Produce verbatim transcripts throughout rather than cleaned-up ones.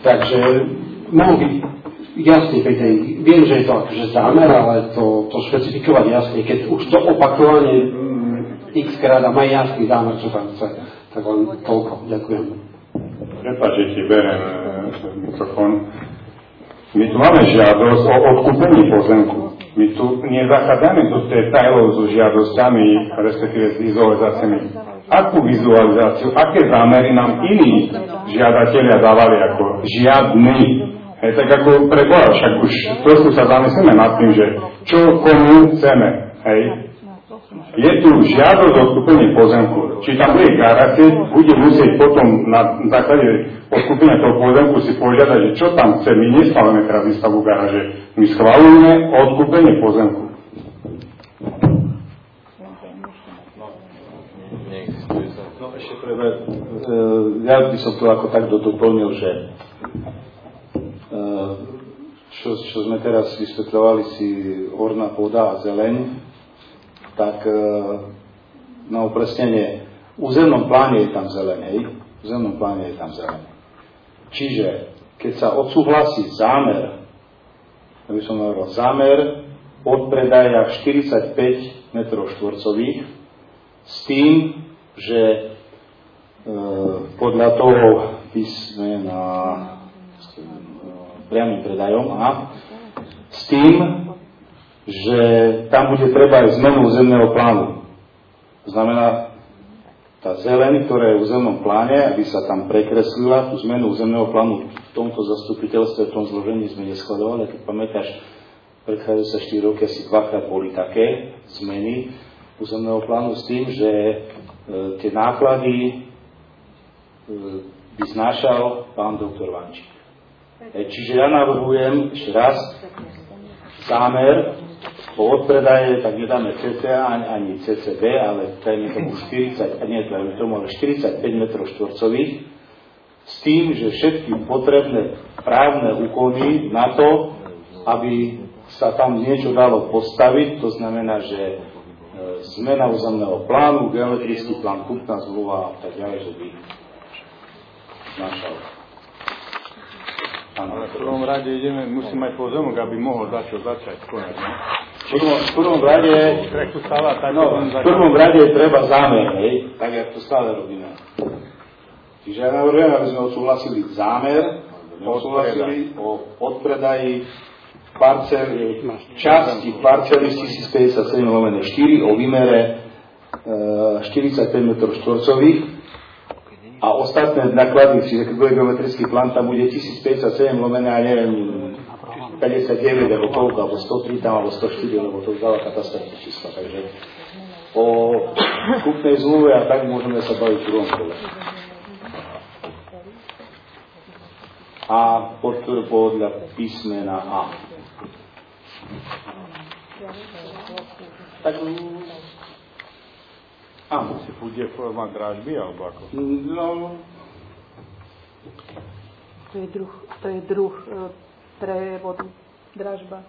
Takže mohol byť jasný pri tej, viem, že je to akože zámer, ale to, to špecifikovať jasne, keď už to opakovanie mm, x krát a má jasný zámer, čo tam chce, tak len toľko. Ďakujem. Prepáč, že ti berem mikrofón. My tu máme žiadosť o odkúpení pozemku. My tu nezachádzame do detailov so žiadosťami, respektíve s vizualizáciami. Akú vizualizáciu, aké zámery nám iní žiadatelia dávali ako žiadny. Hej, tak ako pre Boha, však už trošku sa zamyslíme nad tým, že čo komu chceme. Hej. Je tu žiadosť o odkúpenie pozemku. Či tam bude garancie, bude musieť potom na základe odkúpenia toho pozemku si požiadať, že čo tam chce. My neschválime teraz výstavbu garáže. My schválujeme odkúpenie pozemku. No ešte prvé, ja by som to ako takto doplnil, že čo, čo sme teraz vysvetľovali si orná pôda a zeleň, tak na upresnenie, v územnom pláne je tam zeleň, hej? V územnom pláne je tam zeleň. Čiže, keď sa odsúhlasí zámer, aby som hovoril, zámer od predaja štyridsaťpäť metrov štvorcových s tým, že e, podľa toho písmena priamym predajom a s tým, že tam bude treba aj zmenu územného plánu. To znamená, tá zeleň, ktorá je v územnom pláne, aby sa tam prekreslila, tú zmenu územného plánu v tomto zastupiteľstve, v tom zložení sme neschvaľovali. Keď pamätáš, predchádzajúce štyri roky asi dvakrát boli také zmeny územného plánu s tým, že e, tie náklady e, by znášal pán doktor Vančík. E, čiže ja navrhujem ešte raz zámer po odpredaje, tak nedáme cca ani, ani ccb, ale dajme tomu štyridsať, nie dajme tomu, ale štyridsaťpäť metrov štvorcových s tým, že všetky potrebné právne úkony na to, aby sa tam niečo dalo postaviť, to znamená, že e, zmena územného plánu, geometrický plán, kupná zmluva a tak ďalej, že by znašal. Ale v prvom rade ideme, musíme mať pozemok, aby mohol začať, začať konať. V prvom, v prvom rade, no, v prvom rade treba zámer, hej, tak jak to stále robíme. Čiže ja navrhujem, aby sme odsúhlasili zámer, odsúhlasili o odpredaji parcely, časti parcely tisícpäťdesiatsedem lomeno štyri o výmere e, štyridsaťpäť metrov štvorcových a ostatné náklady, čiže keď bude geometrický plán, tam bude tisícpäťdesiatsedem lomeno, ja neviem, päťdesiatdeväť alebo koľko, alebo sto tri tam, alebo sto štyri, lebo to vzdáva katastrofy čísla. Takže o kúpnej zmluve a tak môžeme sa baviť v druhom kole. A pod, podľa písmena A. Tak áno. Si bude forma dražby, alebo ako? No. To je druh, to je druh e, prevodu, dražba.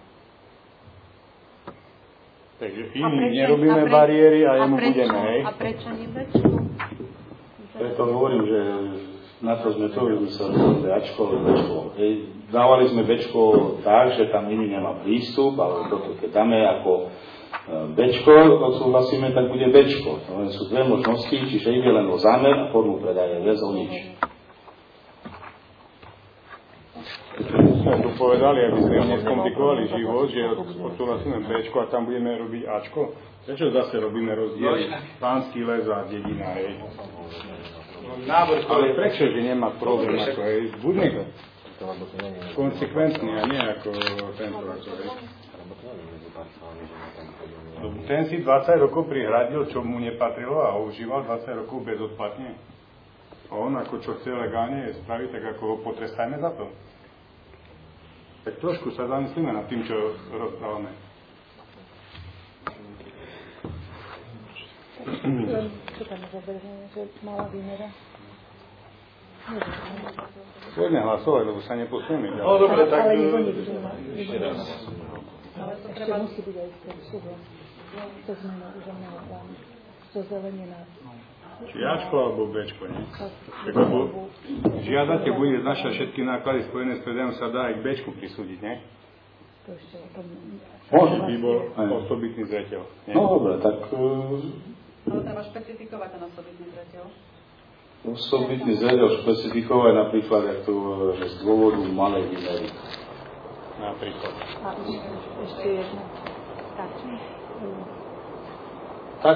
Takže iní nerobíme pre, bariéry a jemu prečo, budeme, hej? A prečo nie Bčku? Preto hovorím, že na to sme to vymysleli Bčko, ale Bčko. Hej. Dávali sme Bčko tak, že tam iný nemá prístup, ale toto keď dáme ako Bčko, odsúhlasíme, tak bude Bčko. To sú dve možnosti, čiže ide len o zámer a formu predaje, bez o nič. Sme tu povedali, aby sme neskomplikovali život, že odsúhlasíme Bčko a tam budeme robiť Ačko. Prečo zase robíme rozdiel? Pánsky les a dedina, hej. Ale prečo, že nemá problém ako, hej? Buďme konsekventný a nie ako tento, ako, hej. Ten si dvadsať rokov prihradil, čo mu nepatrilo a užíval dvadsať rokov bezodplatne. A on, ako čo chce legálne spraviť, tak ako ho potrestajme za to. Tak trošku sa zamyslíme nad tým, čo rozprávame. Čo tam zoberiem, že malá výmera? Poďme hlasovať, lebo sa neposunieme. No dobre, tak ale nebo nikto ešte raz. Ale ešte musí byť aj súhlas. To zmena územného plánu. To zelenina. Či Ačko alebo Bčko, nie? Lebo žiadateľ bude znašať všetky náklady spojené s predajom, sa dá aj k Bčku prisúdiť, nie? Môže. By bol osobitný zreteľ. Nie? No dobre, tak... Ale treba špecifikovať ten osobitný zreteľ. Osobitný zreteľ špecifikovať napríklad, jak to, že z dôvodu malej výmery. Napríklad. A ešte jedno. Stačí? Tak.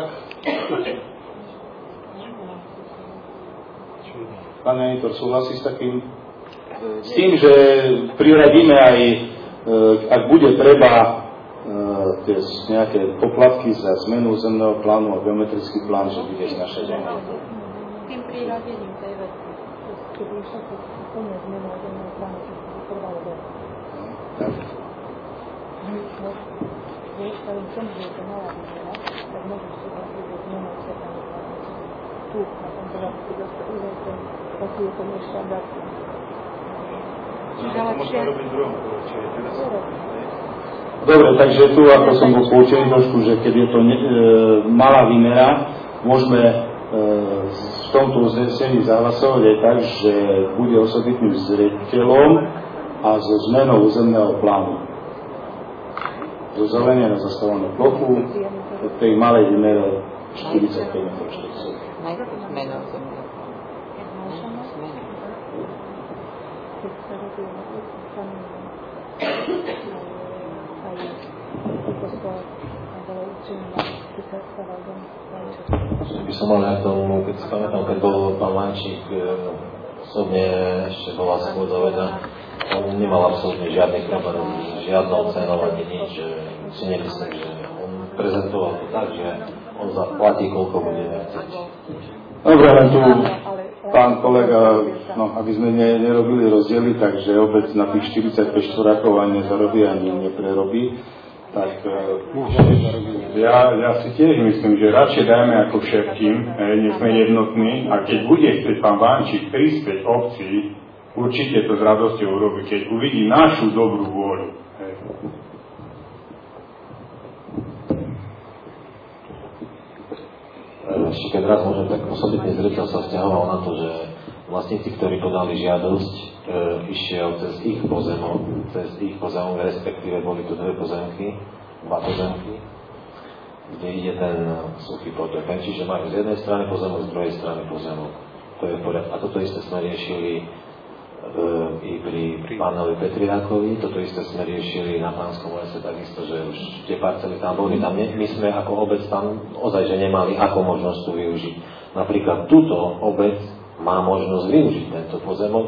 Pán editor, súhlasí s takým? S tým, že priradíme aj, ak bude treba tie nejaké poplatky za zmenu územného plánu a geometrický plán, že bude znašať aj. Tým priradením tej veci. Keď už sa to úplne zmenu územného plánu, to sa trvalo dosť. Tak. Vieš, ale som, že je to malá výmena, tak môžeš si vlastne do zmenu územného plánu. Tu, na tomto vlastne zase uzajtem, taký je to neštandardný. Čiže ale čiže... Dobre, takže tu, ako som bol poučený trošku, že keď je to ne, e, malá výmera, môžeme e, v tomto uznesení zahlasovať aj tak, že bude osobitným zreteľom a so zmenou územného plánu. Zo zelenia na zastávanú plochu v tej malej výmere štyridsaťpäť metrov štvorcových. Najprv zmenu územného plánu. By som mal aj tomu, keď si pamätám, keď bol pán Lančík, osobne ešte bola schôdzovena, on nemal absolútne žiadny problém, žiadnou cenou ani nič, si nemyslím, že on prezentoval to tak, že on zaplatí, koľko bude chcieť. Dobre, len tu pán kolega, no aby sme ne, nerobili rozdiely, takže obec na tých štyridsaťpäť štvorákov ani nezarobí, ani neprerobí. Tak ja, ja si tiež myslím, že radšej dajme ako všetkým, nie sme jednotní, a keď bude chcieť pán Vančík prispieť obci, určite to s radosťou urobí, keď uvidí našu dobrú vôľu. Ešte keď raz môžem, tak osobitný zreteľ sa vzťahoval na to, že vlastníci, ktorí podali žiadosť, e, išiel cez ich pozemok, cez ich pozemok, respektíve boli tu dve pozemky, dva pozemky, kde ide ten suchý potok. Čiže majú z jednej strany pozemok, z druhej strany pozemok. To je v poriadku. A toto isté sme riešili e, i pri pánovi Petriákovi, toto isté sme riešili na Pánskom lese, takisto, že už tie parcely tam boli. Tam ne, my sme ako obec tam ozaj, že nemali ako možnosť tu využiť. Napríklad túto obec má možnosť využiť tento pozemok.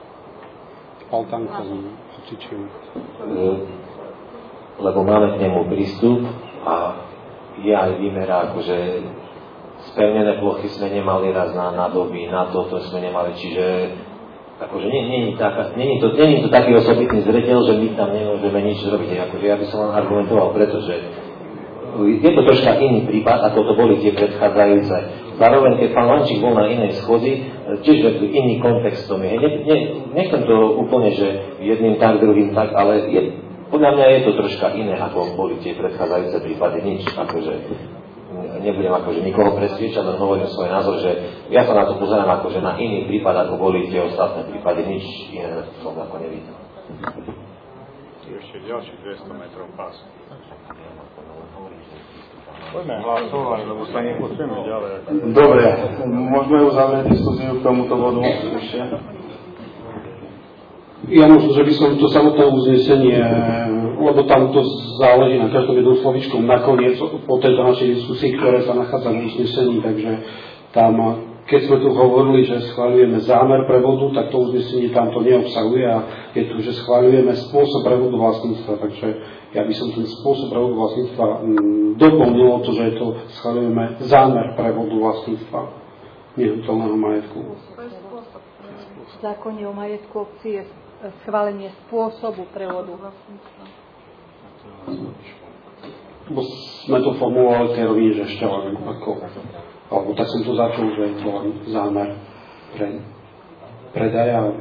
Lebo máme k nemu prístup a je aj výmera, akože spevnené plochy sme nemali raz na nádoby, na toto sme nemali, čiže akože nie, nie, nie, taká, nie, to, nie je to taký osobitný zreteľ, že my tam nemôžeme nič robiť. Akože ja by som len argumentoval, pretože je to troška iný prípad, ako to boli tie predchádzajúce. Zároveň, keď pán Lančík bol na inej schôdzi, tiež vedli iný kontext to je. Ne, ne, nechcem to úplne, že jedným tak, druhým tak, ale je, podľa mňa je to troška iné, ako boli tie predchádzajúce prípady. Nič, akože nebudem akože nikoho presviečať, len hovorím svoj názor, že ja sa na to pozerám akože na iný prípad, ako boli tie ostatné prípady. Nič iné som ako nevidel. Ešte ďalších dvesto metrov pás. Poďme hlasovať, lebo sa nepočujeme ďalej. Dobre, môžeme uzavrieť diskusiu k tomuto bodu ešte? Ja myslím, že by som to samotné uznesenie, lebo tam to záleží na každom jednom slovíčkom nakoniec po tejto našej diskusii, ktoré sa nachádza v uznesení, takže tam, keď sme tu hovorili, že schváľujeme zámer prevodu, tak to uznesenie tam to neobsahuje a je tu, že schváľujeme spôsob prevodu vlastníctva, takže ja by som ten spôsob prevodu vlastníctva doplnil to, že je to schváľujeme zámer prevodu vlastníctva nehnuteľného majetku. V zákone o majetku obci je schválenie spôsobu prevodu vlastníctva. Bo sme to formulovali tej rovine, že ešte ako, alebo tak som to začal, že je to zámer pre predaja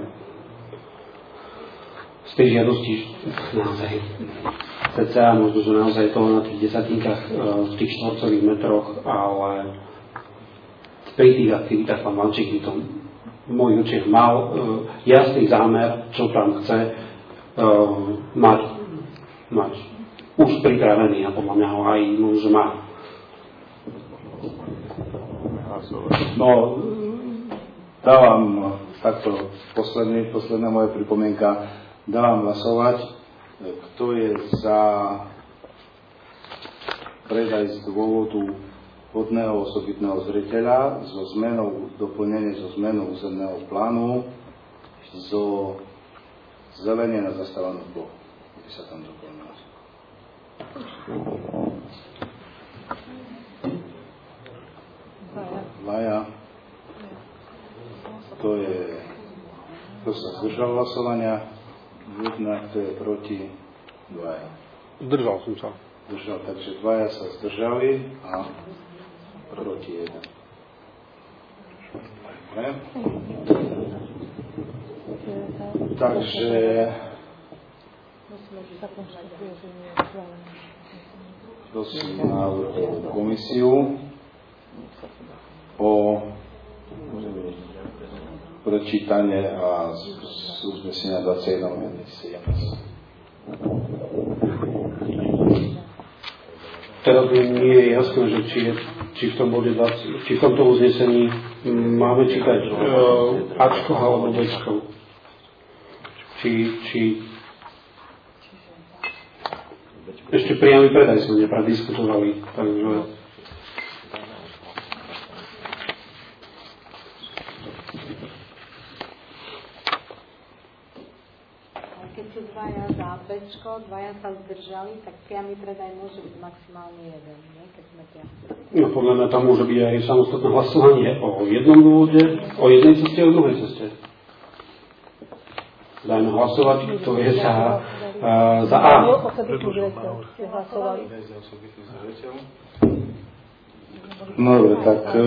z tej žiadosti naozaj cca, možno, že naozaj to na tých desatinkách v tých štvorcových metroch, ale pri tých aktivitách pán Vančík by to môj očiach mal uh, jasný zámer, čo tam chce uh, mať, mať už pripravený a podľa mňa ho aj už má. No, dávam takto posledný, posledná moja pripomienka, dávam hlasovať, kto je za predaj z dôvodu vodného osobitného zreteľa so zmenou, doplnenie so zmenou územného plánu zo zelenie na zastávanú plochu, kde sa tam doplňuje. Dvaja. To je, kto sa zdržal hlasovania, jedna, kto je proti, dvaja. Zdržal som sa. Zdržal, takže dvaja sa zdržali a proti jeden. Takže prosím návrh komisiu o prečítanie a z uznesenia dvadsaťjeden dvetisícsedemnásť. Teraz mi nie je jasné, že či, je, či v tom bode dvadsať, či v tomto uznesení máme čítať uh, Ačko alebo Bčko. Či, či ešte priamy predaj sme neprediskutovali, takže dvaja za Bčko, dvaja sa zdržali, tak priamy predaj môže byť maximálne jeden, nie? Keď sme priamy. No podľa mňa tam môže byť aj samostatné hlasovanie o jednom dôvode, o jednej ceste a o druhej ceste. Dajme hlasovať, kto je za, uh, za A. Dobre, tak uh,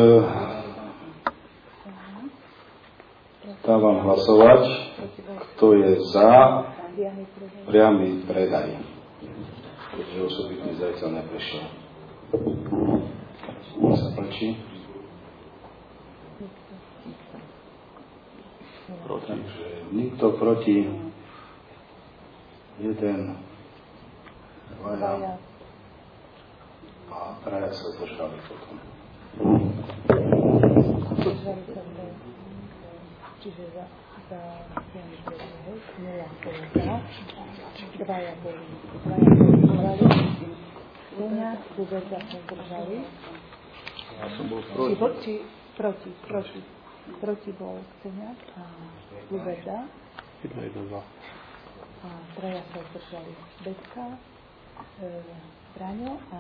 dávam hlasovať, kto je za priamy predaj, keďže osobitný zreteľ neprešiel. Nech sa páči. Takže nikto proti, jeden, dvaja a traja sa zdržali potom. Čiže za, za priamy predaj, nula boli za, dvaja boli, dvaja boli zdržali, Duňa, Bubeza sa zdržali. Ja som bol proti. Či, proti, proti. Proti bol Kseniak a Bubeza. Jedna, jedna, dva. A traja sa zdržali. Betka, e, Braňo a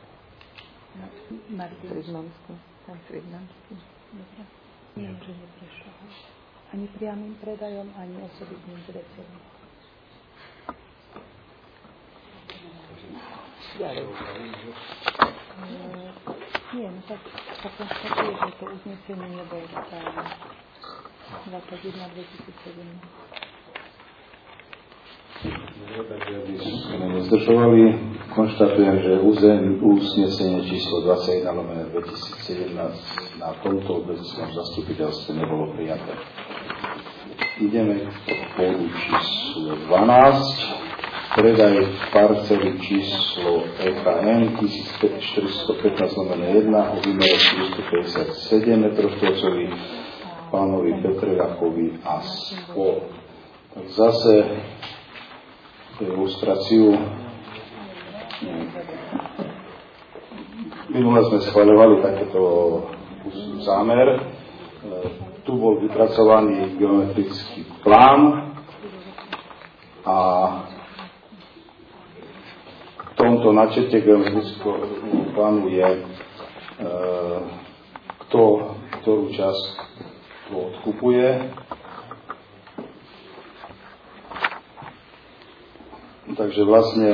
Martin. Fridmanský. Tam Fridmanský. Dobre. Nie, že neprešlo. Ani priamým predajom, ani osobitným zreteľom. Ďalej. Nie, no tak sa konštatuje, že to uznesenie nebolo správne. dvadsaťjeden dvetisícsedemnásť. Takže aby sme nezdržovali, konštatujem, že uznesenie číslo dvadsaťjeden lomeno dvetisícsedemnásť na tomto obecnom zastupiteľstve nebolo prijaté. Ideme k bodu číslo dvanásť. Predaj parcely číslo E K N tisícštyristopätnásť lomeno jeden o výmere štyristopäťdesiatsedem metrov štvorcových pánovi Petrelakovi a spol. Tak zase ilustráciu. Minule sme schvaľovali takéto zámer. Tu bol vypracovaný geometrický plán a v tomto načete geometrického plánu je e, kto, ktorú časť to odkupuje. Takže vlastne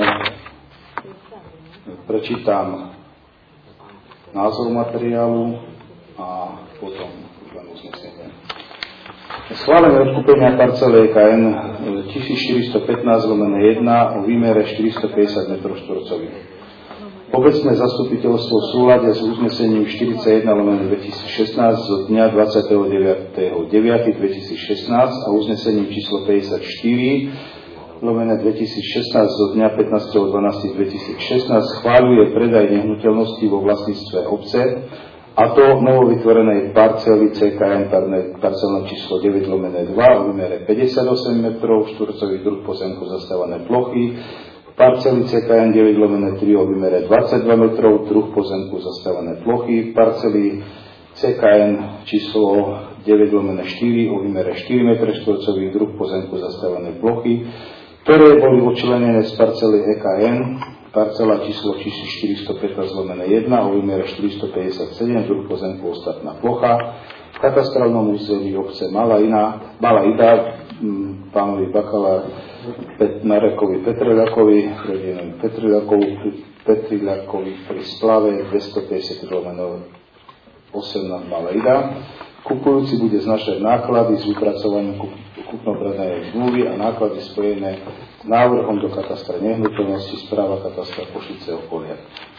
prečítam názov materiálu a potom len uznesenie. Schválenie odkúpenia parcely E K N tisícštyristopätnásť lomeno jeden o výmere štyristopäťdesiat metrov štvorcových. Obecné zastupiteľstvo v súlade s uznesením štyridsaťjeden lomeno dvetisícšestnásť zo dňa dvadsiateho deviateho deviateho dvetisícšestnásť a uznesením číslo päťdesiatštyri lomeno dvetisícšestnásť zo dňa pätnásteho decembra dvetisícšestnásť schváľuje predaj nehnuteľností vo vlastníctve obce, a to novovytvorenej parcely cé ká en parcelné číslo deväť lomeno dva o výmere päťdesiatosem metrov štvorcových, druh pozemku zastávané plochy, parcely cé ká en deväť lomeno tri o výmere dvadsaťdva metrov, druh pozemku zastávané plochy, parcely cé ká en číslo deväť lomeno štyri o výmere štyri metre štvorcových, druh pozemku zastávané plochy, ktoré boli odčlenené z parcely é ká en, parcela číslo tisícštyristopätnásť lomeno jeden o výmere štyristopäťdesiatsedem, druh pozemku ostatná plocha, v katastrálnom území obce Malá Iná, Malá Ida, m, pánovi Bakalár Pet, Marekovi Petriľakovi, rodinovi Petriľakovi pri Splave dvestopäťdesiat lomeno osemnásť Malá Ida. Kupujúci bude znašať náklady z vypracovaním kúpno-predajnej zmluvy a náklady spojené s návrhom do katastra nehnuteľnosti, správa katastra Košice okolia.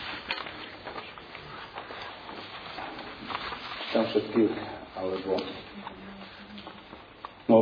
Tam všetky, alebo no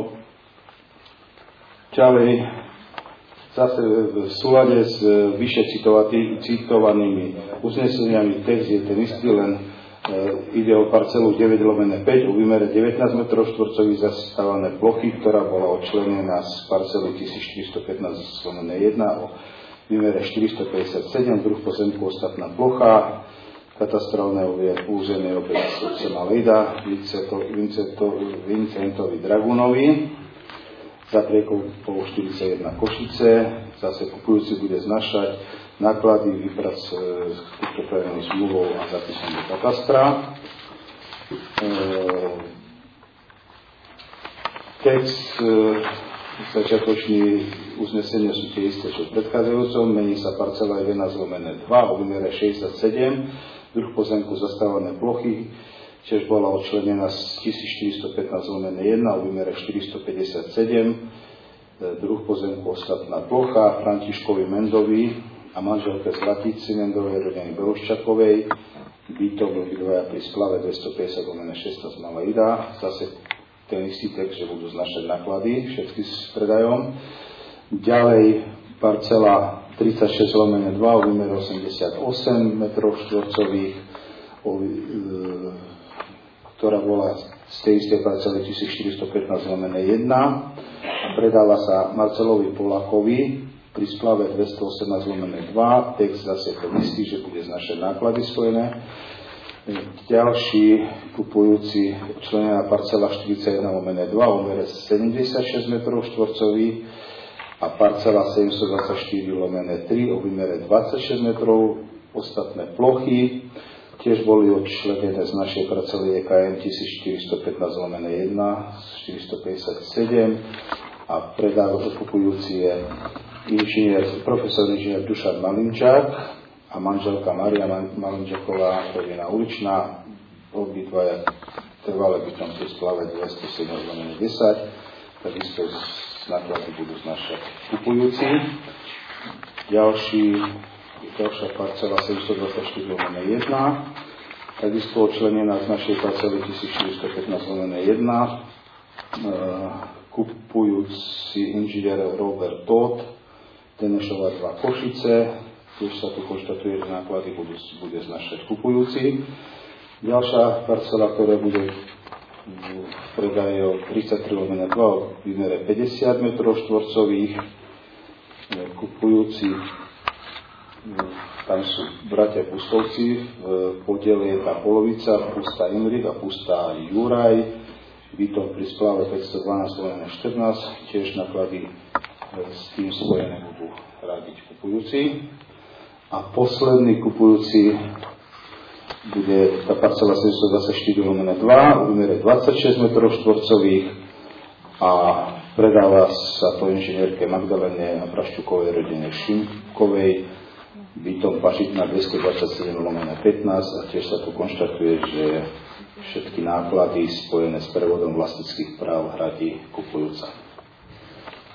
ďalej zase v súlade s vyššie citovanými uzneseniami text je ten istý, len ide o parcelu deväť lomeno päť o výmere devätnásť metrov štvorcových zastávané plochy, ktorá bola odčlenená z parcely tisícštyristopätnásť lomeno jeden o výmere štyristopäťdesiatsedem, druh pozemku ostatná plocha, katastrálne územie opäť obce Malá Ida, Vincentovi Dragunovi, za priekou po štyridsaťjeden Košice, zase kupujúci bude znašať náklady vyprac s kúpno-predajnou zmluvou a zápisom do katastra. E, text e, začiatočný uznesenia sú tie isté, čo v predchádzajúcom. Mení sa parcela jedenásť lomeno dva o výmere šesťdesiatsedem, druh pozemku zastávané plochy, tiež bola odčlenená z tisícštyristopätnásť lomeno jeden o výmere štyristopäťdesiatsedem, druh pozemku ostatná plocha, Františkovi Mendovi a manželke Zlatici Mendovej, rodiny Beloščakovej, bytom obidvaja pri Splave dvestopäťdesiat lomeno šestnásť Malá Ida, zase ten istý text, že budú znašať náklady všetky s predajom. Ďalej parcela tridsaťšesť lomeno dva o výmere osemdesiatosem metrov štvorcových, o, e, ktorá bola z tej istej parcely tisícštyristopätnásť lomeno jeden a predala sa Marcelovi Polakovi pri Splave dvestoosemnásť lomeno dva, text zase ten istý, že bude znašať náklady spojené. Ďalší kupujúci členená parcela štyridsaťjeden lomeno dva o výmere sedemdesiatšesť metrov štvorcových a parcela sedemstodvadsaťštyri lomeno tri o výmere dvadsaťšesť metrov ostatné plochy. Tiež boli odčlenené z našej parcely é ká en tisícštyristopätnásť lomeno jeden štyristopäťdesiatsedem a predáva kupujúci je inžinier, profesor inžinier Dušan Malinčák a manželka Mária Malinčáková, rodina Uličná, obidvaja trvalé bytom pri Splave dvestosedem lomeno desať, takisto z náklady budú znašať kupujúci. Ďalší, ďalšia parcela sedemstodvadsaťštyri lomeno jeden, takisto odčlenená z našej parcely tisícštyristopätnásť lomeno jeden, kupujúci inžinier Robert Todt, Denešová dva Košice, tiež sa tu konštatuje, že náklady budú, bude znašať kupujúci. Ďalšia parcela, ktorá bude v predaji o tridsaťtri lomeno dva o výmere päťdesiat metrov štvorcových, kupujúci, tam sú bratia Pustovci, v podiele je tá polovica, Pusta Imrich a Pusta Juraj, bytom pri Splave päťstodvanásť lomeno štrnásť, tiež náklady s tým spojené budú radiť kupujúci. A posledný kupujúci bude tá parcela sedemstodvadsaťštyri lomeno dva o výmere dvadsaťšesť metrov štvorcových a predáva sa to inžinierke Magdalene a Praščukovej, rodine Šimkovej, bytom Pašitná dvestodvadsaťsedem lomeno pätnásť a tiež sa tu konštatuje, že všetky náklady spojené s prevodom vlastnických práv hradí kupujúca.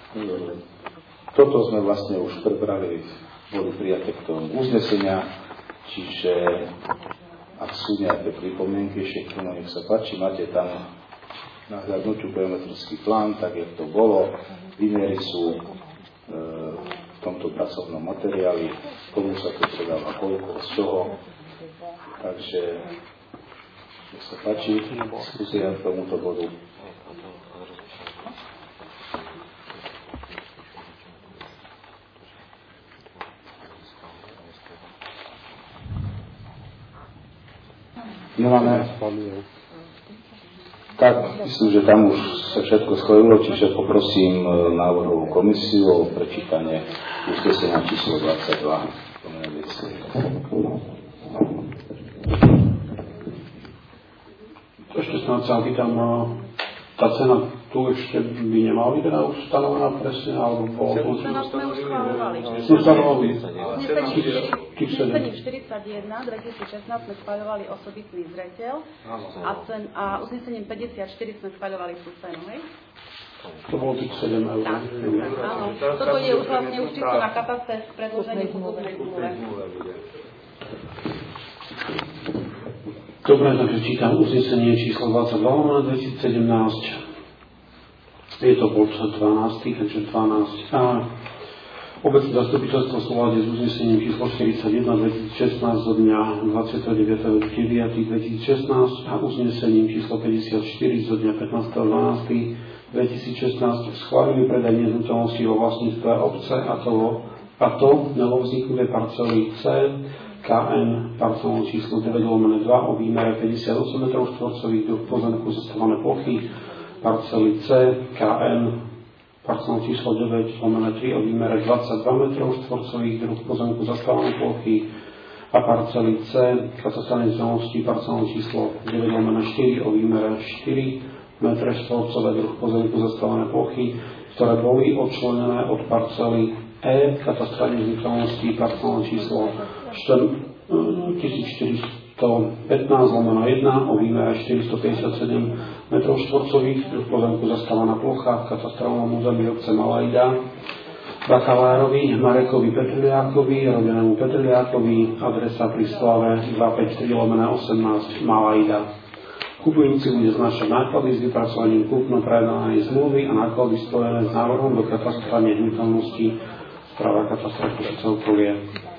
Toto sme vlastne už prebrali, boli prijaté k tomu uznesenia Čiže ak sú nejaké pripomienky, ešte k tomu nech sa páči, máte tam na hľadnutiu geometrický plán, tak jak to bolo, výmery sú e, v tomto pracovnom materiáli, komu sa to predáva, koľko, z čoho. Takže nech sa páči, skúsia k tomuto bodu. Nemáme. Tak, myslím, že tam už sa všetko schválilo, čiže poprosím návrhovú komisiu o prečítanie uznesenia číslo dvadsaťdva. Ešte snáď sa pýtam, tá cena tu ešte by nemala byť teda už stanovená presne, alebo bolo to... Cena sme už schváľovali. Sme schváľovali. Uznesení štyridsaťjeden dvetisícšestnásť sme schváľovali osobitný zreteľ a, cen, a uznesením päťdesiatštyri sme schváľovali tú cenu, hej? To bolo tých sedem eur. Tak, áno. Toto je už vlastne už čisto na katastre s predĺžením pôvodnej zmluve. Dobre, takže čítam uznesenie číslo dvadsaťdva na dvetisícsedemnásť. Je to bod dvanásť, takže dvanásť. A obecné zastupiteľstvo v súlade s uznesením číslo štyridsaťjeden dvetisícšestnásť zo dňa dvadsiateho deviateho deviateho dvetisícšestnásť a uznesením číslo päťdesiatštyri zo dňa pätnásteho dvanásteho dvetisícšestnásť schváľujú predaj nehnuteľnosti vo vlastníctve obce a to, a to novovzniknuté parcely C ká en parcelné číslo deväť lomeno dva o výmere päťdesiatosem metrov štvorcových, druh pozemku zastavané plochy, parcely C ká en parcelné číslo deväť lomeno tri o výmere dvadsaťdva metrov štvorcových, druh pozemku zastavané plochy a parcely C katastrálnej znalosti parcelné číslo deväť lomeno štyri o výmere štyri metre štvorcové, druh pozemku zastavané plochy, ktoré boli odčlenené od parcely E katastrálnej zvytelnosti parcelné číslo tisícštyristopätnásť lomeno jeden o výmere štyristopäťdesiatsedem metrov štvorcových, druh pozemku zastávaná plocha v katastrálnom území obce Malajda, bakalárovi Marekovi Petrliákovi, rodenému Petrliákovi, adresa pri Slave dvestopäťdesiattri lomeno osemnásť Malajda. Kupujúci bude znášať náklady s vypracovaním kúpno-predanej zmluvy a náklady spojené s návrhom do katastra nehnuteľnosti správa katastra Košice okolie.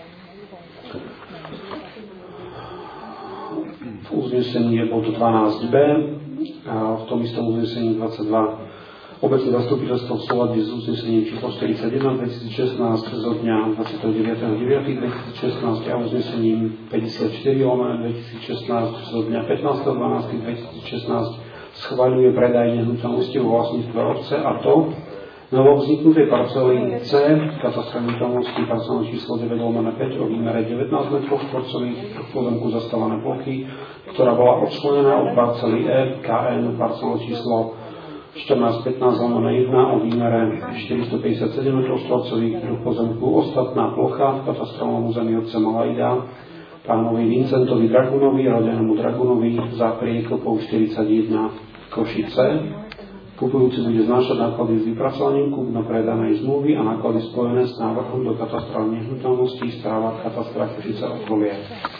V uznesení je bod dvanásť bé a v tom istom uznesení dvadsaťdva obecné zastupiteľstvo v súlade s uznesením číslo štyridsaťjeden dvetisícšestnásť zo dňa dvadsiateho deviateho deviateho dvetisícšestnásť a uznesením päťdesiatštyri lomeno dvetisícšestnásť zo dňa pätnásteho dvanásteho dvetisícšestnásť schvaľuje predaj nehnuteľnosti vo vlastníctve obce a to novovzniknuté parcely C katastra nehnuteľnosti parcelné číslo deväť lomeno päť o výmere devätnásť metrov štvorcových, druh pozemku zastávané plochy, ktorá bola odčlenená od parcely E ká en parcelné číslo štrnásť pätnásť lomeno jeden o výmere štyristopäťdesiatsedem metrov štvorcových, druh pozemku ostatná plocha v katastrálnom území obce Malajda pánovi Vincentovi Dragunovi, rodenému Dragunovi za priekopou štyridsaťjeden Košice. Kupujúci bude znášať náklady s vypracovaním kúpno-predanej zmluvy a náklady spojené s návrhom do katastra nehnuteľností správa katastra Košice okolie.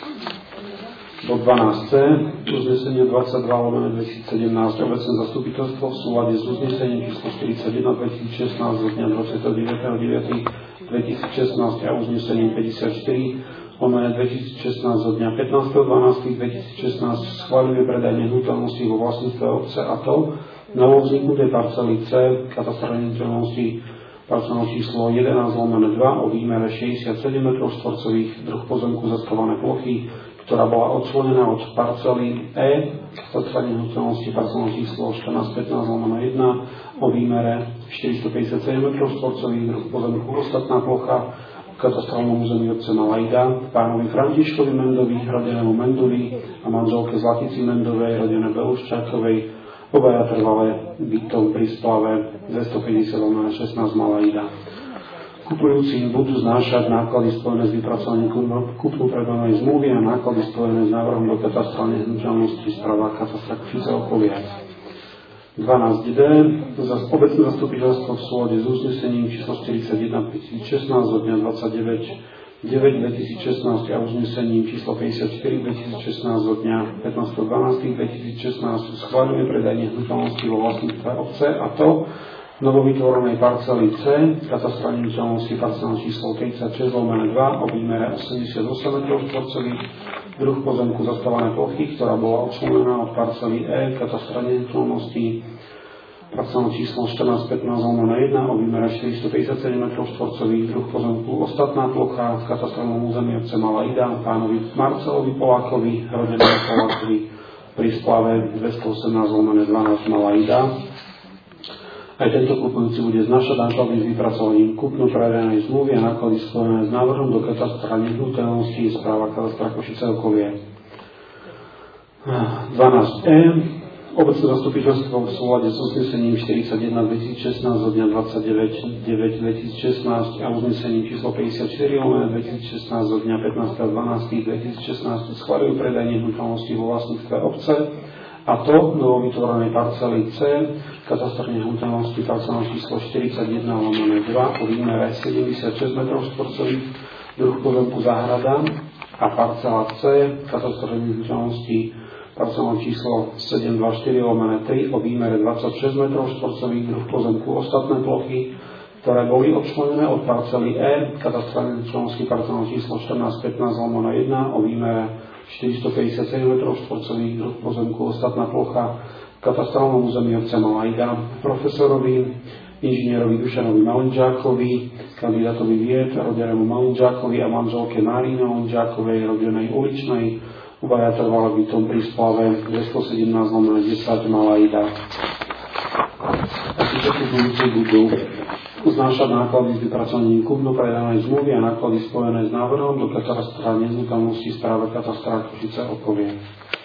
Bod dvanásť cé, uznesenie dvadsaťdva lomeno dvetisícsedemnásť obecné zastupiteľstvo v súlade s uznesením číslo štyridsaťjeden dvetisícšestnásť zo dňa dvadsiateho deviateho deviateho dvetisícšestnásť a uznesením päťdesiatštyri lomeno dvetisícšestnásť zo dňa pätnásteho dvanásteho dvetisícšestnásť schvaľuje predaj nehnuteľnosti vo vlastníctve obce a to novovzniknuté parcely C katastrálnej nehnuteľnosti parcelné číslo jedenásť lomeno dva o výmere šesťdesiatsedem metrov štvorcových, druh pozemku zastávané plochy, ktorá bola odčlenená od parcely E katastrálnej nehnuteľnosti parcelné číslo štrnásť pätnásť lomeno jeden o výmere štyristopäťdesiatsedem metrov štvorcových, druh pozemku ostatná plocha v katastrálnom území obce Malajda pánovi Františkovi Mendovi, rodenému Mendovi a manželke Zlatici Mendovej, rodené Beluščákovej, obaja trvalé bytov pri Splave dvestopäťdesiat lomeno šestnásť Malajda. Kupujúci budú znášať náklady spojené s vypracovaním kúpno-predanej zmluvy a náklady spojené s návrhom do katastrálnej nehnuteľnosti správa katastra Košice okolie. dvanásť dé obecné zastupiteľstvo v súlade s uznesením číslo štyridsaťjeden dvetisícšestnásť zo dňa dvadsiateho deviateho deväť dvetisícšestnásť a uznesením číslo päťdesiatštyri dvetisícšestnásť zo dňa pätnásteho decembra dvetisícšestnásť schvaľuje predaj nehnuteľnosti vo vlastníctve obce, a to novovytvorenej parcely C, katastra nehnuteľnosti parcela číslo tridsaťšesť lomeno dva o výmere osemdesiatosem metrov štvorcových, druh pozemku zastávané plochy, ktorá bola odčlenená od parcely E, katastra nehnuteľnosti parcelné číslo štrnásť pätnásť lomeno jedna o výmere štyristopäťdesiatsedem metrov štvorcových, druh pozemku ostatná plocha v katastrálnom území obce Malá Ida, pánovi Marcelovi Polákovi, rodenému Polákovi pri splave dvestoosemnásť lomeno dvanásť Malá Ida. Aj tento kupujúci bude znášať náklady s vypracovaním kúpno-predajnej zmluvy a náklady spojené s návrhom do katastra nehnuteľností správa katastra Košice okolie. dvanásť e. Obecné zastupiteľstvo v súlade s uznesením štyridsaťjeden dvetisícšestnásť zo dňa dvadsaťdeväť deväť dvetisícšestnásť a uznesením číslo päťdesiatštyri lomeno dvetisícšestnásť zo dňa pätnásteho decembra dvetisícšestnásť schvaľujú predaj nehnuteľnosti vo vlastníctve obce, a to novovytvorenej parcely C, katastra nehnuteľnosti parcela číslo štyridsaťjeden lomeno dva o výmere sedemdesiatšesť metrov štvorcových, druh pozemku záhrada, a parcela C, katastra nehnuteľnosti parcelné číslo sedemstodvadsaťštyri lomeno tri o výmere dvadsaťšesť metrov štvorcových, druh pozemku ostatné plochy, ktoré boli odčlenené od parcely E, katastra nehnuteľnosti parcelné číslo štrnásť pätnásť lomeno jedna o výmere štyristopäťdesiatsedem metrov štvorcových, druh pozemku ostatná plocha v katastrálnom území obce Malá Ida, profesorovi inžinierovi Dušanovi Malinčákovi, kandidátovi vied, rodenému Malinčákovi a manželke Márii Malinčákovej, rodenej Uličnej, obaja trvali bytom pri splave dvestosedemnásť lomeno desať Malá Ida. A títo kupujúci budú uznášať náklady s vypracovaním kúpno-predajnej zmluvy a náklady spojené s návrhom do katastra nehnuteľnosti správa katastra Košice okolie.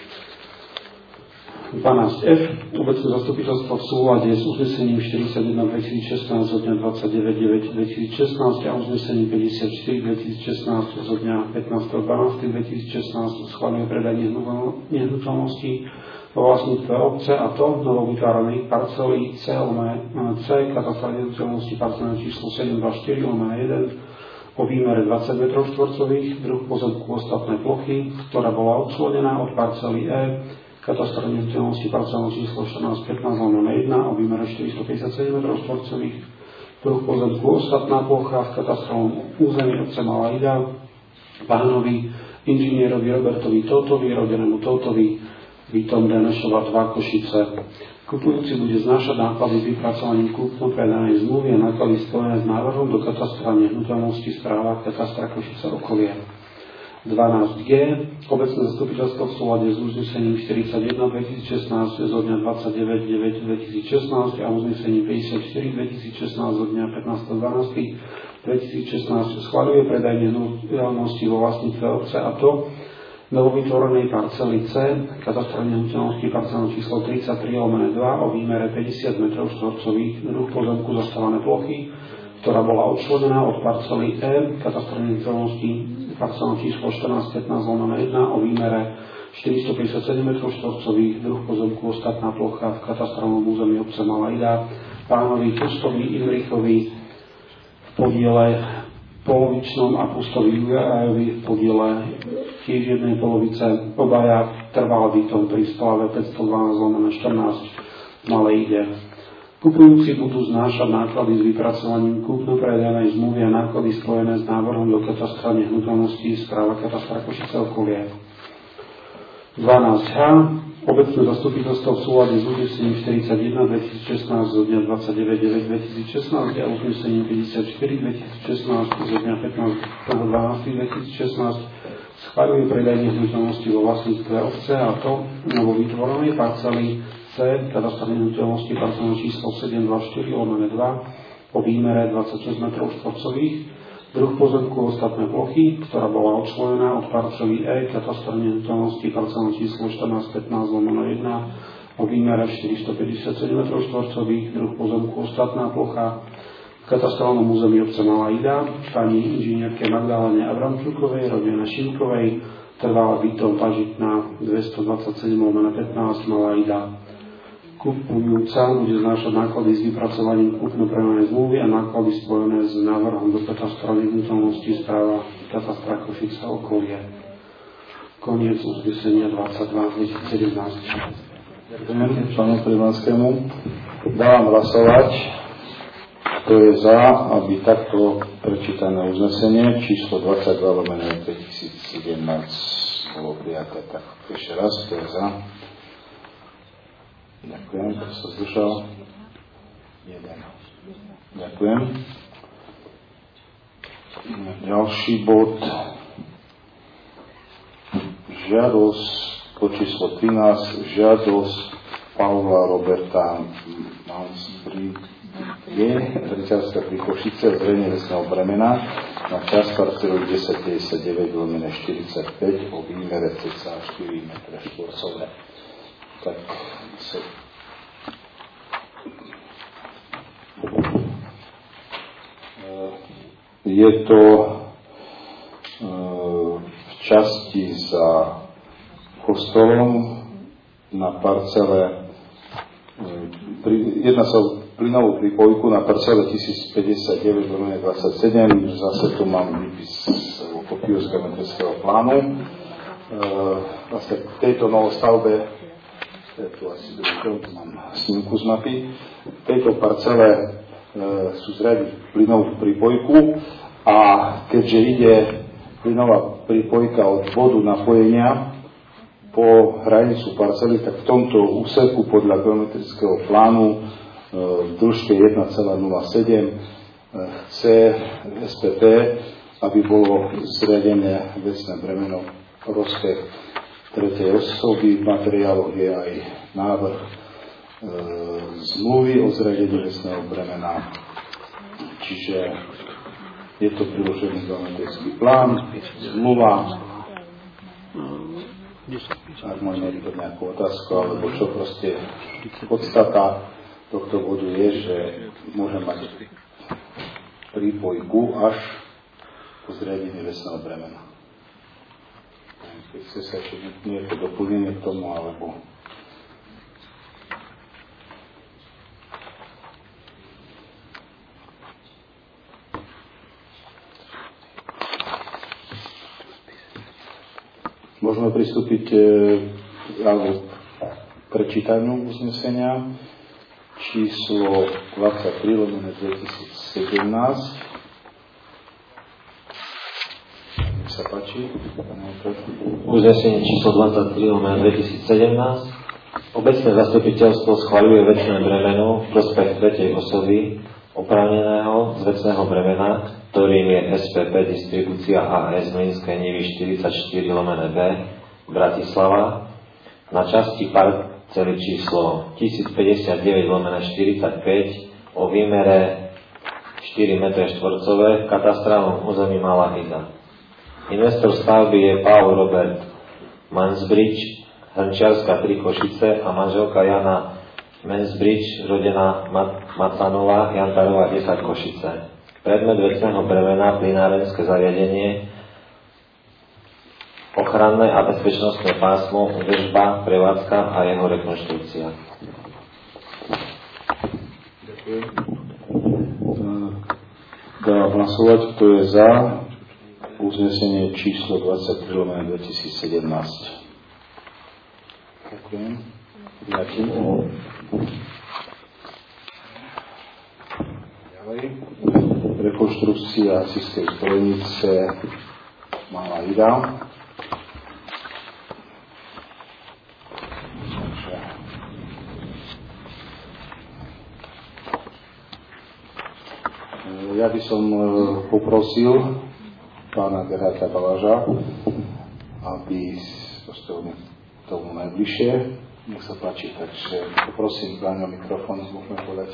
dvanásť ef. Obecné zastupiteľstvo v súlade s uznesením štyridsaťjeden dvetisícšestnásť zo dňa dvadsaťdeväť deväť dvetisícšestnásť a uznesením päťdesiatštyri dvetisícšestnásť zo dňa pätnásteho decembra dvetisícšestnásť schvaľuje predaj nehnuteľnosti vo vlastníctve obce, a to novovytváranej parcely C, C, katastra nehnuteľnosti parcelné číslo sedemstodvadsaťštyri lomeno jeden o výmere dvadsať metrov štvorcových, druh pozemku ostatné plochy, ktorá bola odčlenená od parcely E, katastra nehnuteľnosti parcelné číslo štrnásť pätnásť lomeno jedna o výmere štyristopäťdesiatsedem metrov štvorcových, druh pozemku ostatná plocha v katastrálnom území obce Malá Ida, pánovi inžinierovi Robertovi Tótovi, rodenému Tótovi, bytom Denešova dva Košice. Kupujúci bude znášať náklady s vypracovaním kúpno-predajnej zmluvy a náklady spojené s návrhom do katastra nehnuteľnosti správa katastra Košice okolie. dvanásť G. Obecné zastupiteľstvo v súlade s uznesením štyridsaťjeden dvetisícšestnásť zo dňa dvadsaťdeväť deväť dvetisícšestnásť a uznesením päťdesiatštyri dvetisícšestnásť zo dňa pätnásteho decembra dvetisícšestnásť schvaľuje predaj nehnuteľnosti vo vlastníctve obce, a to novovytvorenej parcely C, katastra nehnuteľnosti parcelné číslo tridsaťtri lomeno dva o výmere päťdesiat metrov štvorcových, druh pozemku zastávané plochy, ktorá bola odčlenená od parcely E, katastra nehnuteľnosti parcelné číslo štrnásť pätnásť lomeno jedna o výmere štyristopäťdesiatsedem metrov štvorcových, druh pozemku ostatná plocha v katastrálnom území obce Malá Ida, pánovi Pustovi Imrichovi v podiele polovičnom a Pustovi Jurájovi v podiele tiež jednej polovice, obaja trval bytom pri splave päťstodvanásť lomeno štrnásť v Malej Ide. Kupujúci budú znášať náklady s vypracovaním kúpno-predajnej zmluvy a náklady spojené s návrhom do katastra nehnuteľnosti správa katastra Košice okolie. dvanásť H. Obecné zastupiteľstvo v súlade s uznesením štyridsaťjeden dvetisícšestnásť zo dňa dvadsaťdeväť deväť dvetisícšestnásť a uznesením päťdesiatštyri dvetisícšestnásť zo dňa pätnásteho decembra dvetisícšestnásť schvaľuje predaj nehnuteľnosti vo vlastníctve obce, a to novovytvorenej parcely C, katastra nehnuteľnosti parcelné číslo sedemstodvadsaťštyri lomeno dva o výmere dvadsaťšesť metrov štvorcových, druh pozemku ostatné plochy, ktorá bola odčlenená od parcely E, katastra nehnuteľnosti parcelné číslo štrnásť pätnásť lomeno jedna o výmere štyristopäťdesiatsedem metrov štvorcových, druh pozemku ostatná plocha v katastrálnom území obce Malá Ida, pani inžinierke Magdaléne Abramčukovej, rodené Šimkovej, trvala bytom Pažitná dvestodvadsaťsedem lomeno pätnásť Malá Ida. Kupujúca bude znášať náklady s vypracovaním kúpno-prenájomnej zmluvy a náklady spojené s návrhom do katastra nehnuteľnosti správa katastra Košice okolie. Koniec uznesenia dvadsaťdva dvetisícsedemnásť. Ďakujem pánu Primanskému. Dávam hlasovať, kto je za, aby takto prečítané uznesenie číslo dvadsaťdva lomeno dvetisícsedemnásť bolo prijaté. Tak ešte raz, kto je za. Ďakujem, kto sa zdržal. Jeden. Ďakujem. Ďalší bod. Žiadosť po číslo trinásť, žiadosť Paula Roberta Mansbridge, Ričarská pri Košice, zrejme lesného bremena na čas parcelu desať päťdesiatdeväť lomeno štyridsaťpäť o výmere cca štyri metre štvorcové. Tak sa je to v časti za kostolom na parcele, jedná sa o plynovú pripojku na parcele tisícpäťdesiatdeväť lomeno dvadsaťsedem, zase tu mám výpis kopiu z geometrického plánu. Vlastne v tejto novostavbe, tu asi druhý, mám snímku z mapy, v tejto parcele e, sú zriadiť plynovú pripojku a keďže ide plynová pripojka od bodu napojenia po hranicu parcely, tak v tomto úseku podľa geometrického plánu e, v dĺžke jeden celá nula sedem e, chce es pé pé, aby bolo zriadené vecné bremeno rozpech tretej osoby. V materiáloch je aj návrh e, zmluvy o zriadení vecného bremena. Čiže je to priložený geometrický plán, zmluva. Ak môžeme niekto nejakú otázku, alebo čo proste podstata tohto bodu je, že môže mať prípojku až po zriadení vecného bremena. Keď chce sa ešte nejaké doplnenie k tomu, alebo môžeme pristúpiť e, alebo k prečítaniu uznesenia číslo dvadsaťtri lomeno dvetisícsedemnásť. Nech sa páči. Uznesenie číslo dvadsaťtri lomeno dvetisícsedemnásť. Obecné zastupiteľstvo schvaľuje vecné bremeno v prospech tretej osoby oprávneného z vecného bremena, ktorým je es pé pé Distribúcia á es Mlynské Nivy štyridsaťštyri lomeno B Bratislava na časti parcely číslo tisícpäťdesiatdeväť lomeno štyridsaťpäť o výmere štyri metre štvorcové v katastrálnom území Malá Iza. Investor stavby je Paul Robert Mansbridge, Hrnčiarska tri Košice a manželka Jana Mansbridge, rodená Macanová, Jantarová desať Košice. Predmet vecného bremena plynárenské zariadenie, ochranné a bezpečnostné pásmo, údržba, prevádzka a jeho rekonštrukcia. Ďakujem. Dávam hlasovať, kto je za uznesenie číslo dvadsaťtri lomeno dvetisícsedemnásť. Ďakujem. Ďakujem. Ďalej. Rekonštrukcia Asiskej spojenice Malá Ida. Ja by som poprosil pána Gerharda Balaža, aby postavil tomu najbližšie. Nech sa páči, takže poprosím pána mikrofón, môžeme povedať.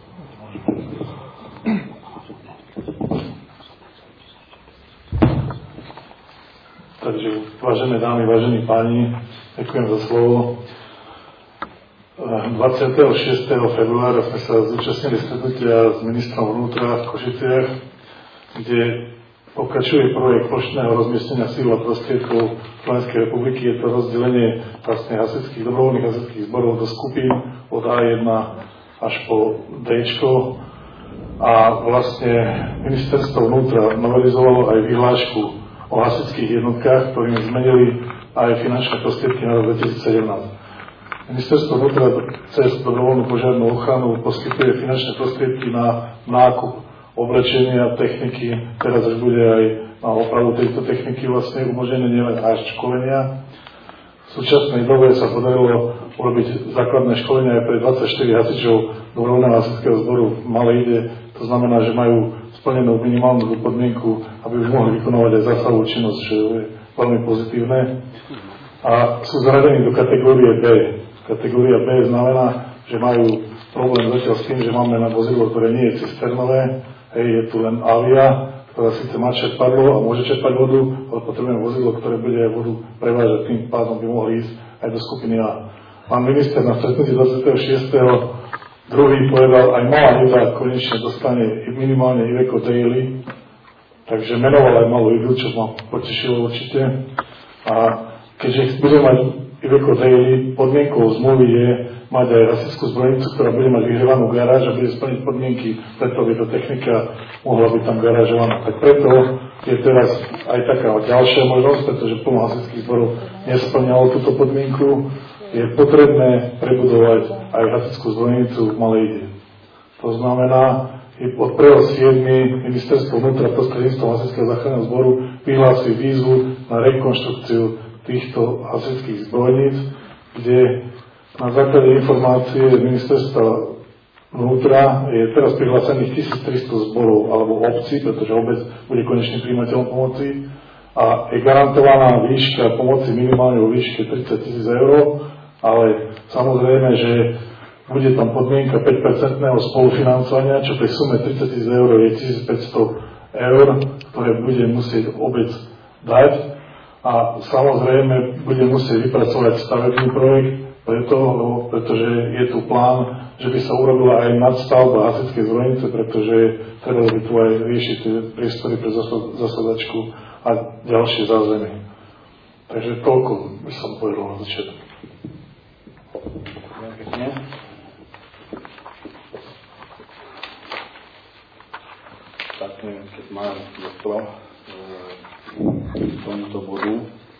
Takže, vážené dámy, vážení páni, ďakujem za slovo. dvadsiateho šiesteho februára sme sa zúčastnili stretnutia s ministrom vnútra v Košiciach, kde pokračuje projekt plošného rozmiestnenia síl a prostriedkov Slovenskej republiky. Je to rozdelenie vlastne hasičských, dobrovoľných hasičských zborov do skupín od á jeden až po Dčko. A vlastne ministerstvo vnútra novelizovalo aj vyhlášku o hasičských jednotkách, ktorými zmenili aj finančné prostriedky na rok dvetisícsedemnásť. Ministerstvo vnútra cez dobrovoľnú požiarnú ochranu poskytuje finančné prostriedky na nákup oblečenia, techniky, teraz už bude aj na opravu tejto techniky vlastne umožnené nielen až školenia. V súčasnej dobe sa podarilo urobiť základné školenia aj pre dvadsaťštyri hasičov dobrovoľného hasičského zboru v Malejde. To znamená, že majú splnenú minimálnu podmienku, aby už mohli vykonávať aj zásahovú činnosť, čo je veľmi pozitívne. A sú zaradení do kategórie B. Kategória B znamená, že majú problém zatiaľ s tým, že máme na vozidlo, ktoré nie je cisternové. Hej, je tu len Avia, ktorá síce má čerpadlo a môže čerpať vodu, ale potrebujeme vozidlo, ktoré bude aj vodu prevážať, tým pádom by mohli ísť aj do skupiny A. Pán minister na stretnutí dvadsiateho šiesteho druhý povedal, aj malá Ida konečne dostane minimálne Iveco Daily, takže menoval aj malú Idu, čo ma potešilo určite. A keďže bude mať Iveco Daily, podmienkou zmluvy je mať aj hasičskú zbrojnicu, ktorá bude mať vyhrievanú garáž a bude splniť podmienky, preto by tá technika mohla byť tam garážovaná. Tak preto je teraz aj taká ďalšia možnosť, pretože plno hasičských zborov nesplňalo túto podmienku. Je potrebné prebudovať aj hasičskú zbrojnicu v Malejde. To znamená, od prvého siedmeho ministerstvo vnútra prostredníctvom hasičského záchranného zboru vyhlási výzvu na rekonštrukciu týchto hasičských zbrojníc, kde na základe informácie ministerstva vnútra je teraz prihlásených tisíctristo zborov alebo obcí, pretože obec bude konečným prijímateľom pomoci a je garantovaná výška pomoci minimálne vo výške tridsať tisíc eur, ale samozrejme, že bude tam podmienka päť percent spolufinancovania, čo pri sume tridsať tisíc eur je tisícpäťsto eur, ktoré bude musieť obec dať a samozrejme bude musieť vypracovať stavebný projekt, preto, pretože je tu plán, že by sa urobila aj nadstavba hasičskej zbrojnice, pretože treba by tu aj riešiť priestory pre zasadačku a ďalšie zázemie. Takže toľko by som povedal na začiatku. Pekne. Tak neviem, keď mám doktor k tomuto bodu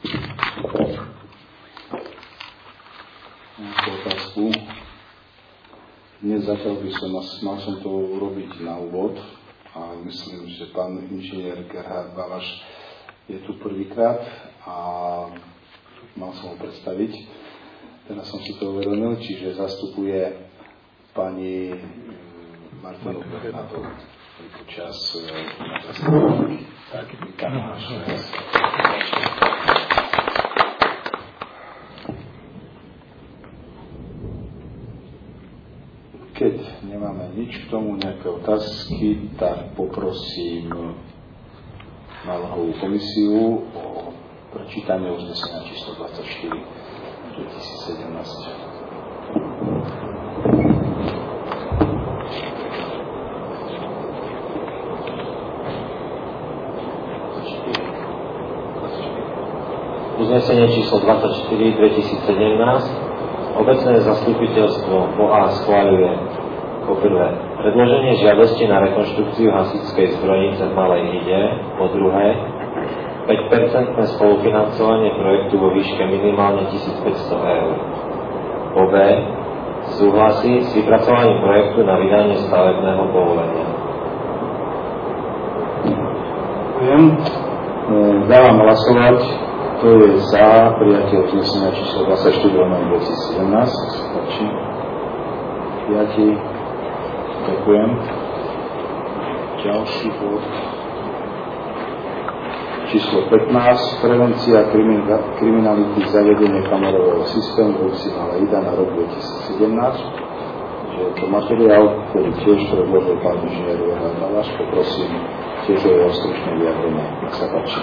nejakú otázku. Dnes zatiaľ by som mal som to urobiť na úvod a myslím, že pán inžinier Gerhard Balaš je tu prvýkrát a mal som ho predstaviť. Teraz som si to uvedomil, čiže zastupuje pani Martinu Bernatovú počas zastavovky. Tak, vítam vás. Keď nemáme nič k tomu, nejaké otázky, tak poprosím návrhovú komisiu o prečítanie uznesenia číslo dvadsaťštyri dvetisícsedemnásť. Uznesenie číslo dvadsaťštyri dvetisícsedemnásť. Obecné zastupiteľstvo ó á schváľuje po prvé predloženie žiadosti na rekonštrukciu hasičskej zbrojnice v Malej Ide, po druhé päť percent spolufinancovanie projektu vo výške minimálne tisícpäťsto eur. Po B. Súhlasí s vypracovaním projektu na vydanie stavebného povolenia. Ďakujem. Dávam hlasovať. To je za prijatie uznesenia číslo dvadsaťštyri dvetisícsedemnásť. Stačí. Prijatí. Ďakujem. Ďalší bod. Číslo pätnásť. Prevencia kriminality, zavedenie kamerového systému v obci Malá Ida na rok dvetisícsedemnásť. Že je to materiál, ktorý tiež predložil pán inžinier Gerhard Balaš. Poprosím tiež o jeho stručné vyjadrenie. Nech sa páči.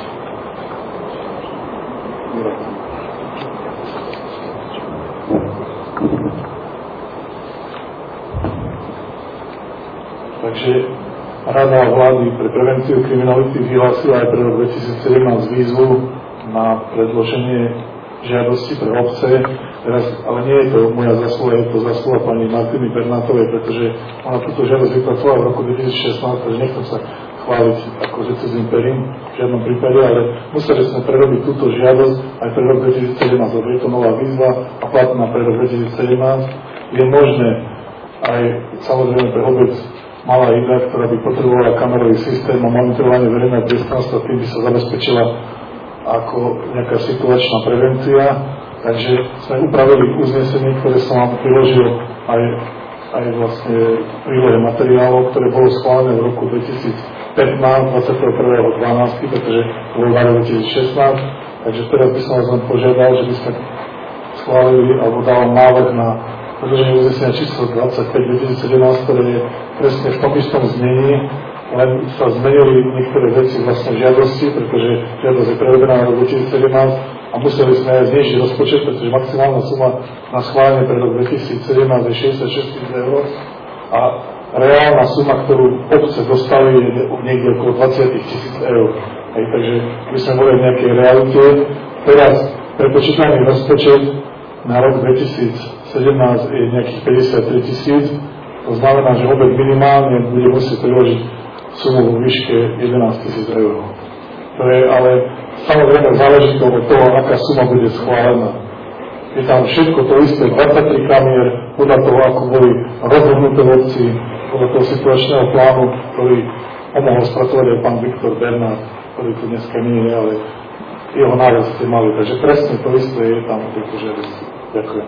Takže Rada vlády pre prevenciu kriminality vyhlásila aj pre rok dvetisícsedemnásť výzvu na predloženie žiadosti pre obce. Teraz, ale nie je to moja zasluha, je to zasluha pani Martiny Bernátovej, pretože ona túto žiadosť vypracovala v roku dvetisícšestnásť, takže nechcem sa chváliť akože cudzým perím v žiadnom prípade, ale museli sme prerobiť túto žiadosť aj pre rok dvetisícsedemnásť, lebo je to nová výzva a platná pre rok dvetisícsedemnásť. Je možné aj samozrejme pre obec Malá Idra, ktorá by potrebovala kamerový systém a monitorovanie verejného priestranstva, tým by sa zabezpečila ako nejaká situačná prevencia. Takže sme upravili uznesenie, ktoré som vám priložil aj, aj vlastne prílohe materiálov, ktoré bolo schválené v roku dvetisícpätnásť, dvadsiateho prvého decembra, pretože to bolo na rok dvetisícšestnásť. Takže teraz by som vás len požiadal, že by sme schválili alebo dal návrh na predloženie uznesenia číslo dvadsaťpäť dvetisícsedemnásť, ktoré je presne v tom istom znení, len sa zmenili niektoré veci vlastne žiadosti, pretože žiadosť je prevedená na rok dvetisícsedemnásť a museli sme aj znižiť rozpočet, pretože maximálna suma na schválenie pre rok dvetisícsedemnásť je šesťdesiatšesť tisíc eur a reálna suma, ktorú obce dostali, je niekde okolo dvadsať tisíc eur. Hej, takže by sme boli v nejakej realite. Teraz prepočítaný rozpočet na rok dvetisícsedemnásť je nejakých päťdesiattri tisíc. To znamená, že obec minimálne bude musieť priložiť sumu vo výške jedenásť tisíc eur. To je ale samozrejme záleží to od toho, aká suma bude schválená. Je tam všetko to isté, dvadsaťtri kamier, podľa toho, ako boli rozhodnuté obci, podľa toho situačného plánu, ktorý pomohol spracovať aj pán Viktor Bernát, ktorý tu dneska nie je, ale jeho návrh ste mali. Takže presne to isté je tam v tejto žiadosti. Ďakujem.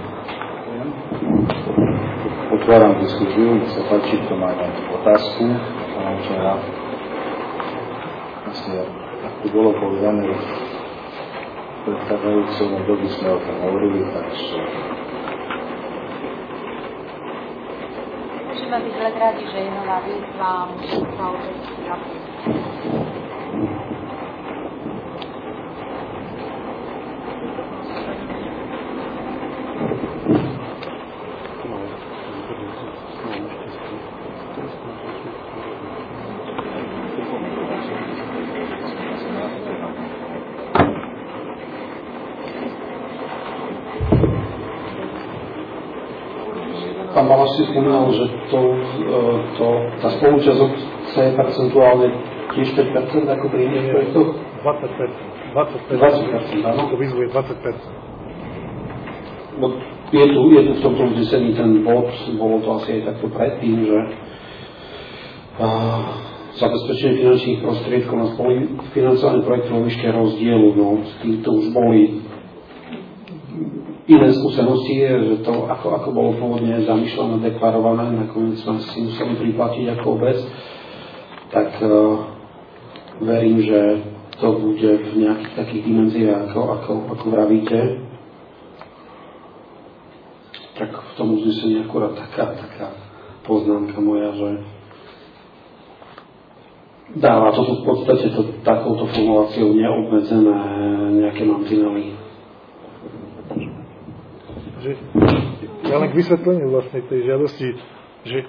Otváram diskusiu, nech sa páči, kto má nejakú otázku. Včera vlastne, ak tu bolo povedané, v predchádzajúcom období sme o tom hovorili, takže... Môžeme byť len radi, že je nová výzva a musíme sa opäť zapojiť. Pán Balaš si spomínal, že to, to, tá spolúčasť obce je percentuálne tiež päť percent ako pri iných projektoch? dvadsať percent. dvadsať percent, áno? To výzvu je dvadsať percent. Je tu, je tu v tomto uznesení ten bod, bolo to asi aj takto predtým, že a, zabezpečenie finančných prostriedkov na spolufinancovanie projektov vo výške rozdielu, no s týmto už boli iné skúsenosti, že to, ako, ako bolo pôvodne zamýšľané, deklarované, nakoniec sme si museli priplatiť ako obec, tak uh, verím, že to bude v nejakých takých dimenziách, ako, ako, ako vravíte. Tak v tom uznesení akurát taká, taká poznámka moja, že dáva to tu v podstate to, takouto formuláciou neobmedzené nejaké mantinely. Že, ja len k vysvetleniu vlastne tej žiadosti, že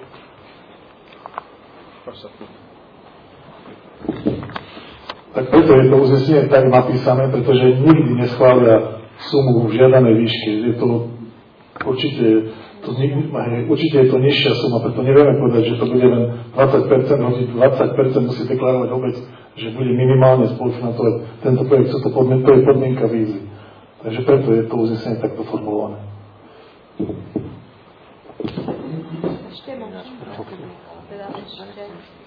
tak preto je to uznesenie tak napísané, pretože nikdy neschvália sumu v žiadanej výške. Je to určite, to, určite je to nižšia suma, preto nevieme povedať, že to bude len dvadsať percent, hoci dvadsať percent musí deklarovať obec, že bude minimálne spolufinancovať tento projekt, to, podmien, to je podmienka výzvy. Takže preto je to uznesenie takto formulované. Ešte môžem. Teda ešte.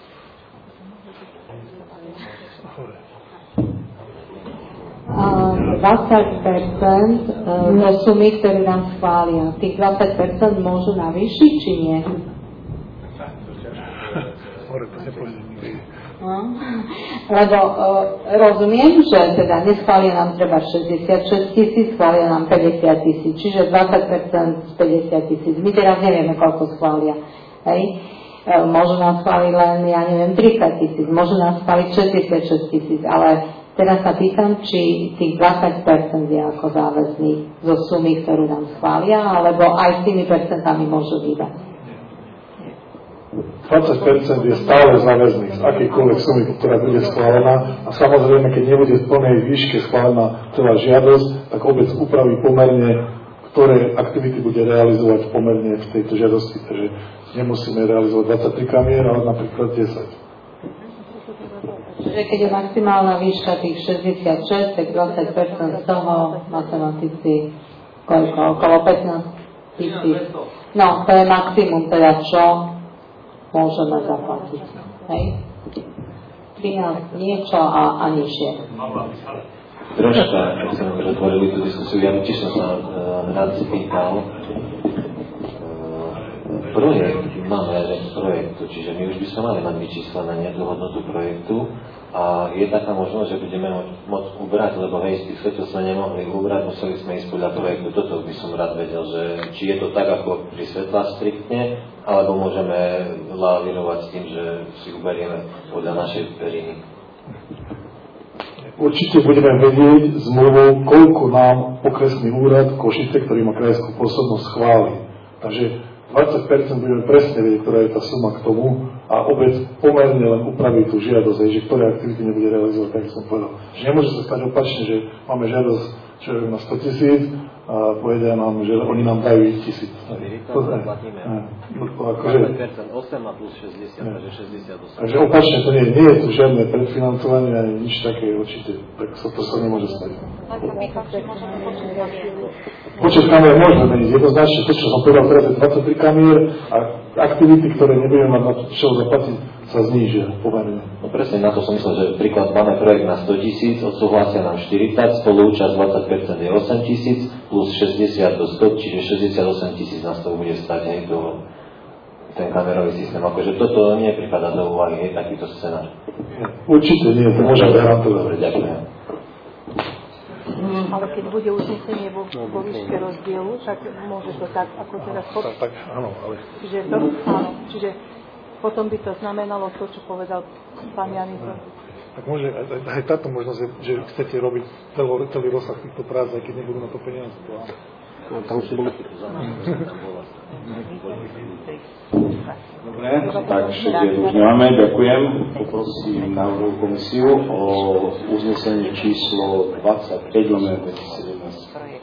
dvadsať percent zo sumy, ktoré nám schvália. Tých dvadsať percent môžu navýšiť, či nie? No. Lebo uh, rozumiem, že teda neschvália nám treba šesťdesiatšesť tisíc, schvália nám päťdesiat tisíc, čiže dvadsať percent z päťdesiat tisíc. My teraz nevieme, koľko schvália. Hej. Uh, môžu nás schváliť len, ja neviem, tridsať tisíc, môžu nás schváliť šesťdesiatšesť tisíc, ale teraz sa pýtam, či tých dvadsať percent je ako záväzný zo sumy, ktorú nám schvália, alebo aj s tými percentami môžu vydať. dvadsať percent je stále záväzných z akejkoľvek sumy, ktorá bude schválená a samozrejme, keď nebude v plnej výške schválená celá žiadosť, tak obec upraví pomerne, ktoré aktivity bude realizovať pomerne v tejto žiadosti. Takže nemusíme realizovať dvadsaťtri kamier, ale napríklad desať. Čiže keď je maximálna výška tých šesťdesiatšesť, tak dvadsať percent z toho matematici koľko? Okolo pätnásť tisíc. No, to je maximum, teda čo môžeme zaplatiť. Hej? trinásť niečo a, a nižšie. Troška, keď sme už otvorili tú diskusiu, ja tiež som sa uh, rád spýtal. Uh, projekt, máme režim projektu, čiže my už by sme mali mať vyčíslené nejakú hodnotu projektu a je taká možnosť, že budeme môcť ubrať, lebo hej, z tých svetov sme nemohli ubrať, museli sme ísť podľa projektu. Toto by som rád vedel, že či je to tak ako pri svetlách striktne, alebo môžeme lavírovať s tým, že si uberieme podľa našej periny. Určite budeme vedieť zmluvu, koľko nám okresný úrad Košice, ktorý má krajskú pôsobnosť, schváli. Takže dvadsať percent budeme presne vedieť, ktorá je tá suma k tomu a obec pomerne len upraví tú žiadosť, že ktoré aktivity nebude realizovať, tak som povedal. Že nemôže sa stať opačne, že máme žiadosť čo je na sto tisíc a povedia nám, že oni nám dajú tisíc. osem a plus šesťdesiat, takže šesťdesiatosem. Takže opačne to nie, nie je tu žiadne predfinancovanie ani nič také určite, tak to, to sa nemôže stať. Počet kamier môžeme meniť jednoznačne, to čo som povedal teraz je dvadsaťtri kamier a aktivity, ktoré nebudeme mať na to, čo zaplatiť, sa znížia pomerne. No presne na to som myslel, že príklad máme projekt na sto tisíc, odsúhlasia nám štyridsať, spoluúčasť dvadsať percent je osem tisíc, plus šesťdesiat do sto, čiže šesťdesiatosem tisíc nás to bude stať aj to, ten kamerový systém. Akože toto nie pripadá do úvahy, je takýto scenár. Určite nie, to môžem garantovať. Dobre, ďakujem. Ale keď bude uznesenie vo, vo výške rozdielu, tak môže to tak, ako teraz pod... Tak, tak, áno, ale... Čiže, to, áno, čiže potom by to znamenalo to, čo povedal pán Janizo. Tak môže, aj, aj táto možnosť, že chcete robiť celý, celý rozsah týchto prác, aj keď nebudú na to peniaze. To, áno. No, tam sú boli. Dobre, takže už nemáme, ďakujem. Poprosím návrhovú komisiu o uznesenie číslo dvadsaťpäť lomeno dvetisícsedemnásť.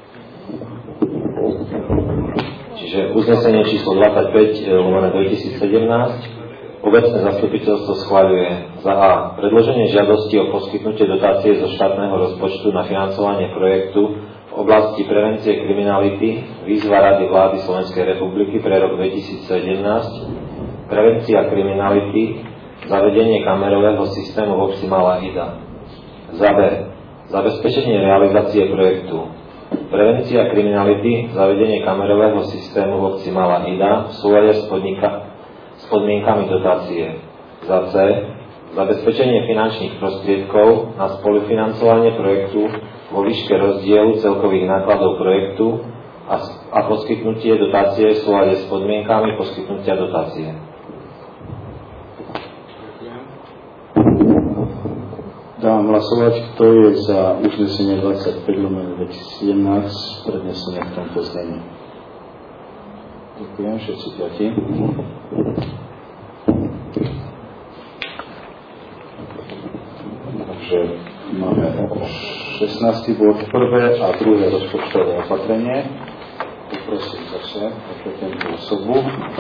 Čiže uznesenie číslo dvadsaťpäť lomeno dvetisícsedemnásť. Obecné zastupiteľstvo schvaľuje za A. Predloženie žiadosti o poskytnutie dotácie zo štátneho rozpočtu na financovanie projektu v oblasti prevencie kriminality, výzva Rady vlády Slovenskej republiky pre rok dvetisícsedemnásť, prevencia kriminality, zavedenie kamerového systému v obci Malá Ida. Za B. Zabezpečenie realizácie projektu. Prevencia kriminality, zavedenie kamerového systému v obci Malá Ida v súlade s, podnika, s podmienkami dotácie. Za C. Zabezpečenie finančných prostriedkov na spolufinancovanie projektu vo výške rozdielu celkových nákladov projektu a, a poskytnutie dotácie v súlade s podmienkami poskytnutia dotácie. Dám hlasovať, kto je za uznesenie dvadsaťpäť lomeno dvetisícsedemnásť prednesené v tomto znení. Ďakujem, všetci piati. Takže máme šestnásty bod, prvé a druhé rozpočtové opatrenie. Poprosím zase o tento osobu.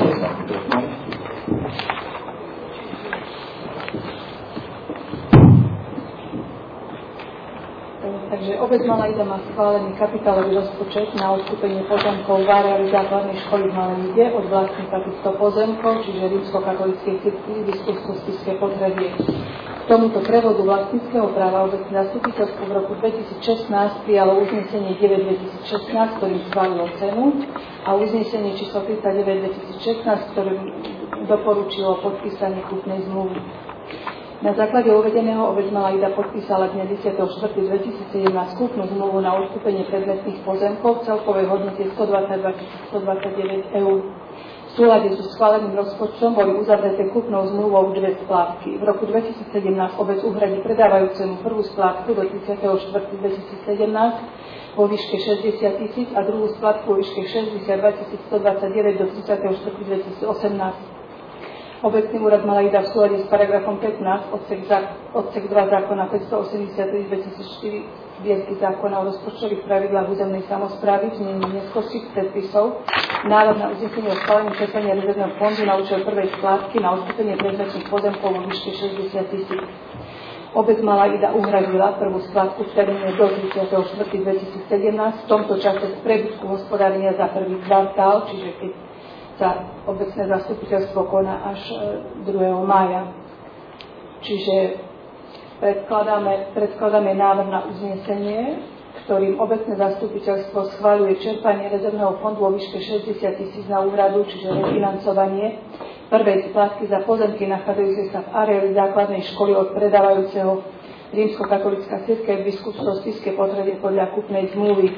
Takže obec Malá Ida má schválený kapitálový rozpočet na odkúpenie pozemkov v areáli základnej školy v Malej Ide od vlastníka týchto pozemkov, čiže rímskokatolíckej cirkvi biskupsko-spišské Podhradie. K tomuto prevodu vlastníckeho práva obecné zastupiteľstvo v roku dvetisícšestnásť prijalo uznesenie deväť dvetisícšestnásť, ktorým schválilo cenu, a uznesenie číslo tridsaťdeväť dvetisícšestnásť, ktorým doporučilo podpísanie kúpnej zmluvy. Na základe uvedeného obec Malá Ida podpísala dňa desiateho štvrtého dvetisícsedemnásť kúpnu zmluvu na odkúpenie predmetných pozemkov v celkovej hodnote stodvadsaťdva tisíc stodvadsaťdeväť eur. V súlade so schváleným rozpočtom boli uzavreté kúpnou zmluvou dve splátky. V roku dvetisícsedemnásť obec uhradí predávajúcemu prvú splátku do tridsiateho štvrtého dvetisícsedemnásť vo výške šesťdesiat tisíc a druhú splátku vo výške šesťdesiatdva tisíc stodvadsaťdeväť do tridsiateho štvrtého dvetisícosemnásť. Obecný úrad mala ísť v súlade s paragrafom pätnásť odsek, odsek dva zákona päťstoosemdesiattri dvetisícštyri zbierky zákona o rozpočtových pravidlách územnej samosprávy v znení neskorších predpisov návrh na uznesenie o schválení čerpania rezervného fondu na účel prvej splátky na odkúpenie prezračných pozemkov vo výške šesťdesiat tisíc. Obec Malá Ida uhradila prvú splátku v termíne do tridsiateho štvrtého dvetisícsedemnásť v tomto čase z prebytku hospodárenia za prvý kvartál, čiže keď sa obecné zastupiteľstvo koná až druhého mája. Čiže predkladáme, predkladáme návrh na uznesenie, ktorým obecné zastupiteľstvo schvaľuje čerpanie rezervného fondu vo výške šesťdesiat tisíc na úhradu, čiže refinancovanie prvej splátky za pozemky nachádzajúce sa v areáli základnej školy od predávajúceho rímskokatolická cirkev v biskupstvo-spišskej potrebe podľa kúpnej zmluvy.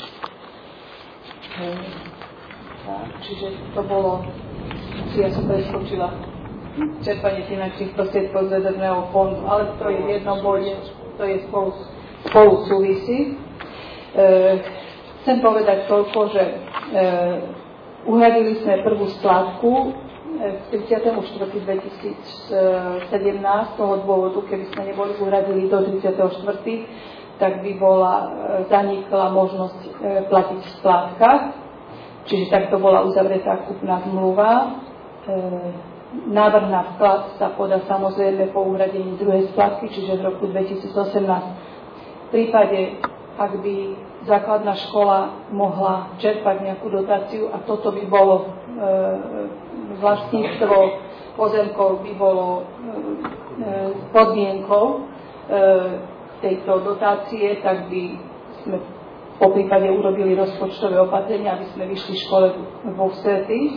Čiže to bolo, ja som preskočila čerpanie finančných prostriedkov z rezervného fondu, ale to je jedno bode, to je spolu, spolu súvisí. E, chcem povedať toľko, že e, uhradili sme prvú splátku v tridsiateho štvrtého dvetisícsedemnásť z toho dôvodu, keby sme neboli uhradili do tridsiateho štvrtého tak by bola, zanikla možnosť e, platiť v splátkach. Čiže takto bola uzavretá kúpna zmluva. E, návrh na vklad sa podá samozrejme po uhradení druhej splátky, čiže v roku dvetisícosemnásť. V prípade, ak by základná škola mohla čerpať nejakú dotáciu a toto by bolo e, vlastníctvo pozemkov by bolo e, podmienkou e, tejto dotácie, tak by sme po prípade urobili rozpočtové opatrenia, aby sme vyšli škole vo vstretí. E,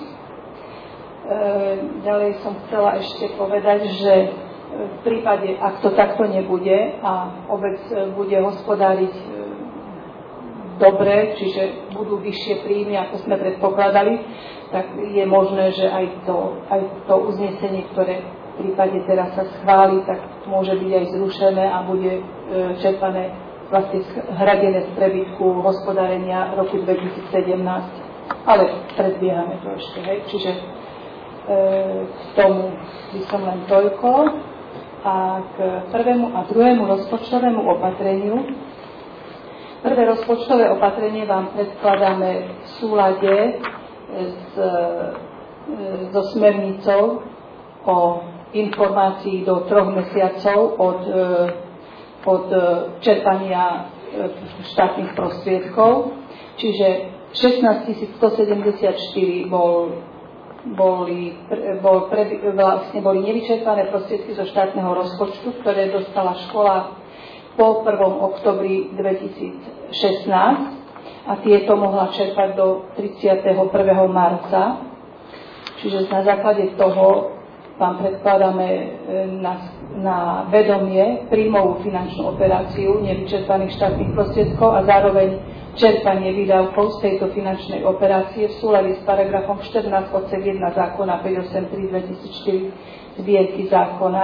ďalej som chcela ešte povedať, že v prípade, ak to takto nebude a obec bude hospodáriť e, dobre, čiže budú vyššie príjmy, ako sme predpokladali, tak je možné, že aj to, aj to uznesenie, ktoré v prípade teraz sa schváli, tak môže byť aj zrušené a bude e, čerpané vlastne hradené z prebytku hospodárenia roku dvetisícsedemnásť. Ale predbiehame to ešte, hej. Čiže e, k tomu by som len toľko. A k prvému a druhému rozpočtovému opatreniu. Prvé rozpočtové opatrenie vám predkladáme v súlade s, so smernicou o informácii do troch mesiacov od od čerpania štátnych prostriedkov, čiže šestnásťtisíc stosedemdesiatštyri bol, boli, bol pre, vlastne boli nevyčerpané prostriedky zo štátneho rozpočtu, ktoré dostala škola po prvom októbri dvetisícšestnásť a tieto mohla čerpať do tridsiateho prvého marca. Čiže na základe toho vám predkladáme na, na vedomie príjmovú finančnú operáciu nevyčerpaných štátnych prostriedkov a zároveň čerpanie výdavkov z tejto finančnej operácie v súlade s paragrafom štrnásť odsek jeden zákona päťstoosemdesiattri dvetisícštyri zbierky zákona.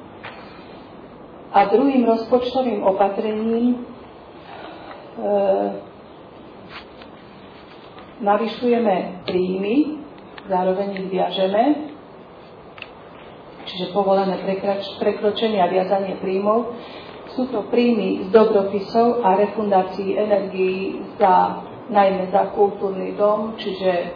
A druhým rozpočtovým opatrením e, navyšujeme príjmy, zároveň ich viažeme, čiže povolené prekročenie a viazanie príjmov. Sú to príjmy z dobropisov a refundácií energií za, najmä za kultúrny dom, čiže e,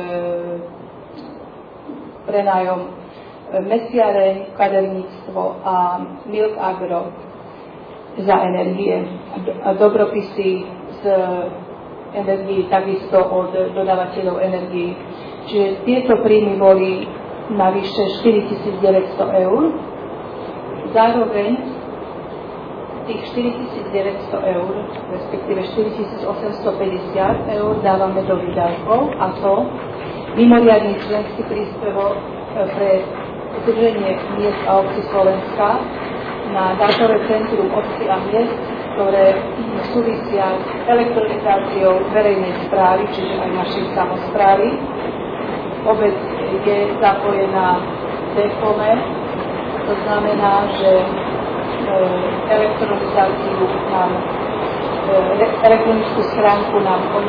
prenájom mesiareň, kaderníctvo a Milk Agro za energie a dobropisy z energií takisto od dodávateľov energií. Čiže tieto príjmy boli navyše štyritisícdeväťsto eur. Zároveň tých štyritisícdeväťsto eur, respektíve štyritisícosemstopäťdesiat eur dávame do výdavkov, a to mimoriadny členský príspevok pre združenie miest a obcí Slovenska na dátové centrum obcí a miest, ktoré súvisia s elektronizáciou verejnej správy, čiže aj našej samosprávy. Obec je zapojená v DEFOME, to znamená, že e, elektronizáciu nám, e, elektronickú schránku nám oni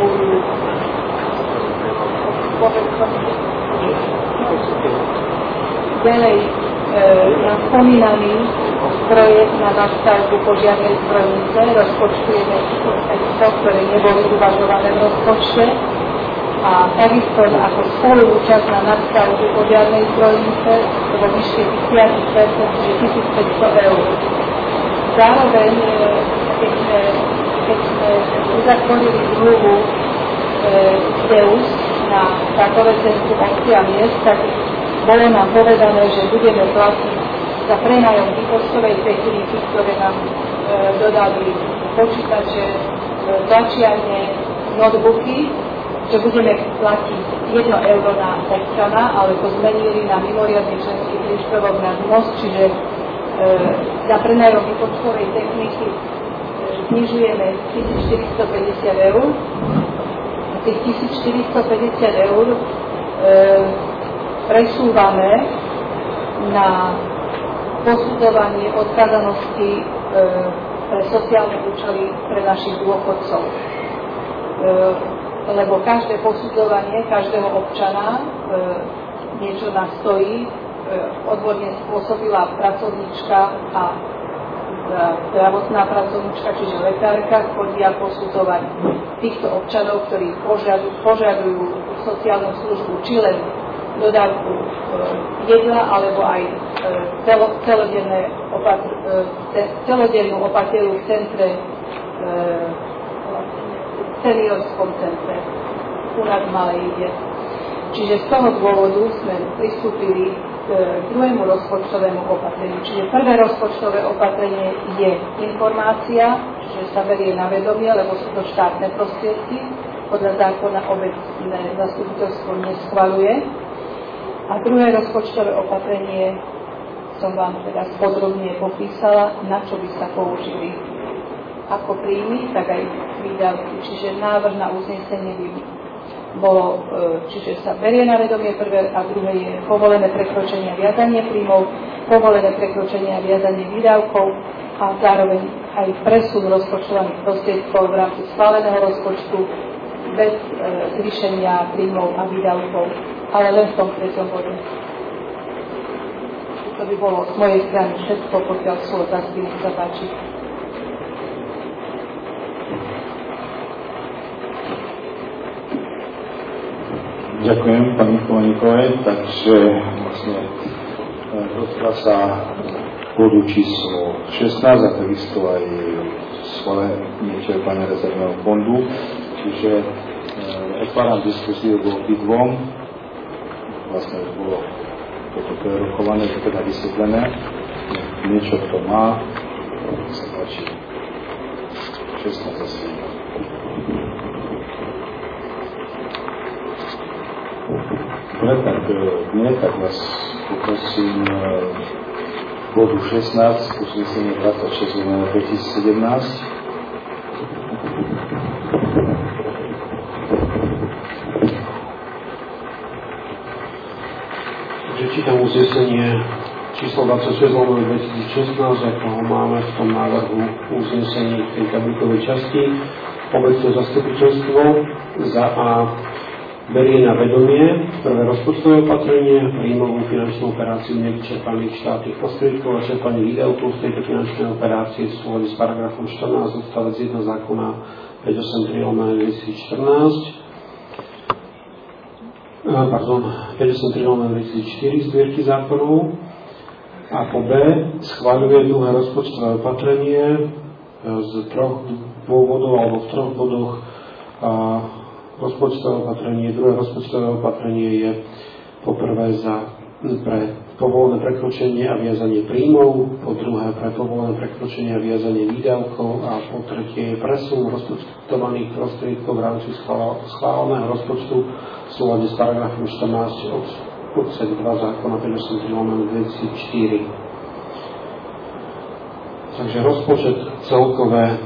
spravujú. Ďalej e, na spomínaný projekt na nadstavbu požiarnej zbrojnice rozpočtujeme to, ktoré neboli uvažované v rozpočte. A takisto ako spoluúčasť na nadstavbu požiarnej zbrojnice vo výške desať percent, čiže tisícpäťsto eur. Zároveň, keď sme, keď sme uzatvorili zmluvu e, Deus na takové centrum obcí a miest, tak bolo nám povedané, že budeme platiť za prenájom výpočtovej techniky, ktoré nám e, dodali počítače, e, tlačiarne, notebooky, že budeme platiť jedno euro na občana, ale to zmenili na mimoriadny členský príspevok na most, čiže e, za prenajom výpočtovej techniky e, znižujeme tisícštyristopäťdesiat eur. A tých tisícštyristopäťdesiat eur e, presúvame na posudzovanie odkázanosti e, pre sociálne účely pre našich dôchodcov. E, lebo každé posudzovanie každého občana e, niečo nás stojí. E, odborne spôsobila pracovníčka a zdravotná pracovníčka, čiže lekárka, chodia posudzovať týchto občanov, ktorí požiadujú, požiadujú sociálnu službu, či len dodávku e, jedla, alebo aj e, celo, celodenné opatr, e, celodennú opateru v centre e, seniorskom centre u nás v Malej Ide. Čiže z toho dôvodu sme pristúpili k druhému rozpočtovému opatreniu. Čiže prvé rozpočtové opatrenie je informácia, čiže sa berie na vedomie, lebo sú to štátne prostriedky, podľa zákona obecné zastupiteľstvo neschvaľuje. A druhé rozpočtové opatrenie som vám teda podrobne popísala, na čo by sa použili ako príjmy, tak aj výdavky. Čiže návrh na uznesenie by bolo, čiže sa berie na vedomie prvé a druhé je povolené prekročenie a viazanie príjmov, povolené prekročenie a viazanie výdavkov a zároveň aj presun rozpočtovaných prostriedkov v rámci schváleného rozpočtu bez e, zvýšenia príjmov a výdavkov, ale len v tom treťom bode. To by bolo z mojej strany všetko, pokiaľ sú otázky, nech sa páči. Ďakujem pani Kovánikovej, takže vlastne dostala sa bodu číslo šestnásť a takisto aj schválenie čerpania rezervného fondu, čiže e, otváram diskusiu k obidvom, vlastne už bolo toto prerokované, teda vysvetlené, niečo to má, sa páči šestnásť asi. Dobre, tak nie, tak vás poprosím bodu šestnásť, uznesenie dvadsaťšesť dvetisícsedemnásť. Takže čítam uznesenie číslo dvadsaťšesť dvetisícšestnásť, ako ho máme v tom návrhu uznesení v tej tabulkovej časti. Obecné zastupiteľstvo za A berie na vedomie prvé rozpočtové opatrenie, príjmovú finančnú operáciu nevyčerpaných štátnych prostriedkov a čerpanie výdavkov z tejto finančnej operácie v súlade s paragrafom štrnásť odstavec jeden zákona päťstoosemdesiattri lomeno dvetisícštrnásť. Pardon, päťstoosemdesiattri lomeno dvetisícštyri zbierky zákonov. A po B schvaľuje druhé rozpočtové opatrenie z troch dôvodov alebo v troch bodoch. Rozpočtové opatrenie, druhé rozpočtové opatrenie je poprvé za pre povolené prekročenie a viazanie príjmov, po druhé pre povolené prekročenie a viazanie výdavkov a po tretie je presun rozpočtovaných prostriedkov v rámci schváleného rozpočtu v súlade s paragrafom štrnásť od odsek dva zákona päťstoosemdesiattri lomeno dvetisícštyri. Takže rozpočet celkové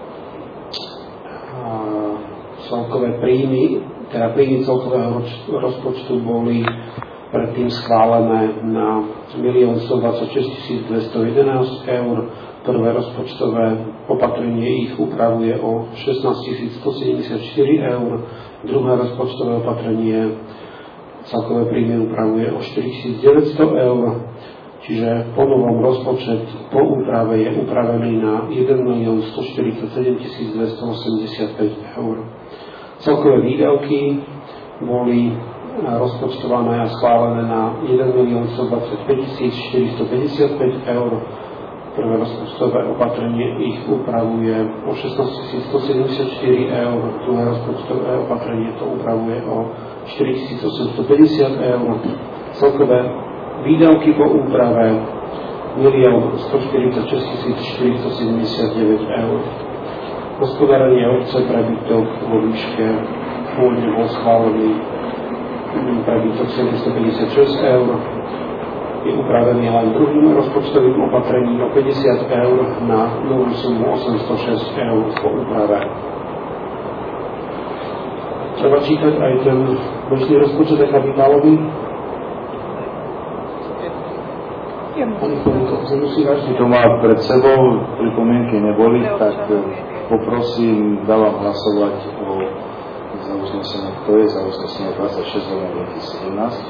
celkové príjmy, teda príjmy celkového rozpočtu boli predtým schválené na milión stodvadsaťšesť tisíc dvestojedenásť eur. Prvé rozpočtové opatrenie ich upravuje o šestnásť tisíc stosedemdesiatštyri eur. Druhé rozpočtové opatrenie Celkové príjmy upravuje o štyritisícdeväťsto eur, čiže po novom rozpočet po úprave je upravený na jeden milión stoštyridsaťsedem tisíc dvestoosemdesiatpäť eur. Celkové výdavky boli rozpočtované a schválené na jeden milión stodvadsaťpäť tisíc štyristopäťdesiatpäť eur. Prvé rozpočtové opatrenie ich upravuje o šestnásť tisíc stosedemdesiatštyri eur, druhé rozpočtové opatrenie to upravuje o štyri tisíc osemstopäťdesiat eur. Celkové výdavky po úprave milión stoštyridsaťšesť tisíc štyristosedemdesiatdeväť eur. Hospodárenie obce prebytok vo výške pôvodne bol schválený prebytok sedemstopäťdesiatšesť eur. Je upravený len druhým rozpočtovým opatrením o päťdesiat eur na novú sumu osemstošesť eur po úprave. Treba čítať aj ten bežný rozpočet a kapitálový. To má pred sebou, pripomienky neboli, tak poprosím, dávam hlasovať o za uznesenie, kto je za uznesenie dvadsaťšesť dvetisícsedemnásť.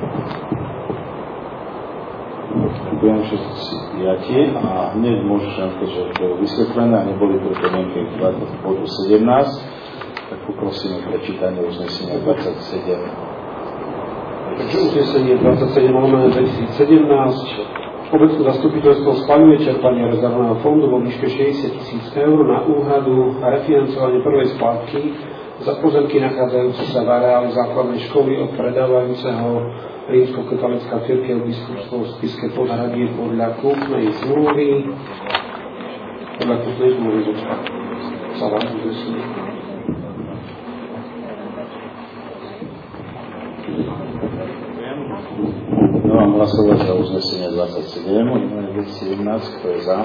Ďakujem, všetci si prijatí a hneď môžem, keďže to bolo vysvetlené a neboli pripomienky k bodu sedemnásť, tak poprosím o prečítanie uznesenia dvadsaťsedem. Takže uznesenie dvadsaťsedem lomeno dvetisícsedemnásť. Obecné zastupiteľstvo schvaľuje čerpanie rezervného fondu vo výške šesťdesiat tisíc eur na úhradu a refinancovanie prvej splátky za pozemky nachádzajúce sa v areáli základnej školy od predávajúceho Rímskokatolická cirkev biskupstvo v Spišské Podhradie podľa kúpnej zmluvy. Podľa kúpnej zmluvy zočka. Sa vám uznesenie. Dávam hlasovať za uznesenie dvadsaťsedem, dvetisícsedemnásť, kto je za.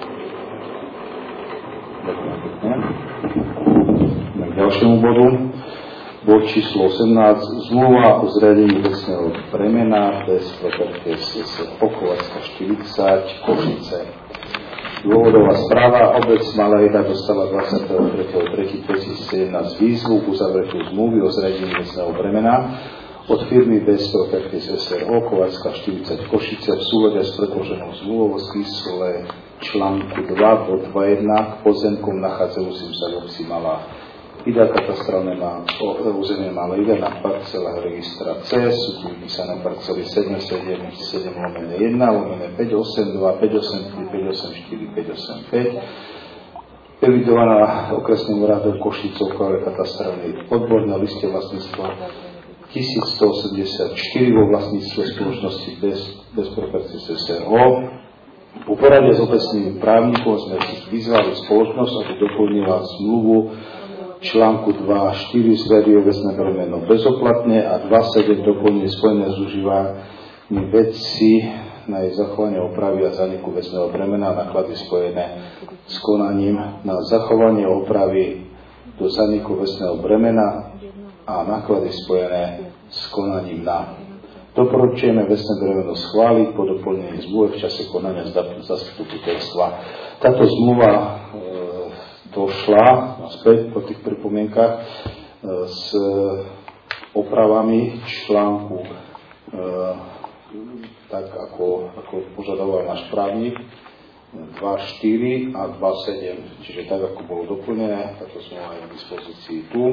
Ďakujem pekne. K ďalšiemu bodu. Bod číslo osemnásť. Zmluva o zriadení vecného bremena bez property es es er Okovacka štyridsať, Košice. Dôvodová správa. Obec Malá Ida dostala dvadsiateho tretieho tretieho dvetisícsedemnásť výzvu k uzavretiu zmluvy o zriadení vecného bremena od firmy Bez Properties es er o Kovácka štyridsať Košice v súlade s predloženou zmluvou v zmysle článku dva bod dva jeden k pozemkom nachádzajúcim sa v obci Malá Ida, katastrálne má územie Malá Ida na parcelách registra C, sú tu vypísané parcely sedem sedem sedem lomeno jeden, lomeno päť osem dva, päť osem tri, päť osem štyri, päť osem päť. Evidovaná okresným úradom Košicovka katastrálny odbor na liste vlastníctva tisícstoosemdesiatštyri vo vlastníctve spoločnosti Bez, Bez Properties es er o. Po porade s obecným právnikom sme vyzvali spoločnosť, aby doplnila zmluvu článku dva štyri zriaduje vecné bremeno bezoplatne a dva sedem doplní spojené s užívaním veci na jej zachovanie opravy a zaniku vecného bremena a náklady spojené s konaním na zachovanie opravy do zaniku vecného bremena a náklady spojené s konaním na. Doporučujeme vecné bremeno schváliť po doplnení zmluvy v čase konania zastupiteľstva. Táto zmluva e, došla naspäť po tých pripomienkach e, s opravami článku e, tak ako, ako požadoval náš právnik dva štyri a dva sedem, čiže tak ako bolo doplnené, táto zmluva je v dispozícii tu.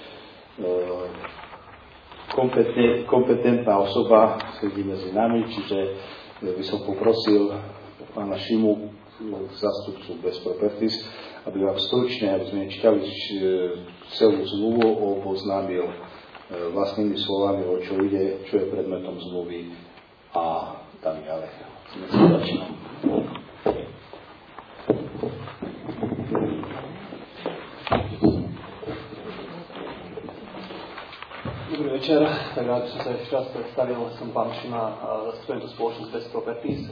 Kompetentná, kompetentná osoba sedí medzi nami, čiže by som poprosil pána Šimu, zástupcu Bez Properties, aby vám stručne, aby sme čítali celú zmluvu, oboznámil vlastnými slovami, o čo ide, čo je predmetom zmluvy a tak ďalej. Dobrý večer, tak rád som sa ešte raz predstavil, som pán Šima, zastupujem tu spoločnosť Bez Properties.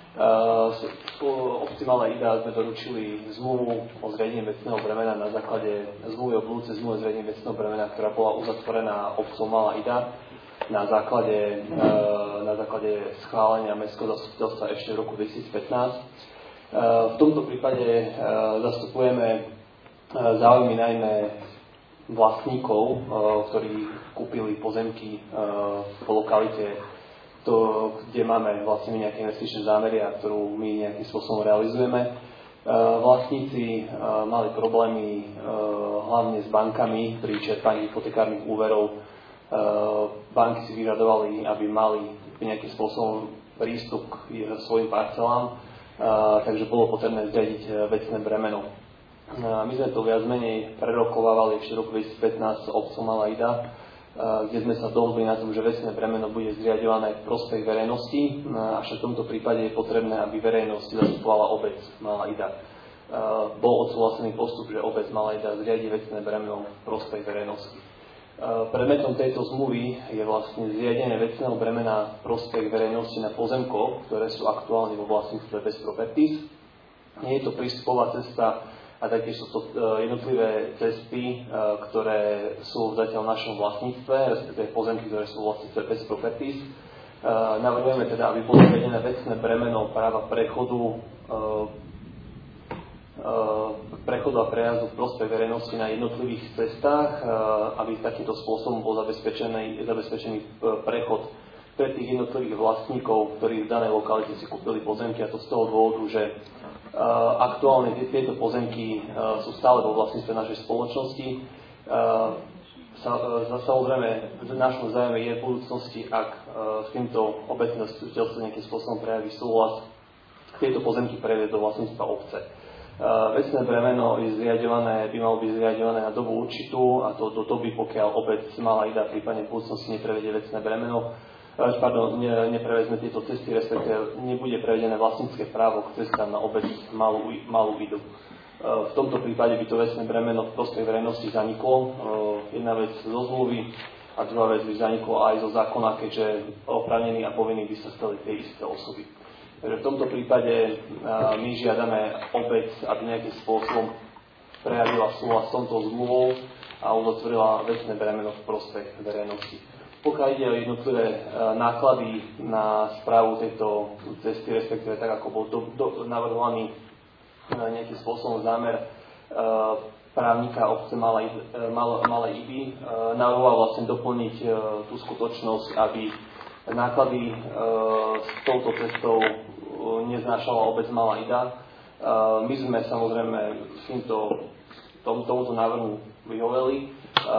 Uh, obci Malá Ida sme doručili zmluvu o zriadení vecného bremena na základe zmluvy o budúcej zmluve o zriadení vecného bremena, ktorá bola uzatvorená obcom Malá Ida na základe, uh, na základe schválenia mestského zastupiteľstva ešte v roku dvetisícpätnásť. Uh, v tomto prípade uh, zastupujeme uh, záujmy najmä vlastníkov, ktorí kúpili pozemky v lokalite, to, kde máme vlastne nejaké investičné zámery a ktorú my nejakým spôsobom realizujeme. Vlastníci mali problémy hlavne s bankami pri čerpaní hypotekárnych úverov. Banky si vyžadovali, aby mali nejakým spôsobom prístup k svojim parcelám, takže bolo potrebné zriadiť vecné bremeno. My sme to viac menej prerokovávali ešte v roku dvetisícpätnásť s obcom Malá Ida, kde sme sa dohodli na tom, že vecné bremeno bude zriaďované v prospech verejnosti, avšak v tomto prípade je potrebné, aby verejnosť zastupovala obec Malá Ida. Bol odsúhlasený postup, že obec Malá Ida zriadi vecné bremeno v prospech verejnosti. Predmetom tejto zmluvy je vlastne zriadenie vecného bremena v prospech verejnosti na pozemkoch, ktoré sú aktuálne vo vlastníctve bez properties. Nie je to prístupová cesta, a taktiež sú to jednotlivé cesty, ktoré sú zatiaľ v našom vlastníctve, respektíve pozemky, ktoré sú v vlastníctve bez properties. Navrhujeme teda, aby bolo zriadené vecné bremeno práva prechodu, prechodu a prejazdu v prospech verejnosti na jednotlivých cestách, aby takýmto spôsobom bol zabezpečený, zabezpečený prechod pre tých jednotlivých vlastníkov, ktorí v danej lokalite si kúpili pozemky, a to z toho dôvodu, že Uh, aktuálne tieto pozemky uh, sú stále vo vlastníctve našej spoločnosti. Uh, sa, uh, samozrejme, v našom záujme je v budúcnosti, ak uh, s týmto obecné zastupiteľstvo nejakým spôsobom prejaví súhlas, tieto pozemky previesť do vlastníctva obce. Uh, vecné bremeno je zriaďované, by malo byť zriaďované na dobu určitú, a to do doby, pokiaľ obec Malá Ida v prípadne v budúcnosti neprevedie vecné bremeno. Pardon, ne, neprevezme tieto cesty, respektíve nebude prevedené vlastnícke právo k cestám na obec Malú, Malú Idu. V tomto prípade by to vecné bremeno v prospech verejnosti zaniklo. Jedna vec zo zmluvy a druhá vec by zaniklo aj zo zákona, keďže oprávnení a povinní by sa stali tie isté osoby. Takže v tomto prípade my žiadame obec, aby nejakým spôsobom prejavila súhlas s touto zmluvou a uzatvorila vecné bremeno v prospech verejnosti. Pokiaľ ide o jednotlivé náklady na správu tejto cesty, respektíve tak, ako bol do, do, navrhovaný nejakým spôsobom zámer právnika obce Malej, Malej Idy, navrhoval vlastne doplniť tú skutočnosť, aby náklady s touto cestou neznášala obec Malá Ida. My sme samozrejme s týmto tom, tomuto návrhu vyhoveli.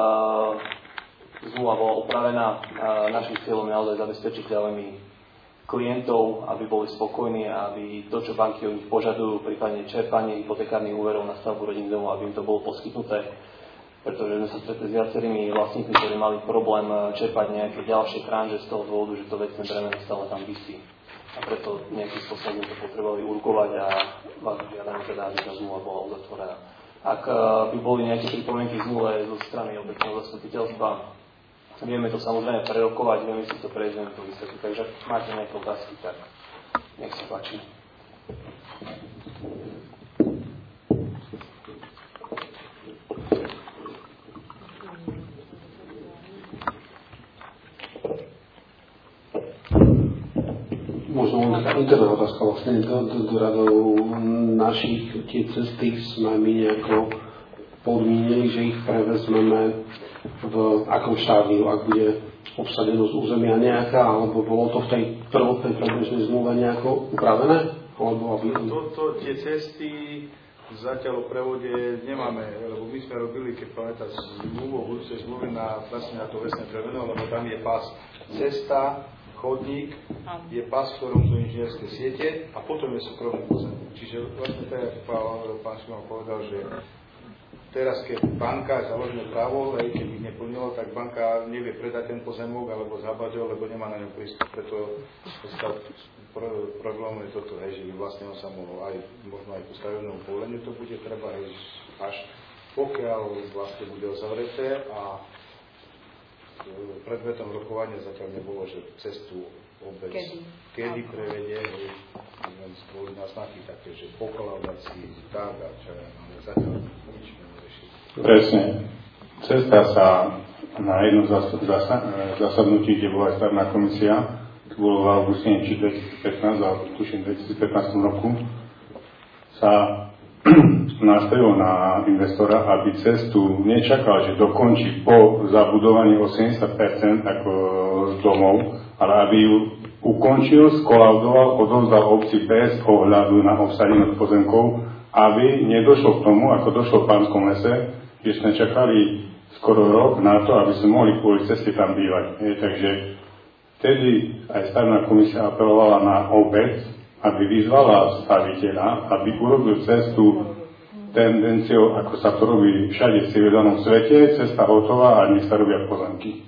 Zmluva bola opravená. Našim cieľom je naozaj zabezpečiť záujmy klientov, aby boli spokojní a aby to, čo banky od nich požadujú, prípadne čerpanie hypotekárnych úverov na stavbu rodinných domov, aby im to bolo poskytnuté. Pretože sme sa stretli s viacerými vlastníkmi, ktorí mali problém čerpať nejaké ďalšie tranže z toho dôvodu, že to vecné bremeno stále tam visí. A preto nejakým spôsobom to potrebovali urgovať a vás žiadame teda, aby tá zmluva bola uzatvorená. Ak by boli nejaké pripomienky zmluve zo strany obecného zastupiteľstva, vieme to samozrejme prerokovať, vieme si to prejsť, vieme to vysvetliť. Takže ak máte nejaké otázky, tak nech sa páči. Možno len taká interná otázka vlastne do, do, do radov našich, tie cesty sme my nejako podmienili, že ich prevezmeme v akom štádiu, ak bude obsadenosť územia nejaká, alebo bolo to v tej prvotnej predbežnej zmluve nejako upravené? Alebo aby... Toto, tie cesty zatiaľ o prevode nemáme, lebo my sme robili, keď pamätáš, zmluvu, budúcej zmluvy na, vlastne na to vesné bremeno, lebo tam je pás cesta, chodník, je pás, v ktorom sú inžinierské siete a potom je súkromný pozemok. Čiže vlastne tak, ako pán Šimon povedal, že teraz, keď banka založné právo, aj keď ich neplnilo, tak banka nevie predať ten pozemok alebo zabať ho, lebo nemá na ňom prístup. Preto pro, problém je toto, hej, že vlastne on sa mohol aj, možno aj po stavebnom povoleniu to bude treba, hej, až pokiaľ vlastne bude uzavreté a predmetom rokovania zatiaľ nebolo, že cestu obec kedy, kedy prevedie, len boli náznaky také, že pokladať si tak a čo ja, ale zatiaľ nič nerešili. Presne. Cesta sa na jednom zasadnutí, kde bola aj stavebná komisia, to bolo v auguste či dvetisícpätnásť, ale tuším v dvetisícpätnástom roku, sa nastavil na investora, aby cestu nečakal, že dokončí po zabudovaní osemdesiat percent ako z domov, ale aby ju ukončil, skolaudoval, odovzdal obci bez ohľadu na obsadenosť pozemkov, aby nedošlo k tomu, ako došlo v Pánskom lese, kde sme čakali skoro rok na to, aby sme mohli kvôli ceste tam bývať. Je, takže vtedy aj stavebná komisia apelovala na obec, aby vyzvala staviteľa, aby urobil cestu tendenciou, ako sa to robí všade v civilizačnom svete, cesta hotová a nech sa robia pozemky.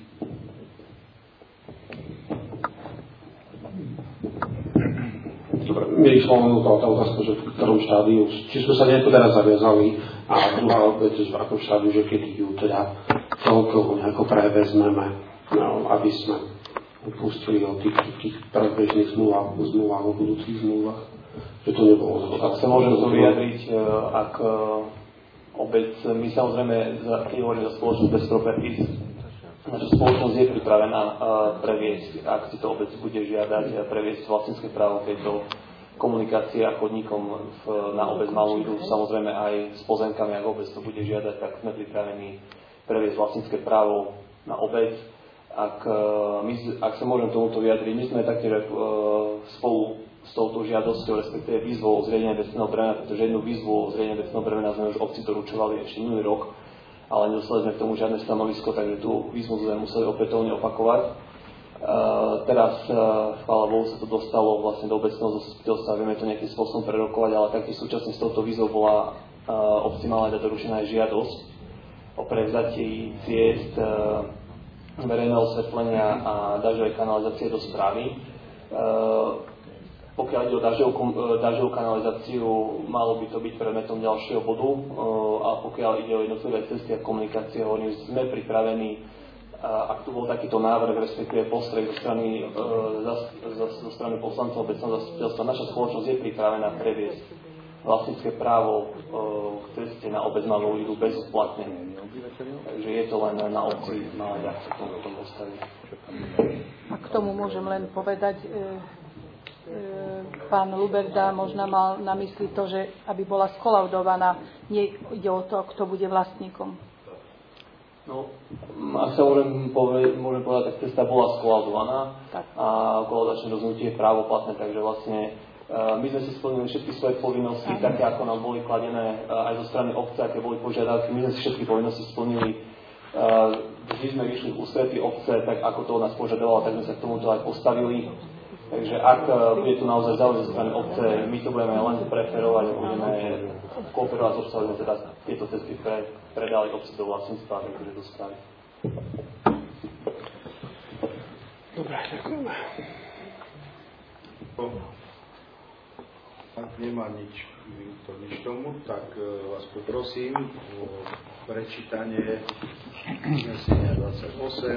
Mi išlo len tá otázka, že v ktorom štádiu, či sme sa nejako teraz zaviazali a druhá vec, v akom štádiu, že keď ju teda celkovo nejako prevezmeme, no, aby sme upustili od tých, tých predbežných zmluvách, zmluvách o budúcich zmluvách, že to nebolo. Ak sa môžem to vyjadriť, ak obec, my samozrejme, keď hovorím za spoločnosť Best Properties, naša spoločnosť je pripravená previesť, ak si to obec bude žiadať, previesť vlastnícke právo tejto komunikácie a chodníkom v, na obec Malú Idu, samozrejme aj s pozemkami, ak obec to bude žiadať, tak sme pripravení previesť vlastnícke právo na obec. Ak, my, ak sa môžem tomuto vyjadriť, my sme taktiež spolu s touto žiadosťou, respektíve výzvou o zriadenie vecného bremena, pretože jednu výzvu o zriadenie vecného bremena sme už obci doručovali ešte minulý rok, ale nedostali sme k tomu žiadne stanovisko, takže tú výzvu sme museli opätovne opakovať. Uh, teraz, uh, chvála Bohu, sa to dostalo vlastne do obecného zastupiteľstva, vieme to nejakým spôsobom prerokovať, ale taktiež súčasne s touto výzvou bola uh, obci Malá Ida doručená aj žiadosť o prevzatie ciest, uh, verejného osvetlenia a dažďovej kanalizácie do správy. Uh, pokiaľ ide o dažďovú kanalizáciu, malo by to byť predmetom ďalšieho bodu, uh, a pokiaľ ide o jednotlivé cesty a komunikácie, hovorím, sme pripravení, ak tu bol takýto návrh, respektíve postreh zo strany, e, zo strany poslancov obecného zastupiteľstva, naša spoločnosť je pripravená previesť vlastnícke právo e, k ceste na obec Malú Idu bezplatne. Takže je to len na obci Malá Ida, sa tomu potom postaví. A k tomu môžem len povedať, e, e, pán Luberda možno mal na mysli to, že aby bola skolaudovaná, nie ide o to, kto bude vlastníkom. No, ak sa môžem povedať, môžem povedať, tak cesta bola skolaudovaná a kolaudačné rozhodnutie je právoplatné, takže vlastne uh, my sme si splnili všetky svoje povinnosti, Aha. také ako nám boli kladené uh, aj zo strany obce, aké boli požiadavky, my sme si všetky povinnosti splnili, uh, vždy sme vyšli v ústretí obce, tak ako to od nás požiadalo, tak sme sa k tomuto aj postavili. Takže ak uh, bude tu naozaj záujem zo strany obce, my to budeme len preferovať a budeme kooperovať s obcami, teda tieto cesty pre, predali obce do vlastníctva, takže do správy. Dobre, ďakujeme. Ak nemá nič, to nič tomu, tak vás poprosím o prečítanie uznesenia dvadsaťosem.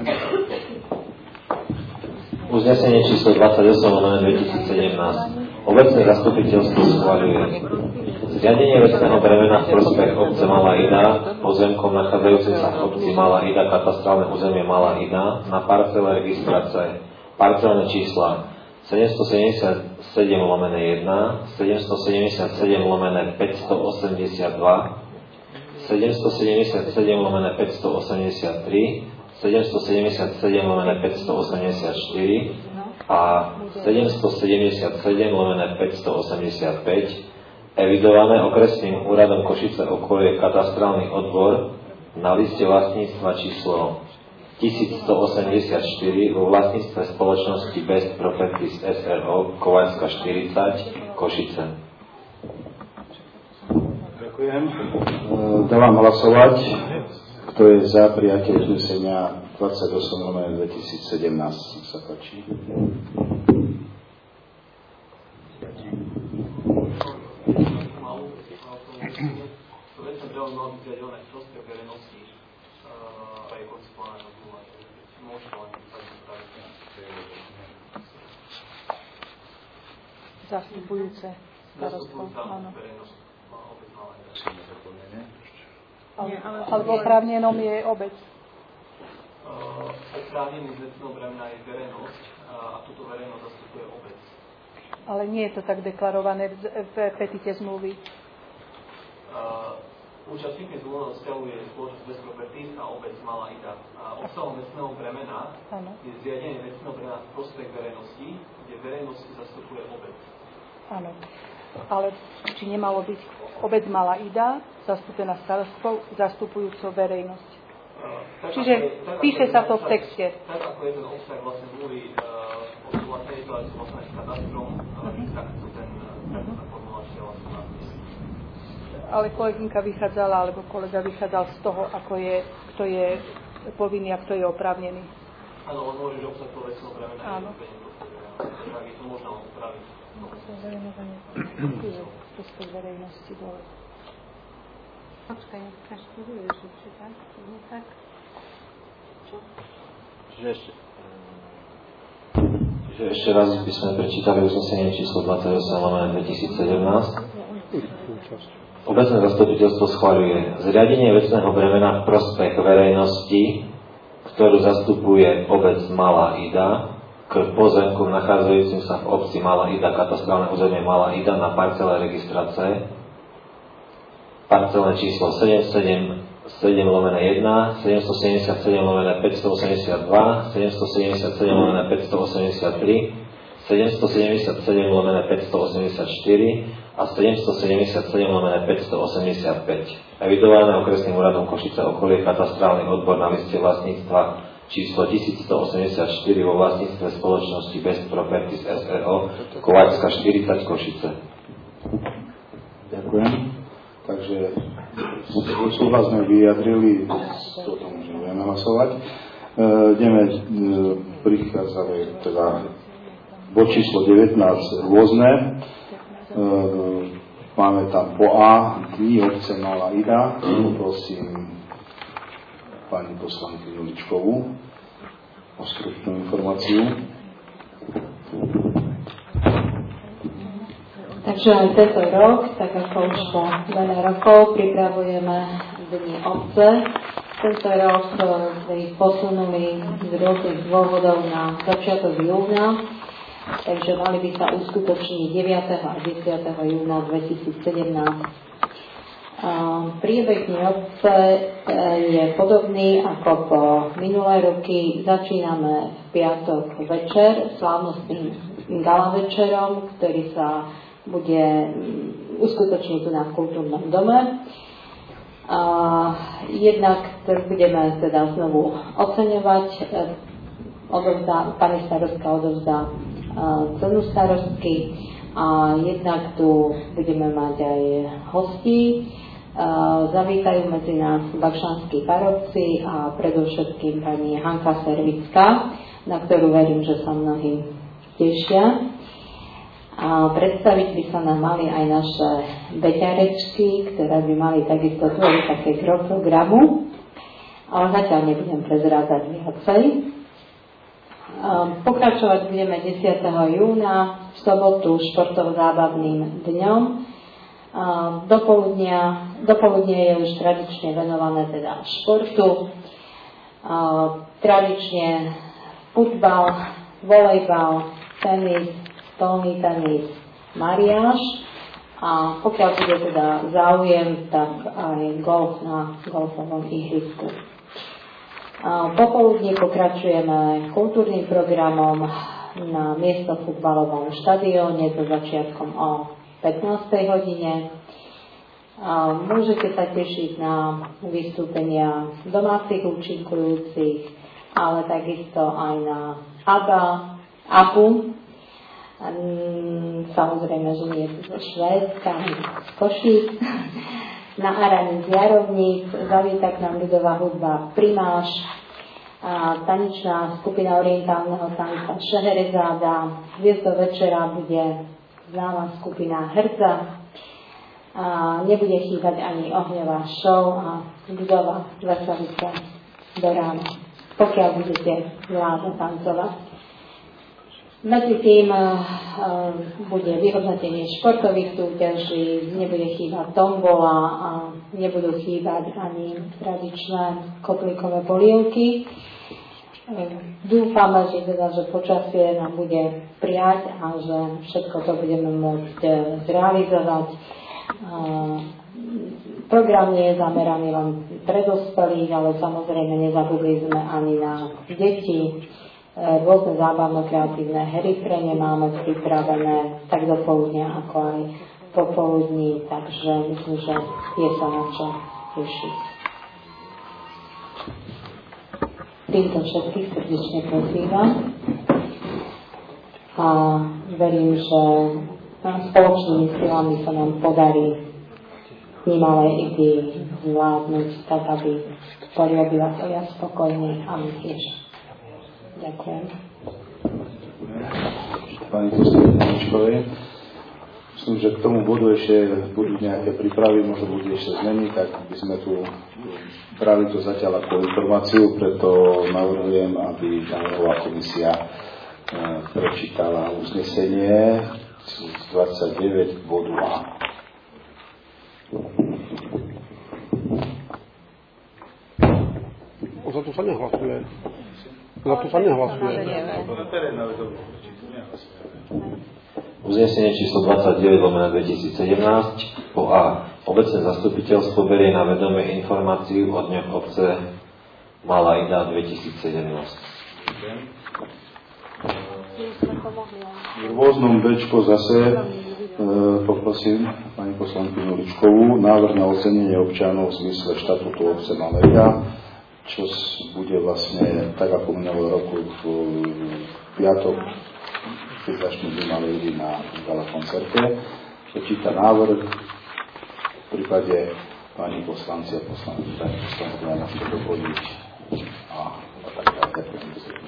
Uznesenie číslo dvadsaťosem lomeno dvetisícsedemnásť. Obecné zastupiteľstvo schvaľuje zriadenie vecného bremena v prospech obce Malá Ida pozemkom nachádzajúcim sa v obci Malá Ida, katastrálne územie Malá Ida, na parcele registrace parcelné čísla sedemstosedemdesiatsedem lomeno jeden, sedemstosedemdesiatsedem lomeno päťstoosemdesiatdva, sedemstosedemdesiatsedem lomeno päťstoosemdesiattri, sedemstosedemdesiatsedem lomeno päťstoosemdesiatštyri a sedemstosedemdesiatsedem lomeno päťstoosemdesiatpäť, evidované okresným úradom Košice okolie katastrálny odbor na liste vlastníctva číslo tisícstoosemdesiatštyri vo vlastníctve spoločnosti Best Properties es er o Kovačská štyridsať Košice. Ďakujem. Dávam hlasovať. Kto je za prijatie uznesenia dvadsaťosem lomeno dvetisícsedemnásť? Nech sa páči. Zastupujúce starostvo, áno. Ale v oprávnenom je obec. Oprávnený z vecného bremena je verejnosť a túto verejnosť zastupuje obec. Ale nie je to tak deklarované v, v petite zmluvy. účastníkmi zmluvného vzťahu je spoločnosť Best Properties a obec Malá Ida. A obsahom vecného bremena je zriadenie vecného bremena v prospech verejnosti, kde verejnosť zastupuje obec. Áno. Ale či nemalo byť obec Malá Ida zastúpená starostkou zastupujúcou verejnosť? Tak, Čiže tak, píše sa to v texte. Tak ako je ten obsah vlastne zmluvy uh, od vlastnej to aj vlastne s katastrom, uh, tak to ten uh, formulácia vlastne napíš. Ale kolegynka vychádzala, alebo kolega vychádzal z toho, ako je, kto je povinný a kto je oprávnený. Áno, on hovorí, že obsah toho vecného bremena je úplne tak je to možno upraviť. Prospech verejnosti dole. Počkaj, trošku vieš, či tak? Nie tak? Čo? Čiže ešte, čiže ešte raz by sme prečítali uznesenie číslo dvadsaťosem lomeno dvetisícsedemnásť. Obecné zastupiteľstvo schvaľuje zriadenie vecného bremena v prospech verejnosti, ktorú zastupuje obec Malá Ida, k pozemkom nachádzajúcim sa v obci Malá Ida, katastrálne územie Malá Ida na parcele registrace, parcelné číslo sedemstosedemdesiatsedem lomeno jeden, sedemstosedemdesiatsedem lomeno päťstoosemdesiatdva, sedemstosedemdesiatsedem lomeno päťstoosemdesiattri, sedemstosedemdesiatsedem lomeno päťstoosemdesiatštyri a sedemstosedemdesiatsedem lomeno päťstoosemdesiatpäť. Evidované okresným úradom Košice okolie katastrálny odbor na liste vlastníctva číslo tisícstoosemdesiatštyri vo vlastníctve spoločnosti Best Properties es er o Kováčska štyridsať Košice. Ďakujem. Takže súhlas sme vyjadrili, toto môžeme hlasovať. E, ideme, e, prichádzame teda bod číslo devätnásť rôzne. E, máme tam po A, dni obce Malá Ida. Poprosím pani poslankyňu Ličkovú o stručnú informáciu. Takže aj tento rok, tak ako už po veľa rokov, pripravujeme Dni obce. Tento rok sme ich posunuli z rôznych dôvodov na začiatok júna, takže mali by sa uskutočniť deviateho a desiateho júna dvetisícsedemnásť. Priebeh Dní obce je podobný ako po minulé roky. Začíname v piatok večer slávnostným gala večerom, ktorý sa bude uskutočniť tu na kultúrnom dome. A jednak budeme teda znovu oceňovať, odovzdá, pani starostka odovzdá cenu starostky a jednak tu budeme mať aj hostí. Zavítajú medzi nás bakšanskí parovci a predovšetkým pani Hanka Servická, na ktorú verím, že sa mnohí tešia. A predstaviť by sa nám mali aj naše beťarečky, ktoré by mali takisto tvoriť také gro programu, ale zatiaľ nebudem prezrádzať viacej. Pokračovať budeme desiateho júna v sobotu športovo-zábavným dňom. Dopoludnie je už tradične venované teda športu. Tradične futbal, volejbal, tenis, stolný tenis, mariáž a pokiaľ bude teda záujem, tak aj golf na golfovom ihrisku. Popoludní pokračujeme kultúrnym programom na miesto futbalovom štadióne so začiatkom o pätnástej hodine. Môžete sa tešiť na vystúpenia domácich účinkujúcich, ale takisto aj na ABBA, APU. Samozrejme, že nie zo Švédska, z Košíc. Na Arane z Jarovníc zavíta k nám ľudová hudba Primáš, a tanečná skupina orientálneho tanca Šeherezáda. Hviezdou večera bude známa skupina Herca. A nebude chýbať ani ohňová show a ľudová veselica do rána, pokiaľ budete vládne tancovať. Medzi tým uh, bude vyhodnotenie športových súťaží, nebude chýbať tombola a nebudú chýbať ani tradičné kotlikové polievky. Uh, dúfame, že, teda, že počasie nám bude prijať a že všetko to budeme môcť uh, zrealizovať. Uh, Program nie je zameraný len pre dospelých, ale samozrejme nezabudli sme ani na deti. Rôzne zábavno-kreatívne hry pre ne máme pripravené tak do poludnia, ako aj popoludní, takže myslím, že je sa na čo tešiť. Týmto všetkých srdečne pozývam a verím, že spoločnými silami sa nám podarí nemalé idei zvládnuť tak, aby boli obyvateľia spokojní a my tiež. Ďakujem. Pani poslankyňovej, myslím, že k tomu bodu ešte budú nejaké prípravy, možno bude ešte zmeniť, tak by sme tu brali to zatiaľ ako informáciu, preto navrhujem, aby navrhová komisia prečítala uznesenie z dvadsaťdeväť bodu A. Za to sa nehlasuje. Za to sa nehlasuje. Uznesenie číslo dvadsaťdeväť lomeno dvetisícsedemnásť po A. Obecné zastupiteľstvo berie na vedomie informáciu o dňoch obce Malá Ida dvetisícsedemnásť. V rôznom Bčko zase e, poprosím pani poslankyňu Ličkovú návrh na ocenenie občanov v zmysle štatútu obce Malá Ida, čo bude vlastne tak ako minulého roku v piatok, keď začnú by mali ísť na gala koncerte. Prečíta návrh, v prípade pani poslanci a poslanci, pani poslanci na to doplniť a, a tak ďakujem.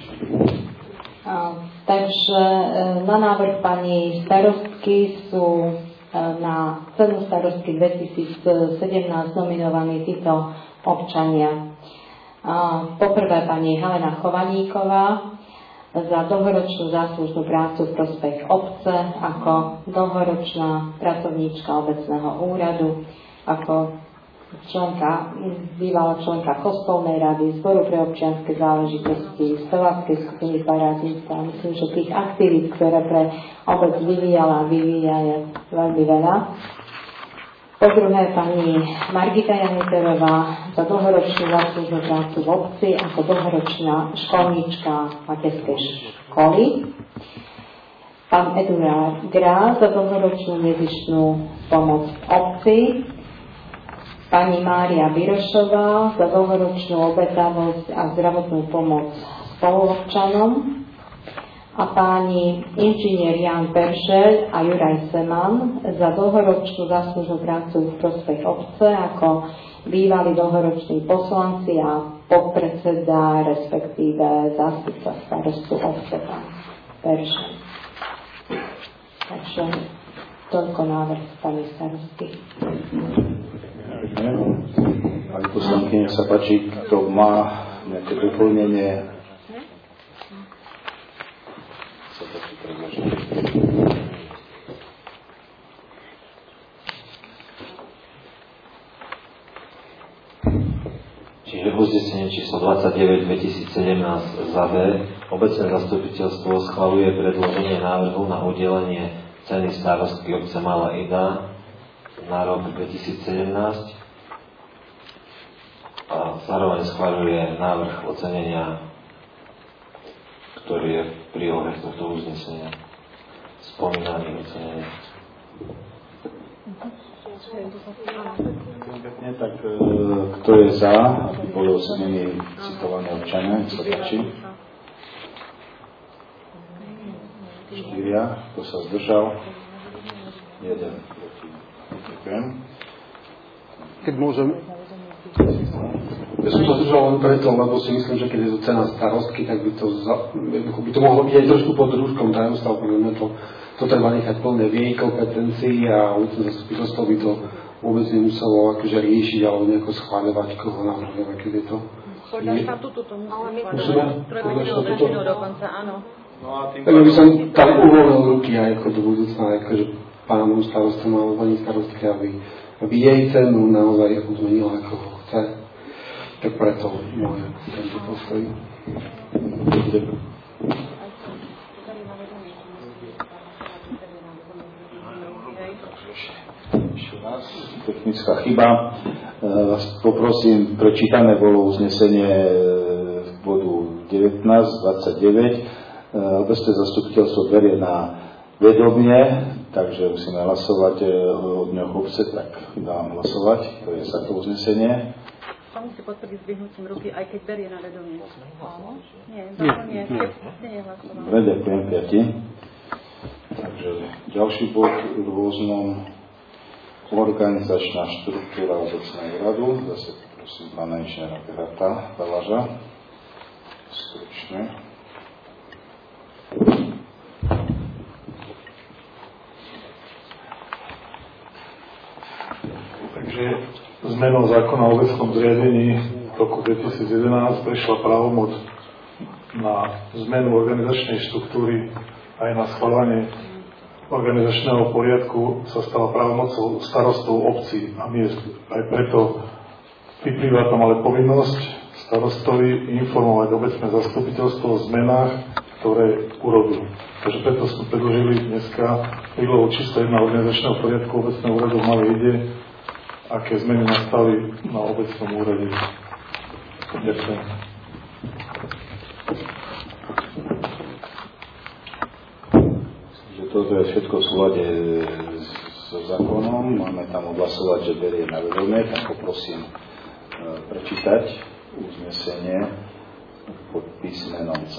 Takže na návrh pani starostky sú na cenu starostky dvetisícsedemnásť nominovaní títo občania. Poprvé pani Helena Chovaníková za dlhoročnú záslužnú prácu v prospech obce ako dlhoročná pracovníčka obecného úradu, ako členka, bývalá členka kostolnej rady, zboru pre občianske záležitosti, speváckej skupiny Parática. Myslím, že tých aktivít, ktoré pre obec vyvíjala a vyvíja, je veľmi veľa. Po druhé pani Margita Janiterová za dlhoročnú záslužnú prácu v obci ako dlhoročná školníčka materskej školy. Pán Eduard Grá za dlhoročnú nezištnú pomoc v obci. Pani Mária Birošová za dlhoročnú obetavosť a zdravotnú pomoc spoluobčanom. A páni inžinier Jan Peršel a Juraj Seman za dlhoročnú záslužnú prácu v prospech obce ako bývalí dlhoroční poslanci a podpredseda, respektíve zástupca starostu obce pán Peršel. Takže toľko návrh pani starostky. Pani poslankyňa sa páči, kto má nejaké doplnenie. Čiže uznesenie číslo dvadsaťdeväť dvetisícsedemnásť za B. Obecné zastupiteľstvo schvaľuje predloženie návrhu na udelenie ceny starostky obce Malá Ida na rok dvetisícsedemnásť a zároveň schvaľuje návrh ocenenia, ktorý je v prílohe tohto uznesenia. Spomínaný ocenenie. Pekne, tak e, kto je za, aby boli ocenení citované občania, nech sa páči. Štyria, kto sa zdržal? Jeden. Ďakujem. Keď môžem, ja som sa zdržal len preto, lebo si myslím, že keď je to cena starostky, tak by to, za, by to mohlo byť aj trošku pod rúškom tajomstva, povedzme to, to treba nechať plné v jej kompetencii a úcne zastupiteľstvo by to vôbec nemuselo akože riešiť alebo nejako schváľovať, koho navrhujeme, keď je to. Podľa štatútu to musí schváľovať. Trojtretinovou väčšinou dokonca, áno. No tak by som tam uvoľnil ruky aj ako do budúcna, akože pánom starostom alebo pani starostke, aby, aby jej cenu naozaj odmenila ako ho chce. Tak preto môj tento postoj. Ešte technická chyba. Poprosím, prečítané bolo uznesenie v bodu devätnásť dvadsaťdeväť. Obecné zastupiteľstvo berie na vedomie, takže musíme hlasovať o dňoch obce, tak dám hlasovať, to je za to uznesenie. To musí potvrdiť zdvihnutím ruky, aj keď berie na vedomie. Nie, zákon nie, keď ste nehlasovali. Dobre, ďakujem, piati. Takže ďalší bod v rôznom organizačná štruktúra obecného radu. Zase prosím pána inžiniera Gerarda Balaža. Stručne. Takže zmenou zákona o obecnom zriadení v roku dvetisíc jedenásť prešla právomoc na zmenu organizačnej štruktúry aj na schvaľovanie organizačného poriadku sa stala právomocou starostov obcí a miest. Aj preto vyplýva tam ale povinnosť starostovi informovať obecné zastupiteľstvo o zmenách, ktoré urobil. Takže preto sme predložili dneska prílohu číslo jedna organizačného poriadku obecného úradu v Malej Ide, aké zmeny nastali na obecnom úrade. Ďakujem. Toto je všetko v súlade so zákonom. Máme tam odhlasovať, že berie na vedomie, tak poprosím prečítať uznesenie pod písmenom C.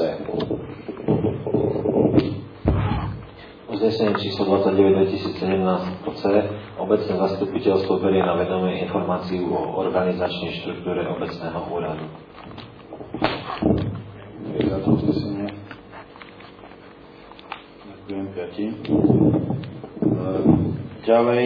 Uznesenie číslo dvadsaťdeväť dvetisícsedemnásť C. Obecné zastupiteľstvo berie na vedomie informáciu o organizačnej štruktúre obecného úradu. Je za to uznesenie. Ďakujem, piati. Ďalej.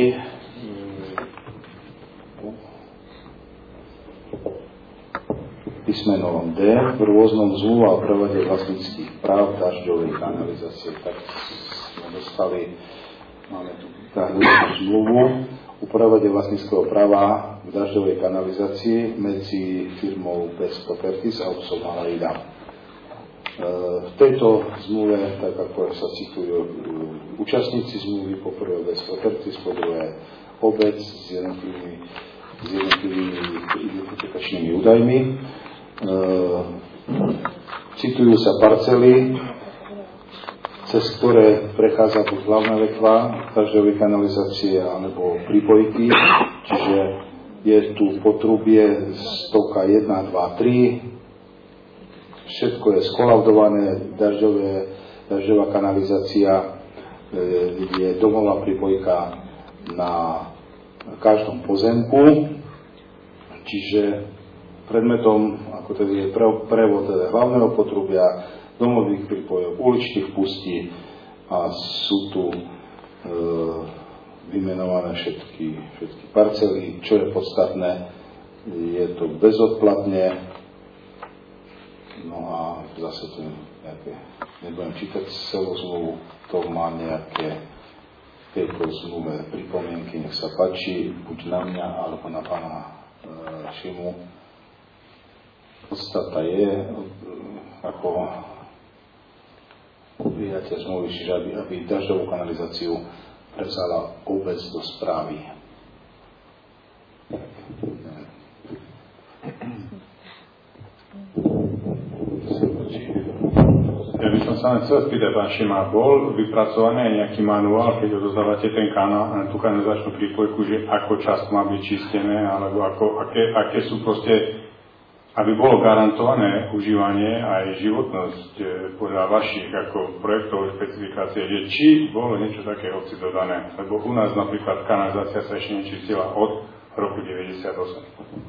Písmeno D. V rôznom zmluva o prevode vlastníckych práv dažďovej kanalizácie. Tak sme dostali, máme tu dažďovú zmluvu o prevode vlastníckeho práva v dažďovej kanalizácii medzi firmou Best Properties a obcom Malá Ida. V tejto zmluve, tak ako sa citujú účastníci zmluvy, po prvé Best Properties, po druhé obec s jednotlivými, s jednotlivými identifikačnými údajmi. E, citujú sa parcely, cez ktoré prechádza buď hlavná vetva dažďovej kanalizácie alebo prípojky, čiže je tu potrubie stovka jedna, dva, tri, všetko je skolaudované, dažďové, dažďová kanalizácia, je domová pripojka na každom pozemku, čiže predmetom, ako teda je prevod teda hlavného potrubia, domových pripojok, uličných pustí a sú tu e, vymenované všetky, všetky parcely. Čo je podstatné, je to bezodplatne. No a zase tu nejaké, nebudem čítať celú zmluvu, to má nejaké tejto zmluve pripomienky, nech sa páči, buď na mňa, alebo na pána e, Šimu. Podstata je, e, ako prijatie zmluvy, čiže aby, aby dažďovú kanalizáciu prevzala obec do správy. Ja by som sa len chcel spýtať, pán Šimá, bol vypracovaný aj nejaký manuál, keď odozdávate ten kanál, tú kanalizačnú prípojku, že ako často má byť čistené, alebo ako, aké, aké sú proste, aby bolo garantované užívanie aj životnosť podľa vašich ako projektov špecifikácie, že či bolo niečo také obci dodané, lebo u nás napríklad kanalizácia sa ešte nečistila od roku deväťdesiatosem.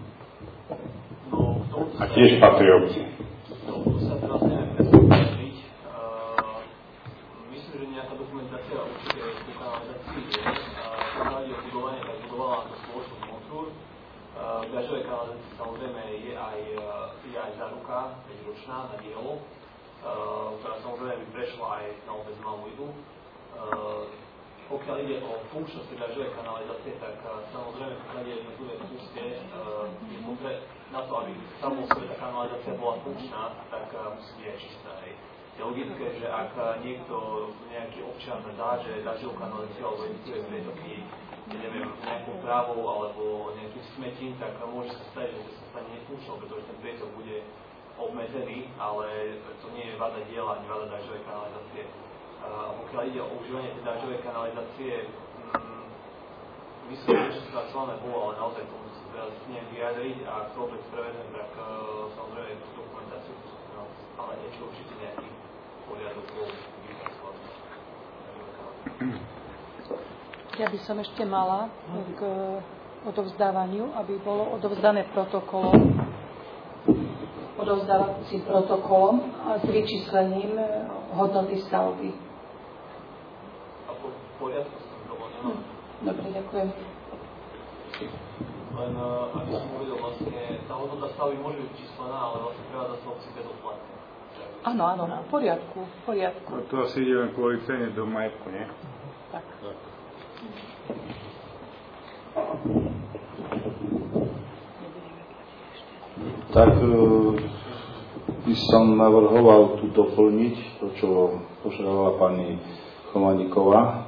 A tiež patrí obci. Dažďové kanalizácie samozrejme je aj, je aj záruka päťročná na dielo, uh, ktorá samozrejme by prešla aj na obec Malú Idu. Uh, pokiaľ ide o funkčnosť dažďovej kanalizácie, tak uh, samozrejme pokiaľ ide o jednotlivé puste, uh, je potrebné na to, aby samozrejme tá kanalizácia bola funkčná, tak uh, musí byť aj čistá. Je logické, že ak niekto, nejaký občan dá, že dažďovú kanalizáciu alebo jednotlivé prietoky neviem, nejakou trávou alebo nejakým smetím, tak môže sa stať, že sa stane nefunkčnou, pretože ten prietok bude obmedzený, ale to nie je vada diela, ani vada dažďovej kanalizácie. A pokiaľ ide o užívanie tej dažďovej kanalizácie, mm, myslím, že spracované bolo, ale naozaj tomu sa teraz neviem vyjadriť a ak to opäť prevedem, tak uh, samozrejme tú dokumentáciu, no, ale niečo určite nejaký poriadok bol vypracovať. Ja by som ešte mala k odovzdávaniu, aby bolo odovzdané protokolom, odovzdávacím protokolom a s vyčíslením hodnoty stavby. A po poriadku som to bol nemám. Dobre, ďakujem. Len, aby som uvedel, vlastne, tá hodnota stavby môže byť vyčíslená, ale vlastne prevádza sa obci bezoplatne. Áno, áno, v poriadku, v poriadku. No to asi ide len kvôli cene do majetku, nie? Tak. tak. Tak by som navrhoval tu doplniť to, čo požiadala pani Chomaníková.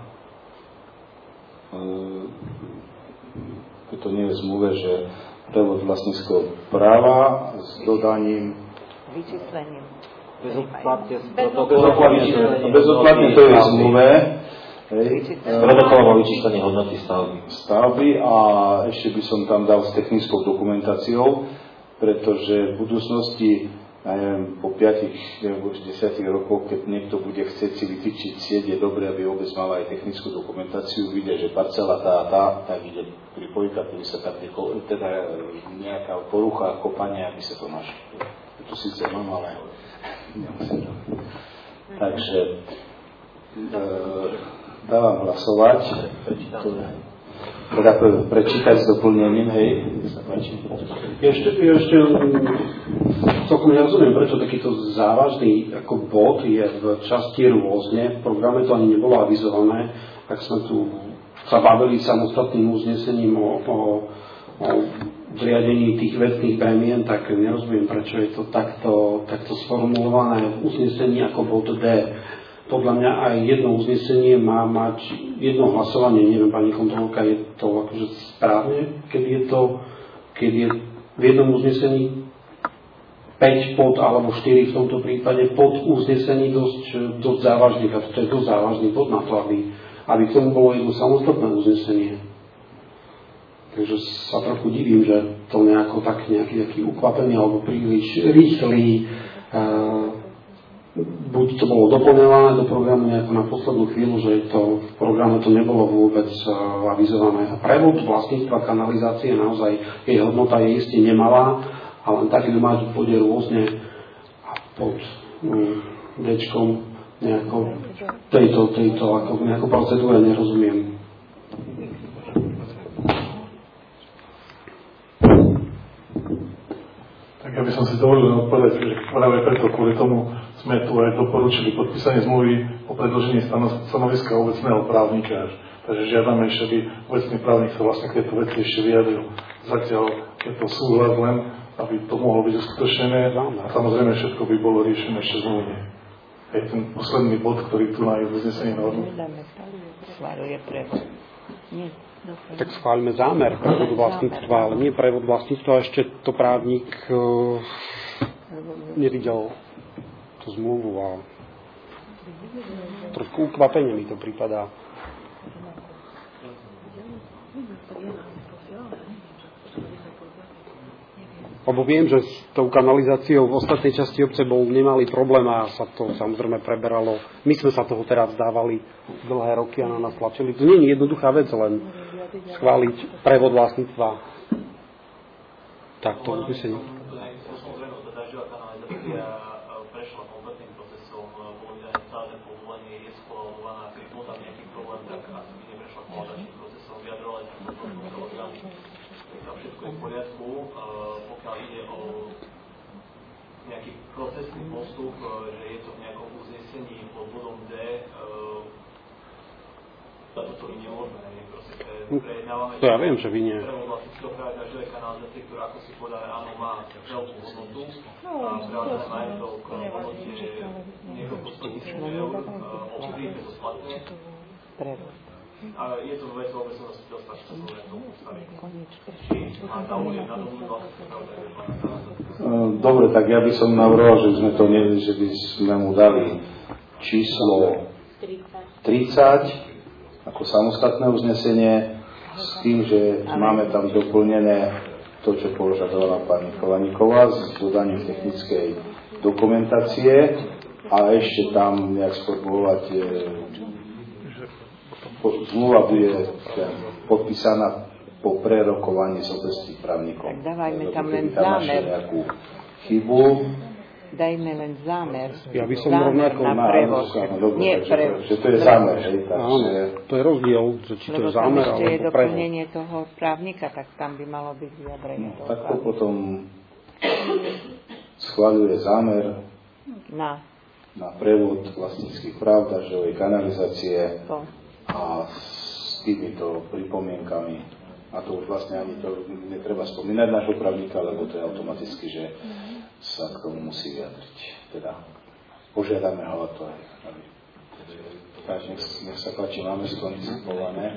To nie je v zmluve, že prevod vlastníckeho práva s dodaním vyčíslením. Bezoplatne bezoplatne to je v zmluve. S protokolom o vyčíslení hodnoty stavby. Stavby a ešte by som tam dal s technickou dokumentáciou, pretože v budúcnosti, ja neviem, po piatich alebo desiatich rokoch, keď niekto bude chcieť si vytýčiť sieť, je dobré, aby obec mala aj technickú dokumentáciu, vidia, že parcela tá a tá, tak ide pripojka, keby sa tam teda nejaká porucha kopania, aby sa to našlo. To síce mám, ale nemusím. Takže e, dávam hlasovať. Teda prečítať s doplnením, hej, sa páči. Ešte, ešte celkom nerozumiem, prečo takýto závažný ako bod je v časti rôzne. V programe to ani nebolo avizované. Ak sme tu sa bavili samostatným uznesením o, o, o zriadení tých vecných bremien, tak nerozumiem, prečo je to takto, takto sformulované v uznesení ako bod D. Podľa mňa aj jedno uznesenie má mať jedno hlasovanie, neviem, pani kontrolka, je to akože správne, keď je to, keď je v jednom uznesení päť pod alebo štyri v tomto prípade pod uznesení dosť, dosť závažných, a to je dosť závažný bod na to, aby, aby k tomu bolo jedno samostatné uznesenie. Takže sa trochu divím, že to nejako tak nejaký taký ukvapený alebo príliš rýchly uh, buď to bolo doplňované do programu nejako na poslednú chvíľu, že to v programe to nebolo vôbec uh, avizované. A prevod vlastníctva kanalizácie naozaj, jej hodnota je isté nemalá, a len tak, keď máte pôjde rôzne a pod um, dečkom nejako tejto, tejto ako nejakú procedúre nerozumiem. Tak ja by som si dovolil odpovedať, že práve preto kvôli tomu sme tu aj doporučili podpísanie zmluvy o predĺžení stanoviska obecného právnika. Takže žiadame ešte, aby obecný právnik sa vlastne k tejto veci ešte vyjadril. Zatiaľ je to súhlas len, aby to mohlo byť uskutočnené a samozrejme všetko by bolo riešené ešte zmluvne. Aj ten posledný bod, ktorý tu na uznesení navrhnú. Tak schválime zámer prevodu vlastníctva, ale nie prevod vlastníctva, ešte to právnik uh, nevidel tú zmluvu a trošku ukvapenie mi to prípadá. Lebo viem, že s tou kanalizáciou v ostatnej časti obce bol nemalý problém a sa to samozrejme preberalo. My sme sa toho teraz vzdávali dlhé roky a na nás tlačili. To nie je jednoduchá vec, len schváliť prevod vlastníctva. Tak to uznesenie. Prešla kompletným procesom, bolo vydané stále povolenie, je schvalovaná, keď bol tam nejaký problém, tak asi by neprešla povolačným procesom, vyjadrovala aj takto kontrolné orgány. Tak všetko je v poriadku. Pokiaľ ide o nejaký procesný postup, že je to v nejakom uznesení pod bodom D, toto my nemôžeme, proste prejednávame. To ja viem, že vy nie. Prevod vlastníckeho práva dažďovej kanalizácie, ktorá, ako si povedali, áno, má veľkú hodnotu a prevádzané majetok v hodnote niekoľko sto tisíc eur, obci bezplatne. Ale je to vec vôbec zastupiteľstva, čo sa povie tomu postaviť. Či má tam užiť na dobu vlastne. Dobre, tak ja by som navrhoval, že sme to nie, že by sme mu dali číslo tridsať ako samostatné uznesenie s tým, že máme tam doplnené to, čo požadovala pani Kolaníková s dodaním technickej dokumentácie a ešte tam nejak sformulovať e, zmluva bude podpísaná po prerokovaní s obecných právnikov. Tak dávajme tam len zámer. Nejakú chybu. Dajme len zámer. Ja by som zámer rovnako na prevod. Nie prevod. Že to je zámer, hej? Áno, to je rozdiel, že či to je zámer alebo prevod. Lebo tam ešte je doplnenie toho právnika, tak tam by malo byť vyjadrenie no, toho tak to potom schvaľuje zámer na, na prevod vlastníckych práv dažďovej kanalizácie to. A s týmito pripomienkami. A to už vlastne ani to netreba spomínať nášho právnika, lebo to je automaticky, že sa k tomu musí vyjadriť. Teda požiadame ho o to aj. Takže nech, nech sa páči, máme skoncipované.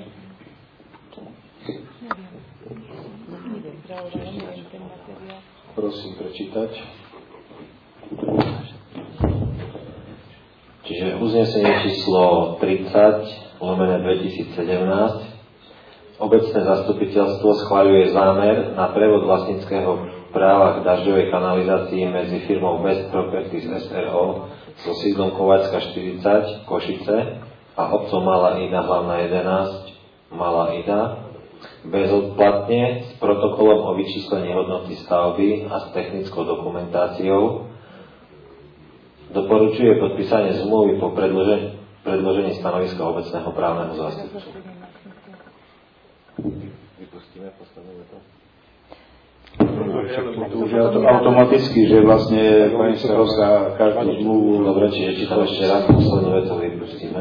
Prosím prečítať. Čiže uznesenie číslo tridsať lomené dvetisícsedemnásť. Obecné zastupiteľstvo schvaľuje zámer na prevod vlastníckeho práva k dažďovej kanalizácii medzi firmou Best Properties es er ó so sídlom Kováčska štyridsať Košice a obcom Malá Ida hlavná jedenásť Malá Ida bezodplatne s protokolom o vyčíslení hodnoty stavby a s technickou dokumentáciou. Doporučuje podpísanie zmluvy po predložení, predložení stanoviska obecného právneho zástupcu. Vypustíme poslednú vetu. To už je automaticky, že vlastne pani Starovská každú zmluvu... Dobre, čiže čítam ešte raz poslednú vetu, vypustíme.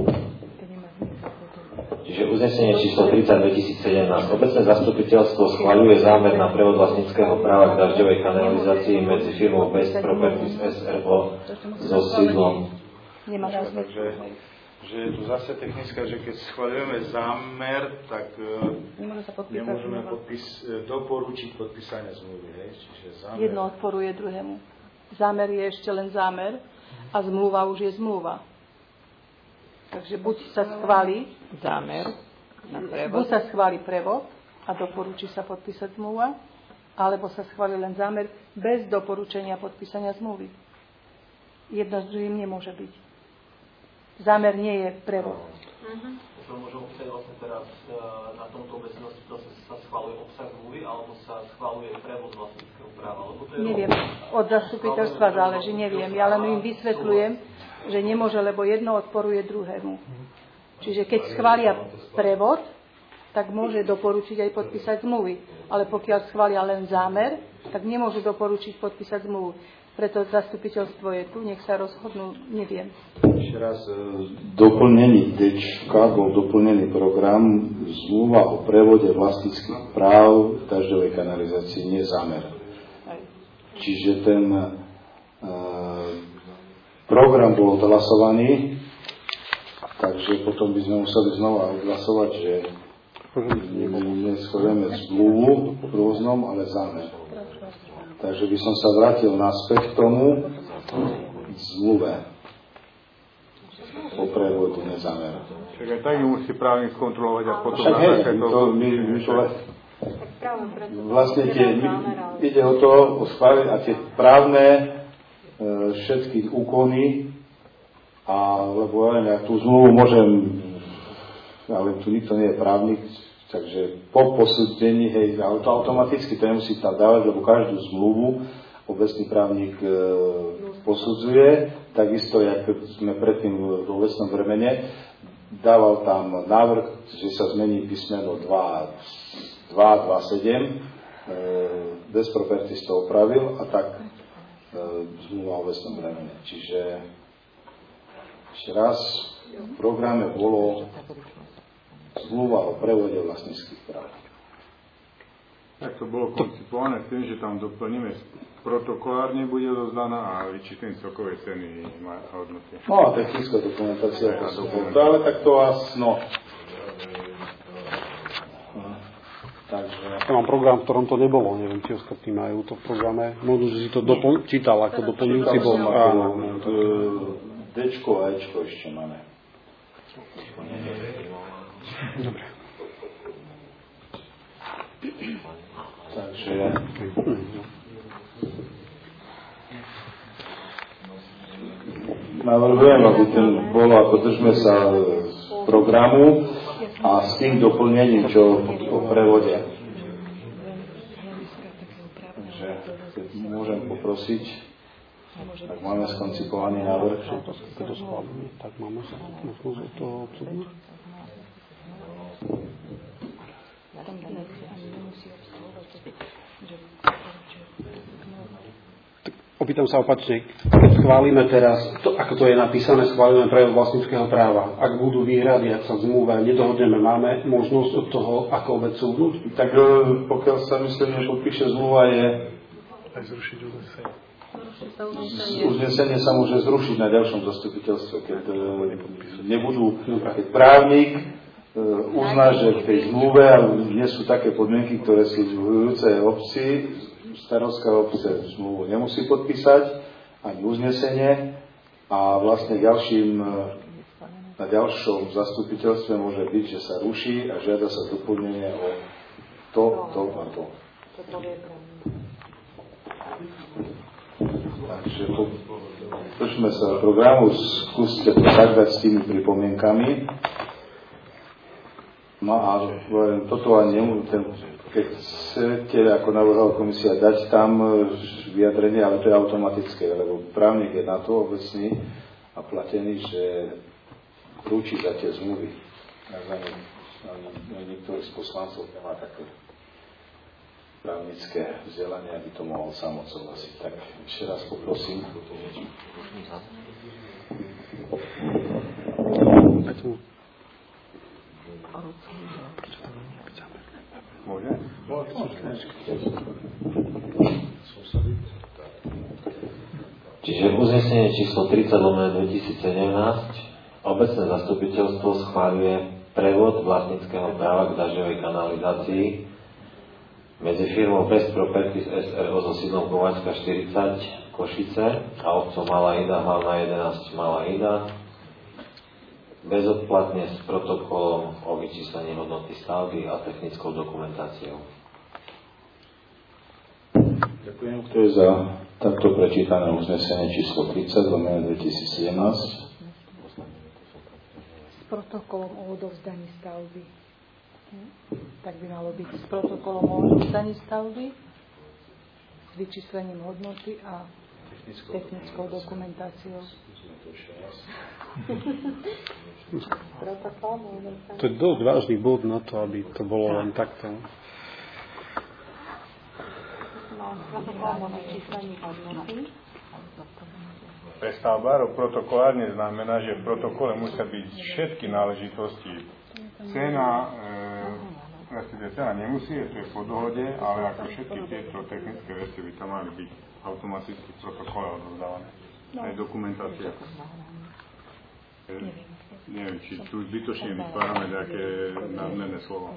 Čiže uznesenie číslo tridsať dvetisícsedemnásť. Obecné zastupiteľstvo schvaľuje zámer na prevod vlastníckeho práva k dažďovej kanalizácii medzi firmou Best Properties es er ó so sídlom. Takže že je tu zase technická, že keď schvaľujeme zámer, tak nemôžeme podpis, doporučiť podpísanie zmluvy. Hej? Čiže zámer... Jedno odporuje druhému. Zámer je ešte len zámer a zmluva už je zmluva. Takže buď sa schváli zámer na prevod. Buď sa schváli prevod a doporučí sa podpísať zmluva, alebo sa schváli len zámer bez doporučenia podpísania zmluvy. Jedno s druhým nemôže byť. Zámer nie je prevod. Uh-huh. To môžem opísať vlastne teraz na tomto obecnosti, to sa schváluje obsah zmluvy, alebo sa schváluje prevod vlastníckeho práva? Lebo to je neviem, od zastupiteľstva záleží, neviem. Ja len im vysvetľujem, že nemôže, lebo jedno odporuje druhému. Čiže keď schvália prevod, tak môže doporučiť aj podpísať zmluvy. Ale pokiaľ schvália len zámer, tak nemôžu doporučiť podpísať zmluvu. Preto zastupiteľstvo je tu, nech sa rozhodnú, neviem. Ešte raz, doplnený Dčka bol doplnený program zmluva o prevode vlastníckych práv dažďovej kanalizácie, nie zámer. Čiže ten e, program bol odhlasovaný, takže potom by sme museli znova odhlasovať, že neschváľujeme zmluvu v rôznom, ale zámer. Takže by som sa vrátil naspäť k tomu zmluve o prevode nezámer. Čiže tak ju musí právnik skontrolovať a potom... Však hej, to my, my to vlastne tie, my, ide o to, o schváliť a tie právne e, všetky úkony a, lebo ja, ja tú zmluvu môžem, ale tu nikto nie je právnik, takže po posúdení, hej, ale to automaticky to nemusí tam dávať, lebo každú zmluvu obecný právnik e, posudzuje, takisto, jak sme predtým v obecnom bremene, dával tam návrh, že sa zmení písmeno dva dva sedem, e, Best Properties to opravil a tak e, zmluva o obecnom bremene. Čiže ešte raz, v programe bolo zmluva o prevode vlastníckych práv. Tak to bolo koncipované tým, že tam doplníme protokolárne bude dozdaná a vyčíslenie celkovej ceny má hodnoty. No a technická dokumentácia, to, ale tak to vás, no, Ja mám program, v ktorom to nebolo, neviem, či ostatní majú to v programe. Možno, že si to dopl- čítal ako doplňujúci bod. Áno, Dčko a Ečko ešte máme. Dobre. Takže navrhujem, aby ten bolo, ako držme sa programu a s tým doplnením, čo o prevode. Takže keď môžem poprosiť, tak máme skoncipovaný návrh. Keď to schválime, tak máme možnosť od toho odsúdiť. Opýtam sa opačne, keď schválime teraz, to, ako to je napísané, schválime prejavy vlastníckeho práva. Ak budú výhrady, ak sa v zmluve nedohodneme, máme možnosť od toho, ako vec súdnuť? Tak pokiaľ sa myslím, že podpíše zmluva, je aj zrušiť uznesenie. Uznesenie sa môže zrušiť na ďalšom zastupiteľstve, keď nebudú, keď právnik uzná, že v tej zmluve nie sú také podmienky, ktoré sú vyhovujúce obci, starostská obce zmluvu nemusí podpísať, ani uznesenie a vlastne ďalším, na ďalšom zastupiteľstve môže byť, že sa ruší a žiada sa doplnenie o to, to a to. Takže držme sa programu, skúste to tak dať s tými pripomienkami. No a toto ani nemôžem, keď chcete, ako navrhla komisia, dať tam vyjadrenie, ale to je automatické, lebo právnik je na to obecný a platený, že rúči za tie zmluvy. Niektorý z poslancov nemá také právnické vzdelanie, aby to mohol sám odsúhlasiť. Tak ešte raz poprosím. Môže? Čiže uznesenie číslo tridsať lomeno dvetisícsedemnásť obecné zastupiteľstvo schváľuje prevod vlastníckeho práva k dažďovej kanalizácii medzi firmou Best Properties es er o so sídlom Kováčka štyridsať Košice a obcom Malá Ida, hlavná jedenásť Malá Ida, bezodplatne s protokolom o vyčíslení hodnoty stavby a technickou dokumentáciou. Ďakujem. Kto je za takto prečítané uznesenie číslo tridsať lomeno dvetisícsedemnásť? S protokolom o odovzdaní stavby. Tak by malo byť s protokolom o odovzdaní stavby, s vyčíslením hodnoty a technickou dokumentáciou. To je dosť vážny bod na to, aby to bolo len takto. Prestavba protokolárne znamená, že v protokole musia byť všetky náležitosti. Cena, e, cena nemusí, to je po dohode, ale ako všetky tieto technické veci by tam mali byť automaticky v protokole odovzdávané. Aj dokumentácia. E, neviem, či tu zbytočne vytvárame nejaké nadmerné slovo.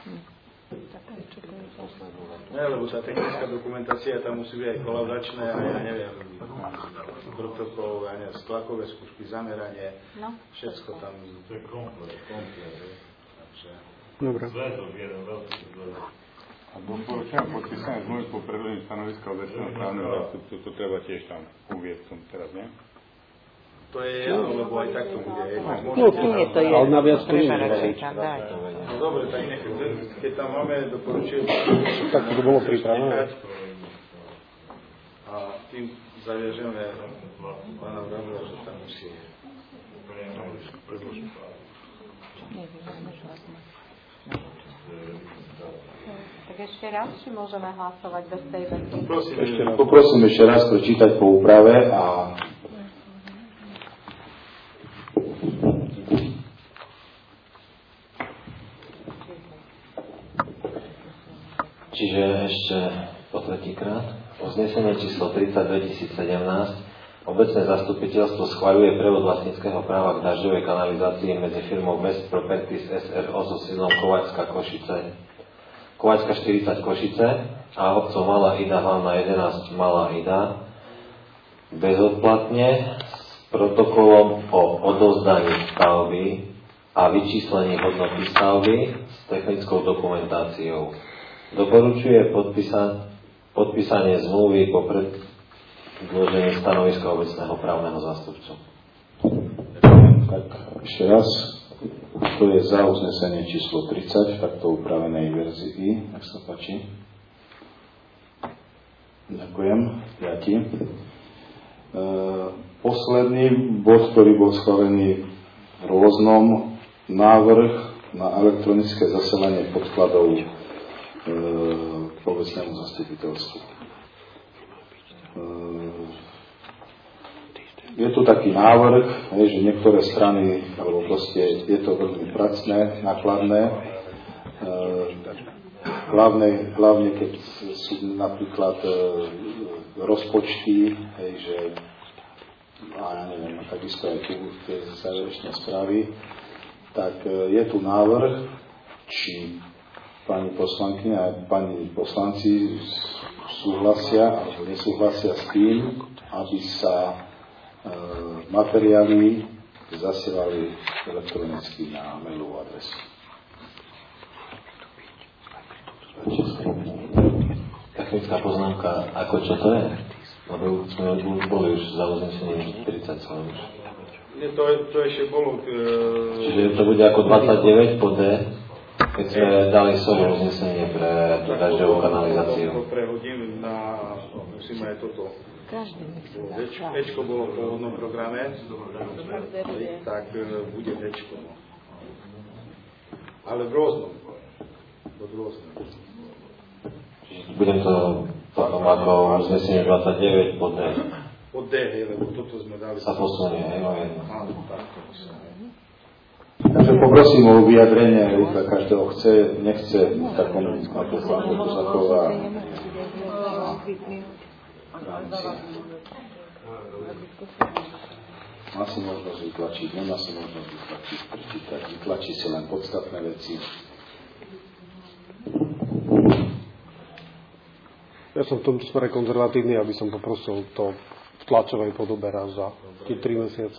Ne, lebo tá technická dokumentácia tam musí byť aj kolaudačné, a ja neviem, protokol, ja neviem, stlakové skúšky, zameranie, všetko tam. To je komplet, komplet, takže... Dobre. A doporučujem podpísanie zmluvy po predložení stanoviska obecného právneho zástupcu, to treba tiež tam uvieť v tom teraz, nie? To je jedno, lebo aj takto bude. No, tu je to jedno. Ale na viac to nie je. No dobre, tak nech, keď tam máme doporučujem, tak to bolo pripravené. A tým zaviažeme pána Vrabla, že tam musí predložiť. Tak ešte raz, či môžeme hlasovať bez tej veci? Poprosím ešte raz prečítať po úprave a Čiže ešte po tretíkrát. Uznesenie číslo tridsať dvetisícsedemnásť obecné zastupiteľstvo schvaľuje prevod vlastníckeho práva k dažďovej kanalizácii medzi firmou Best Properties es er o so sídlom Kováčska Košice Kovačka štyridsať Košice a obcov Malá Ida, Hlavná jedenásť Malá Ida bezodplatne s protokolom o odovzdaní stavby a vyčíslení hodnoty stavby s technickou dokumentáciou. Doporučuje podpísa- podpísanie zmluvy po predložení stanoviska obecného právneho zástupcu. Tak ešte raz, to je za uznesenie číslo tridsať v takto upravenej verzii. Nech sa páči. Ďakujem. Piati. E, posledný bod, ktorý bol schválený v rôznom, návrh na elektronické zaselanie podkladov e, k obecnému zastupiteľstvu. E, je tu taký návrh, hej, že niektoré strany, alebo proste je to veľmi pracné, nákladné, e, hlavne, hlavne keď sú napríklad e, rozpočty, hej, že a ja neviem, takisto aj tu tie záverečné správy, tak je tu návrh, či pani poslankyňa a pani poslanci súhlasia alebo nesúhlasia s tým, aby sa e, materiály zasielali elektronicky na mailovú adresu. Technická poznámka, ako čo to je? Lebo sme boli už za uznesením tridsať celé už. Nie, to, je, to ešte bolo... E... Čiže to bude ako dvadsaťdeväť po D, keď sme dali svoje uznesenie pre dažďovú kanalizáciu. To prehodím na... Musíme aj toto. Ečko bolo v pôvodnom programe, tak bude Ečko. Ale v rôznom. V rôznom. Budem to potom ako uznesenie dvadsaťdeväť po D. Po D, hej, lebo toto sme dali. Sa posunie, hej, o jedno. Takže poprosím o vyjadrenie, ak každého chce, nechce v takom ako plánu to zachová. Má si možnosť vytlačiť, nemá si možnosť vytlačiť, prečítať, vytlačí si len podstatné veci. Ja som v tomto smere konzervatívny, aby som poprosil to v tlačovej podobe raz za tie tri mesiace.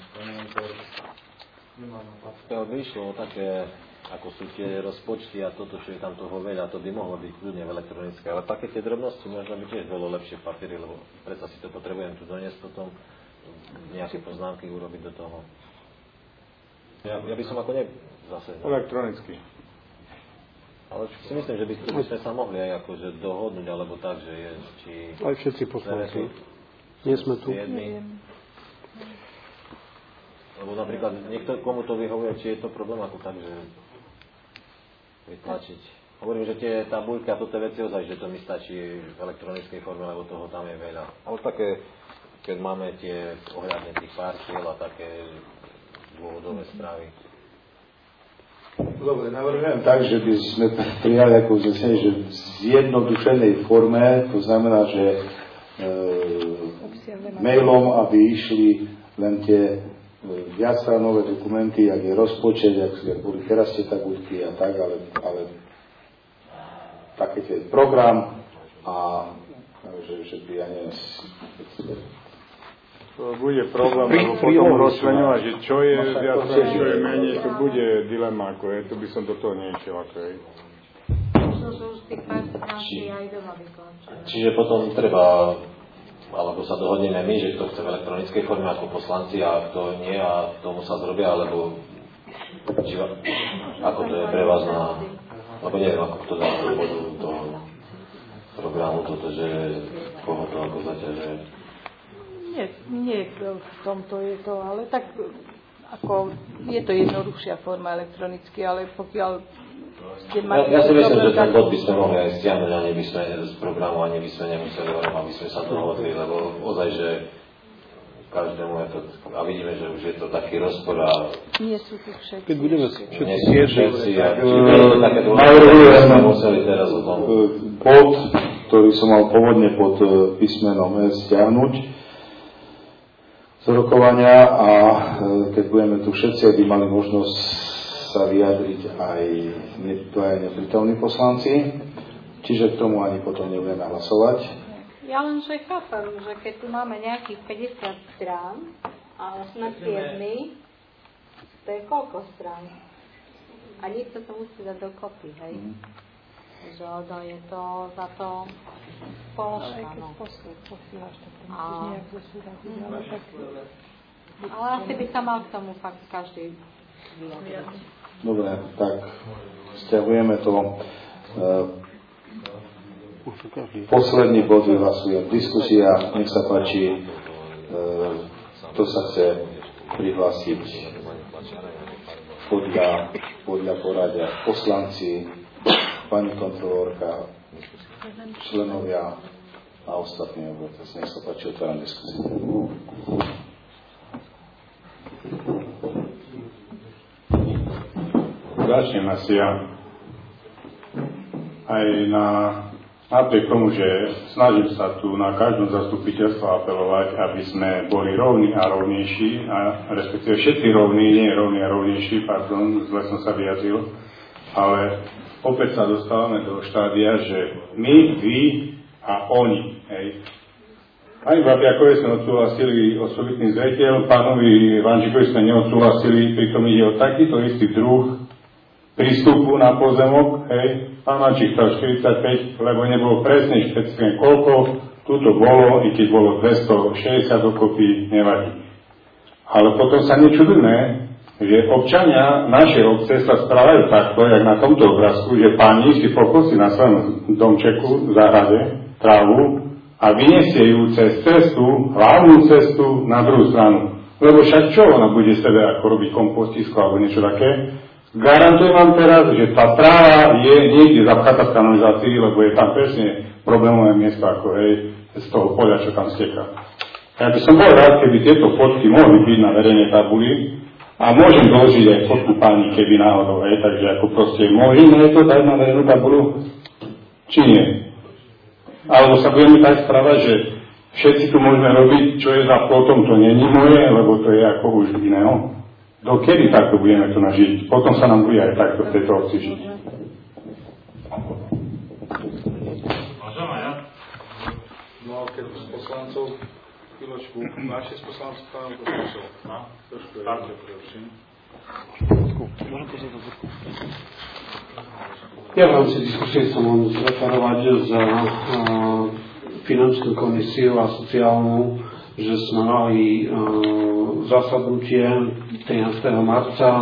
To by išlo také, ako sú tie rozpočty a toto, čo je tam toho veľa, to by mohlo byť ľudne elektronické, ale také tie drobnosti možno by tiež bolo lepšie v papieri, lebo predsa si to potrebujem tu doniesť potom, nejaké poznámky urobiť do toho. Ja, ja by som ako ne zase... Elektronicky. Ale si myslím, že by, by sme sa mohli aj akože dohodnúť, alebo tak, že je, či... Aj všetci poslanci. Nie sme tu. Siedmi. Lebo napríklad niekto, komu to vyhovuje, či je to problém ako tak, že vytlačiť. Hovorím, že tie tabuľky a toto veci ozaj, že to mi stačí v elektronickej forme, lebo toho tam je veľa. Ale také, keď máme tie ohľadne tých partiel a také dôvodové správy. Dobre, navrhujem tak, že by sme prijali ako uznesenie, že v zjednodušenej forme, to znamená, že e, mailom, aby išli len tie e, viacstránové dokumenty, ak je rozpočet, ak, ak boli teraz tie tabuľky a tak, ale, ale také tie program a že, že by, ja neviem, to bude problém, lebo potom rozčleňovať, že čo je viac, čo je menej, to bude dilema, ako je, to by som do toho nešiel, ako je. Čiže potom treba, alebo sa dohodneme my, že kto chce v elektronickej forme ako poslanci a kto nie a tomu sa zrobia, alebo či, ako to je pre vás na, lebo neviem, ako to dá do bodu toho programu, toto, že koho to ako zaťažuje. Nie, nie v tomto je to, ale tak ako je to jednoduchšia forma elektronicky, ale pokiaľ ste mali... Ja, ja si myslím, že ten bod by sme mohli aj stiahnuť, ani by sme z programu, ani by sme nemuseli hovoriť, aby sme sa dohodli, lebo ozaj, že každému je to, a vidíme, že už je to taký rozpor a... Nie sú tu všetci. Keď budeme všetci siedmi. Navrhujem, sme museli teraz o tom... Bod, ktorý som mal pôvodne pod písmenom E stiahnuť z rokovania a keď budeme tu všetci, aby mali možnosť sa vyjadriť aj dvaja neprítomní poslanci, čiže k tomu ani potom nebudeme hlasovať. Ja len, že chápem, že keď tu máme nejakých päťdesiat strán a sme siedmi, to je koľko strán? A nič sa to musí dať dokopy, hej? Mm. Že je to za to položka, no. Posílaš, tak to musíš nejak zosúrať. Ale asi by sa mal k tomu fakt každý vyjadriť. Dobre, tak stiahujeme to. Posledný bod vyhlasujem. Diskusia, nech sa páči, kto sa chce prihlásiť podľa, podľa poradia poslanci, pani kontrolórka, členovia a ostatní obyvateľi. Nech sa páči, otváram diskusiu. Začnem asi ja. Aj na, napriek tomu, že snažím sa tu na každom zastupiteľstve apelovať, aby sme boli rovní a rovnejší, a respektíve všetci rovní, nie rovní a rovnejší, pardon, zle som sa vyjadril, ale opäť sa dostávame do štádia, že my, vy a oni, hej. Pani Babiakovej sme odsúhlasili osobitný zreteľ, pánovi Vanžikovi sme neodsúhlasili, pritom ide o takýto istý druh prístupu na pozemok, hej. Pán Vančík stal štyridsaťpäť, lebo nebolo presne špecifické koľko, tuto bolo, i keď bolo dvestošesťdesiat dokopy, nevadí. Ale potom sa nečudujme, že občania našej obce sa správajú takto, jak na tomto obrázku, že pani si pokosí na svojom domčeku v záhrade trávu a vyniesie ju cez cestu, hlavnú cestu na druhú stranu. Lebo však čo ona bude sebe ako robiť kompostisko alebo niečo také? Garantujem vám teraz, že tá tráva je niekde zapchatá v kanalizácii, lebo je tam presne problémové miesto ako hej, z toho poľa, čo tam steká. Ja by som bol rád, keby tieto fotky mohli byť na verejnej tabuli a môžem doložiť aj fotku pani, keby náhodou, hej, takže ako proste môžeme to dať na verejnú tabulu, či nie? Alebo sa budeme tak správať, že všetci tu môžeme robiť, čo je za plotom, to není moje, lebo to je ako už iného. Dokedy takto budeme tu nažiť? Potom sa nám bude aj takto v tejto obci žiť. Môžem aj ja? No, keď z poslancov, chvíľočku, máš šesť poslancov, pán poslancov. No, trošku je rád, prosím. Môžem to zať do zrku. Ja v rámci diskusie som len zreferovať za uh, finančnú komisiu a sociálnu, že sme mali uh, zasadnutie trinásteho marca,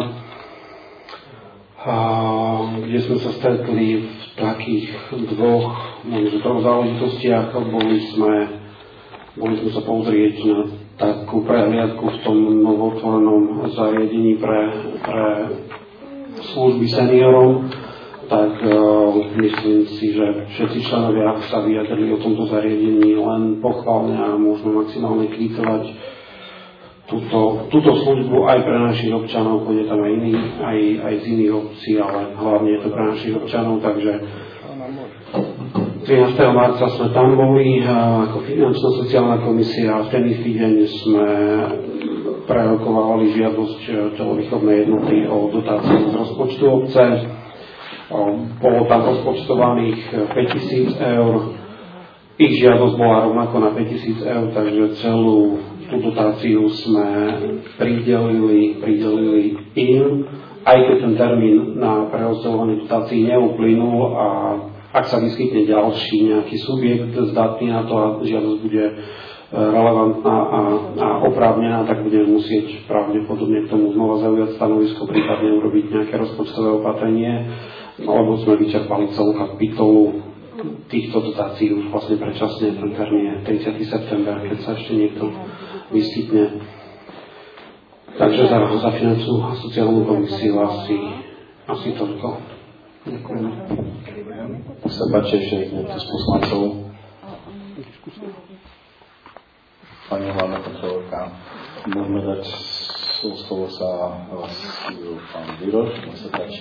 uh, kde sme sa stretli v takých dvoch, možno troch záležitostiach. Boli sme, boli sme sa pozrieť na takú prehliadku v tom novotvorenom zariadení pre, pre služby seniorom. Tak uh, myslím si, že všetci členovia sa vyjadrili o tomto zariadení len pochválne a môžeme maximálne kvitovať túto, túto službu aj pre našich občanov, bude tam aj iní, aj, aj z iných obcí, ale hlavne je to pre našich občanov, takže trinásteho marca sme tam boli uh, ako finančná sociálna komisia a v ten istý deň sme prerokovali žiadosť telovýchovnej jednoty o dotáciu z rozpočtu obce. Bolo tam rozpočtovaných päťtisíc eur. Ich žiadosť bola rovnako na päťtisíc eur, takže celú tú dotáciu sme pridelili, pridelili im, aj keď ten termín na prerozdeľovanie dotácií neuplynul a ak sa vyskytne ďalší nejaký subjekt zdatný na to a žiadosť bude relevantná a, a oprávnená, tak budeme musieť pravdepodobne k tomu znova zaujať stanovisko, prípadne urobiť nejaké rozpočtové opatrenie, lebo sme vyčerpali celú kapitolu týchto dotácií už vlastne predčasne, ten termín je tridsiateho septembra, keď sa ešte niekto vyskytne. Takže za, za finančnú a sociálnu komisiu asi, asi toľko. Ďakujem. Ak sa páči ešte niekto z poslancov. Pani hlavná kontrolórka, môžeme dať slovo sa hlasil pán Viroš, nech sa páči.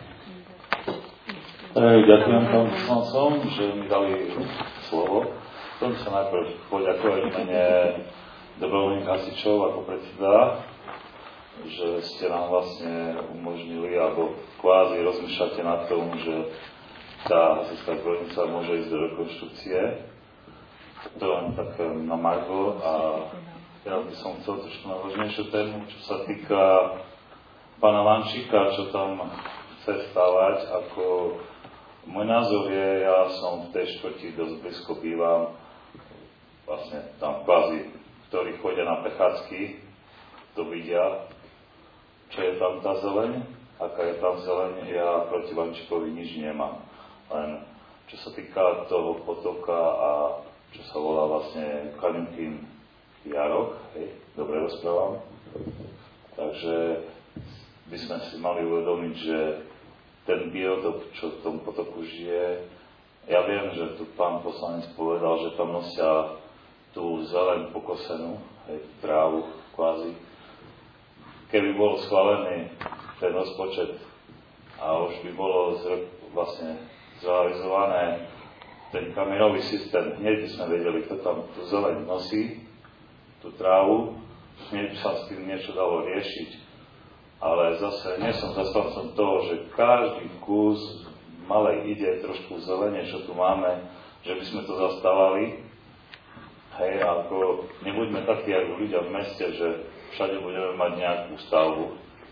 Ďakujem pán poslancom, že mi dali slovo. Chcem sa najprv poďakovať mene dobrovoľných hasičov ako predseda, že ste nám vlastne umožnili, alebo kvázi rozmýšľate nad tom, že tá hasická zbrojnica môže ísť do rekonštrukcie. To len tak na margo a ja by som chcel trošku na vážnejšiu tému, čo sa týka pána Vančíka, čo tam chce stavať. Ako môj názor je, ja som v tej štvrti dosť blízko bývam, vlastne tam kvázi, ktorí chodia na prechádzky, to vidia, čo je tam tá zeleň, aká je tam zeleň, ja proti Vančíkovi nič nemám. Len čo sa týka toho potoka a čo sa volá vlastne Kalinkin jarok, hej, dobre rozprávam. Takže by sme si mali uvedomiť, že ten biotop, čo v tom potoku žije, ja viem, že tu pán poslanec povedal, že tam nosia tú zeleň pokosenú, hej, trávu kvázi. Keby bol schválený ten rozpočet a už by bolo zre, vlastne zrealizované ten kamerový systém, hneď by sme vedeli, kto tam tú zeleň nosí, tú trávu, hneď by sa s tým niečo dalo riešiť. Ale zase nie som zastancom toho, že každý kus malej ide trošku zelene, čo tu máme, že by sme to zastávali. Hej, ako nebuďme takí ako ľudia v meste, že všade budeme mať nejakú stavbu.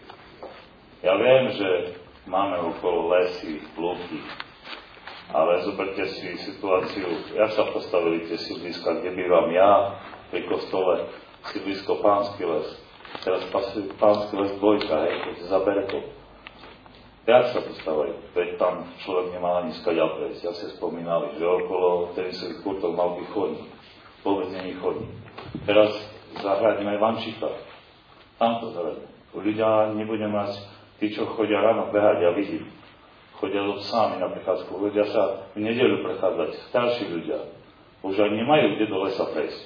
Ja viem, že máme okolo lesy, lúky, ale zoberte si situáciu, jak sa postavili tie sídliska, kde bývam ja, pri kostole, sídlisko Pánsky les. Teraz Pánsky les dvojka, hej, keď za Berekom. Jak sa postavili? Veď tam človek nemá ani skaďal prejsť. Ja si spomínali, že okolo tenisových kurtov mal by chodník. Vôbec není chodník. Teraz zahradíme aj Vančíka. Tam to zahradíme. Ľudia nebudeme mať, tí, čo chodia ráno behať, ja vidím. Chodia so psami na prechádzku, ľudia sa v nedeľu prechádzať, starší ľudia. Už aj nemajú kde do lesa prejsť.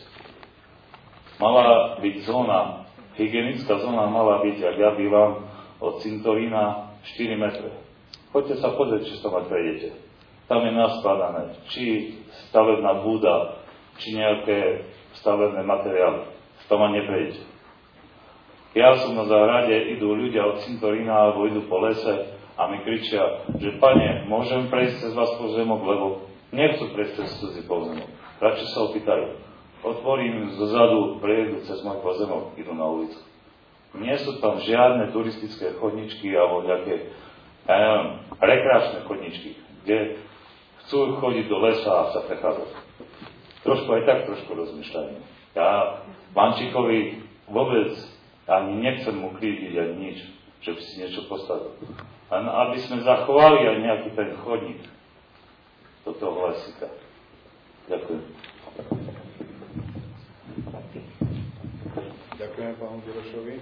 Mala byť zóna, hygienická zóna mala byť, ak ja bývam od cintorína štyri metre. Choďte sa pozrieť, či sa ma prejdete. Tam je naskladané, či stavebná búda, či nejaké stavebné materiály. Tam ma neprejdete. Ja som na záhrade, idú ľudia od cintorína alebo idú po lese a mi kričia, že pane, môžem prejsť cez vás pozemok, lebo nechcú prejsť cez cudzí pozemok. Radšej sa opýtajú. Otvorím zozadu, prejedu cez môj pozemok, idú na ulicu. Nie sú tam žiadne turistické chodničky alebo nejaké, ja neviem, rekreačné chodničky, kde chcú chodiť do lesa a sa prechádzať. Trošku aj tak trošku rozmýšľajme. Ja Vančíkovi vôbec ani nechcem mu krídiť ani nič, že by si niečo postavil. Len aby sme zachovali aj nejaký ten chodník do toho lesika. Ďakujem. Ďakujem pánu Birošovi.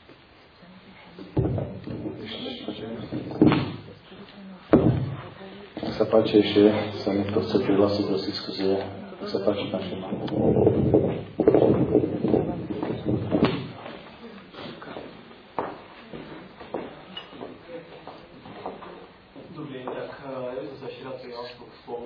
Nech sa páči, ešte sa niekto chce prihlásiť do diskusie. Nech sa páči, pán Šimán. Dobrý deň, tak ja by som sa ešte rád prihlásil k slovu.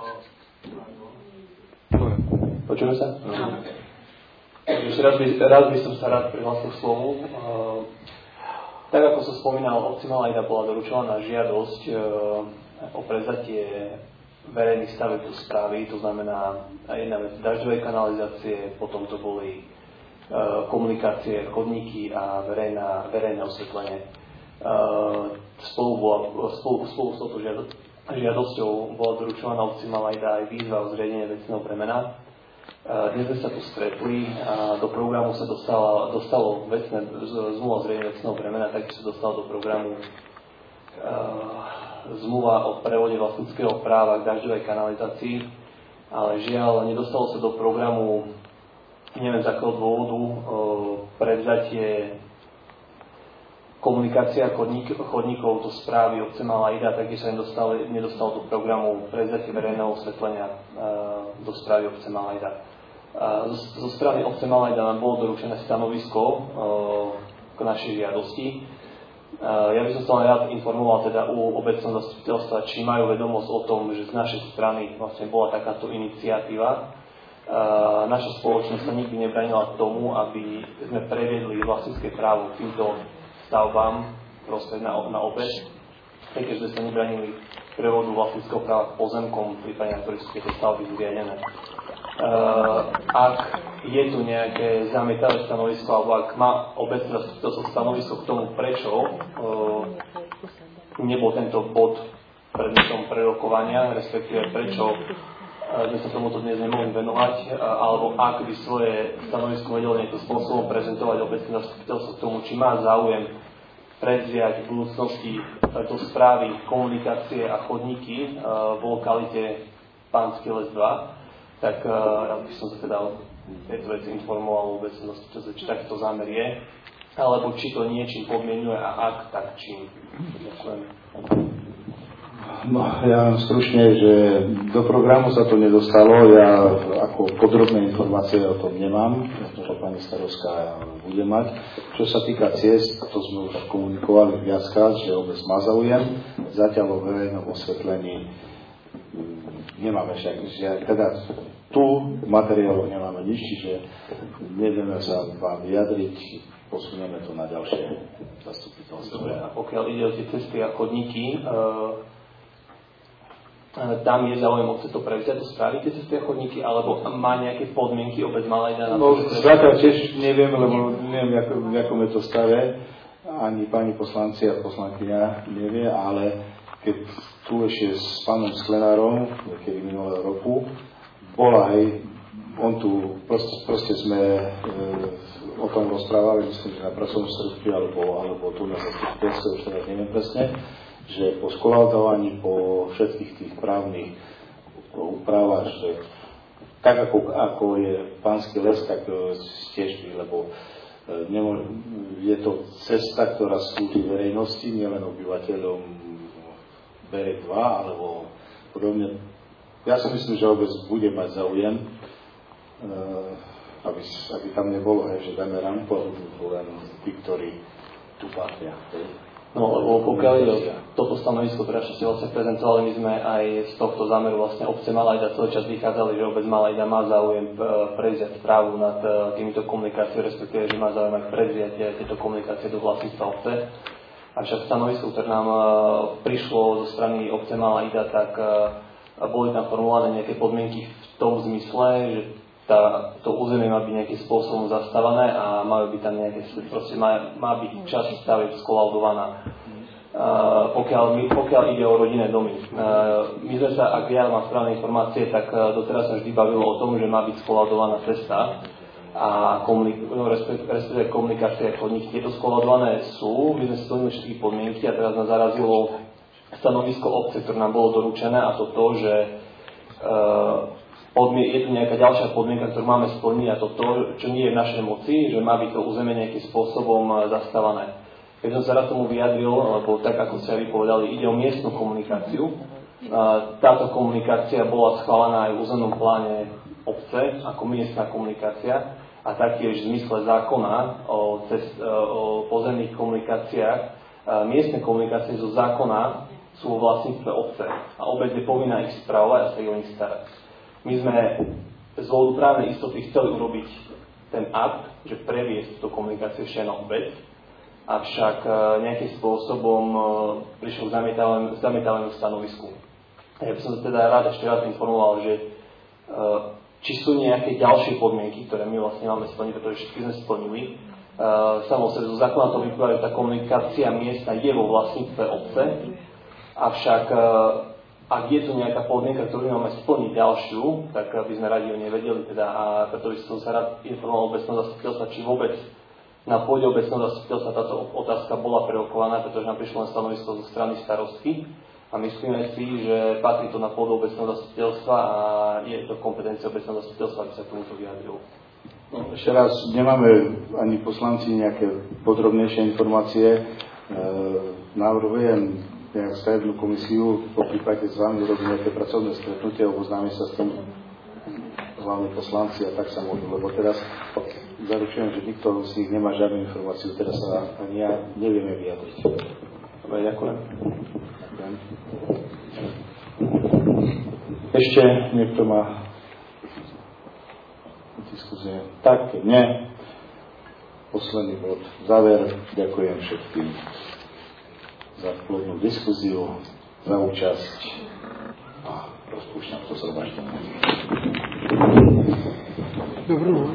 Počujeme sa? Ešte raz by, raz by som sa rád prihlásil k slovu. Tak ako som spomínal, obci Malá Ida bola doručovaná žiadosť o prevzatie verejných staveb do správy, to znamená jedna vec dažďovej kanalizácie, potom to boli komunikácie, chodníky a verejná, verejné osvetlenie. Spolu, bola, spolu, spolu s touto žiadosťou bola doručovaná obci Malá Ida aj výzva o zriadenie vecného bremena. Dnes sme sa tu stretli a do programu sa dostala, dostalo vecné, zmluva o zriadení vecného bremena, takisto sa dostala do programu uh, zmluva o prevode vlastníckeho práva k dažďovej kanalizácii, ale žiaľ, nedostalo sa do programu, neviem z akého dôvodu, uh, prevzatie komunikácia chodník, chodníkov do správy obce Malá Ida, takisto sa nedostalo, nedostalo do programu prevzatie verejného osvetlenia uh, do správy obce Malá Ida. Uh, zo, zo strany obce Malá Ida nám bolo doručené stanovisko uh, k našej žiadosti. Uh, ja by som sa rád informoval teda u obecného zastupiteľstva, či majú vedomosť o tom, že z našej strany vlastne bola takáto iniciatíva. naša spoločnosť sa nikdy nebranila tomu, aby sme previedli vlastnícke právo k týmto stavbám proste na, na obec, aj keď sme sa nebranili prevodu vlastníckeho práva k pozemkom, prípadne na ktorých sú tieto stavby zriadené. Ak je tu nejaké zamietavé stanovisko, alebo ak má obec to stanovisko k tomu, prečo nebol tento bod predmetom prerokovania, respektíve prečo sme sa tomuto dnes nemohli venovať, alebo ak by svoje stanovisko vedelo nejakým spôsobom prezentovať obecné zastupiteľstvo k tomu, či má záujem prevziať v budúcnosti do správy komunikácie a chodníky v lokalite Pánsky les dva, tak ja by som sa teda o tejto veci informoval vôbec, či takýto zámer je, alebo či to niečím podmienuje a ak, tak čím. Ďakujem. No, ja stručne, že do programu sa to nedostalo, ja ako podrobné informácie o tom nemám, pretože pani starostka bude mať. Čo sa týka ciest, to sme už komunikovali viackrát, že obec má záujem, zatiaľ o verejnom osvetlení nemáme však, že teda tu v materiáloch nemáme nič, čiže nevieme sa vám vyjadriť, posunieme to na ďalšie zastupiteľstvo. A pokiaľ ide o tie cesty a chodníky, e- tam je záujem obce to prevziať, to spraviť tie cesty a chodníky, alebo má nejaké podmienky obec mala aj na no, to? No, zatiaľ tiež neviem, lebo neviem, v jakom je to stave, ani pani poslanci a poslankyňa nevie, ale keď tu ešte s pánom Sklenárom, kedy minulého roku, bola aj, on tu, proste, proste sme e, o tom rozprávali, myslím, že na pracovnom stretnutí, alebo, alebo tu na zastupiteľstve, už teraz neviem presne, že po skolaudovaní, po všetkých tých právnych úpravách, že tak ako, ako je Pánsky les, tak tiež by, lebo nemôže, je to cesta, ktorá slúži verejnosti, nielen obyvateľom Berek dva, alebo podobne. Ja si myslím, že obec bude mať záujem, aby, aby tam nebolo, hej, že dáme rampu, len tí, ktorí tu patria. No, lebo pokiaľ je toto stanovisko, ktoré ste vlastne prezentovali, my sme aj z tohto zámeru vlastne obce Malajda celý čas vychádzali, že obec Malajda má záujem prevziať správu nad týmito komunikáciami, respektíve, že má záujem aj prevziať tieto komunikácie do vlastníctva obce. Avšak stanovisko, ktoré nám prišlo zo strany obce Malajda, tak boli tam formulované nejaké podmienky v tom zmysle, že Tá, to územie má byť nejakým spôsobom zastávané a majú byť tam nejaké, proste má, má byť časť stavieb skolaudovaná. Uh, pokiaľ, my, pokiaľ ide o rodinné domy. Uh, my sme sa, ak ja mám správne informácie, tak uh, doteraz sa vždy bavilo o tom, že má byť skolaudovaná cesta a komunik- no, respektíve komunikácie a chodníky. Tieto skolaudované sú, my sme splnili všetky podmienky a teraz nás zarazilo stanovisko obce, ktoré nám bolo doručené, a to to, že uh, Podmien- je tu nejaká ďalšia podmienka, ktorú máme splniť, a to to, čo nie je v našej moci, že má byť to územie nejakým spôsobom zastávané. Keď som sa raz tomu vyjadril, lebo tak ako ste aj vypovedali, ide o miestnu komunikáciu. Táto komunikácia bola schválená aj v územnom pláne obce ako miestna komunikácia a taktiež v zmysle zákona o, cest, o pozemných komunikáciách. Miestne komunikácie zo zákona sú vo vlastníctve obce a obec je povinná ich spravovať a sa ich o nich starať. My sme z dôvodu právnej istoty chceli urobiť ten akt, že previesť túto komunikáciu ešte na obec, avšak nejakým spôsobom prišiel k zamietavému stanovisku. Ja by som sa teda rád ešte raz informoval, že či sú nejaké ďalšie podmienky, ktoré my vlastne máme splniť, pretože všetky sme splnili. Samozrejme, zo zákona to vyplýva, že tá komunikácia miestna je vo vlastníctve obce, avšak ak je tu nejaká podmienka, ktorú máme splniť ďalšiu, tak by sme radi o nej vedeli, teda, a preto by som sa rád informoval obecného zastupiteľstva, či vôbec na pôde obecného zastupiteľstva táto otázka bola prerokovaná, pretože nám prišlo len stanovisko zo strany starostky a myslíme si, že patrí to na pôdu obecného zastupiteľstva a je to kompetencia obecného zastupiteľstva, aby sa k tomuto vyjadrilo. No, ešte raz, nemáme ani poslanci nejaké podrobnejšie informácie. E, navrhujem nejak stavebnú komisiu, po prípade s vami urobiť nejaké pracovné stretnutie, oboznámiť sa s tým hlavne poslanci a tak sa môžu, lebo teraz zaručujem, že nikto z nich nemá žiadnu informáciu, teraz sa ani ja nevieme vyjadriť. Dobre, ďakujem. Ďakujem. Ešte niekto má diskusie? Tak, nie. Posledný bod. Záver. Ďakujem všetkým za plodnú diskuziu, za účasť a rozpúšťam to zhromaždenie. Dobrú noc.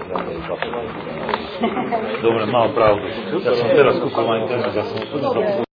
Dobre, mal pravdu. Ja som teraz kúkol na internet, ja som úplne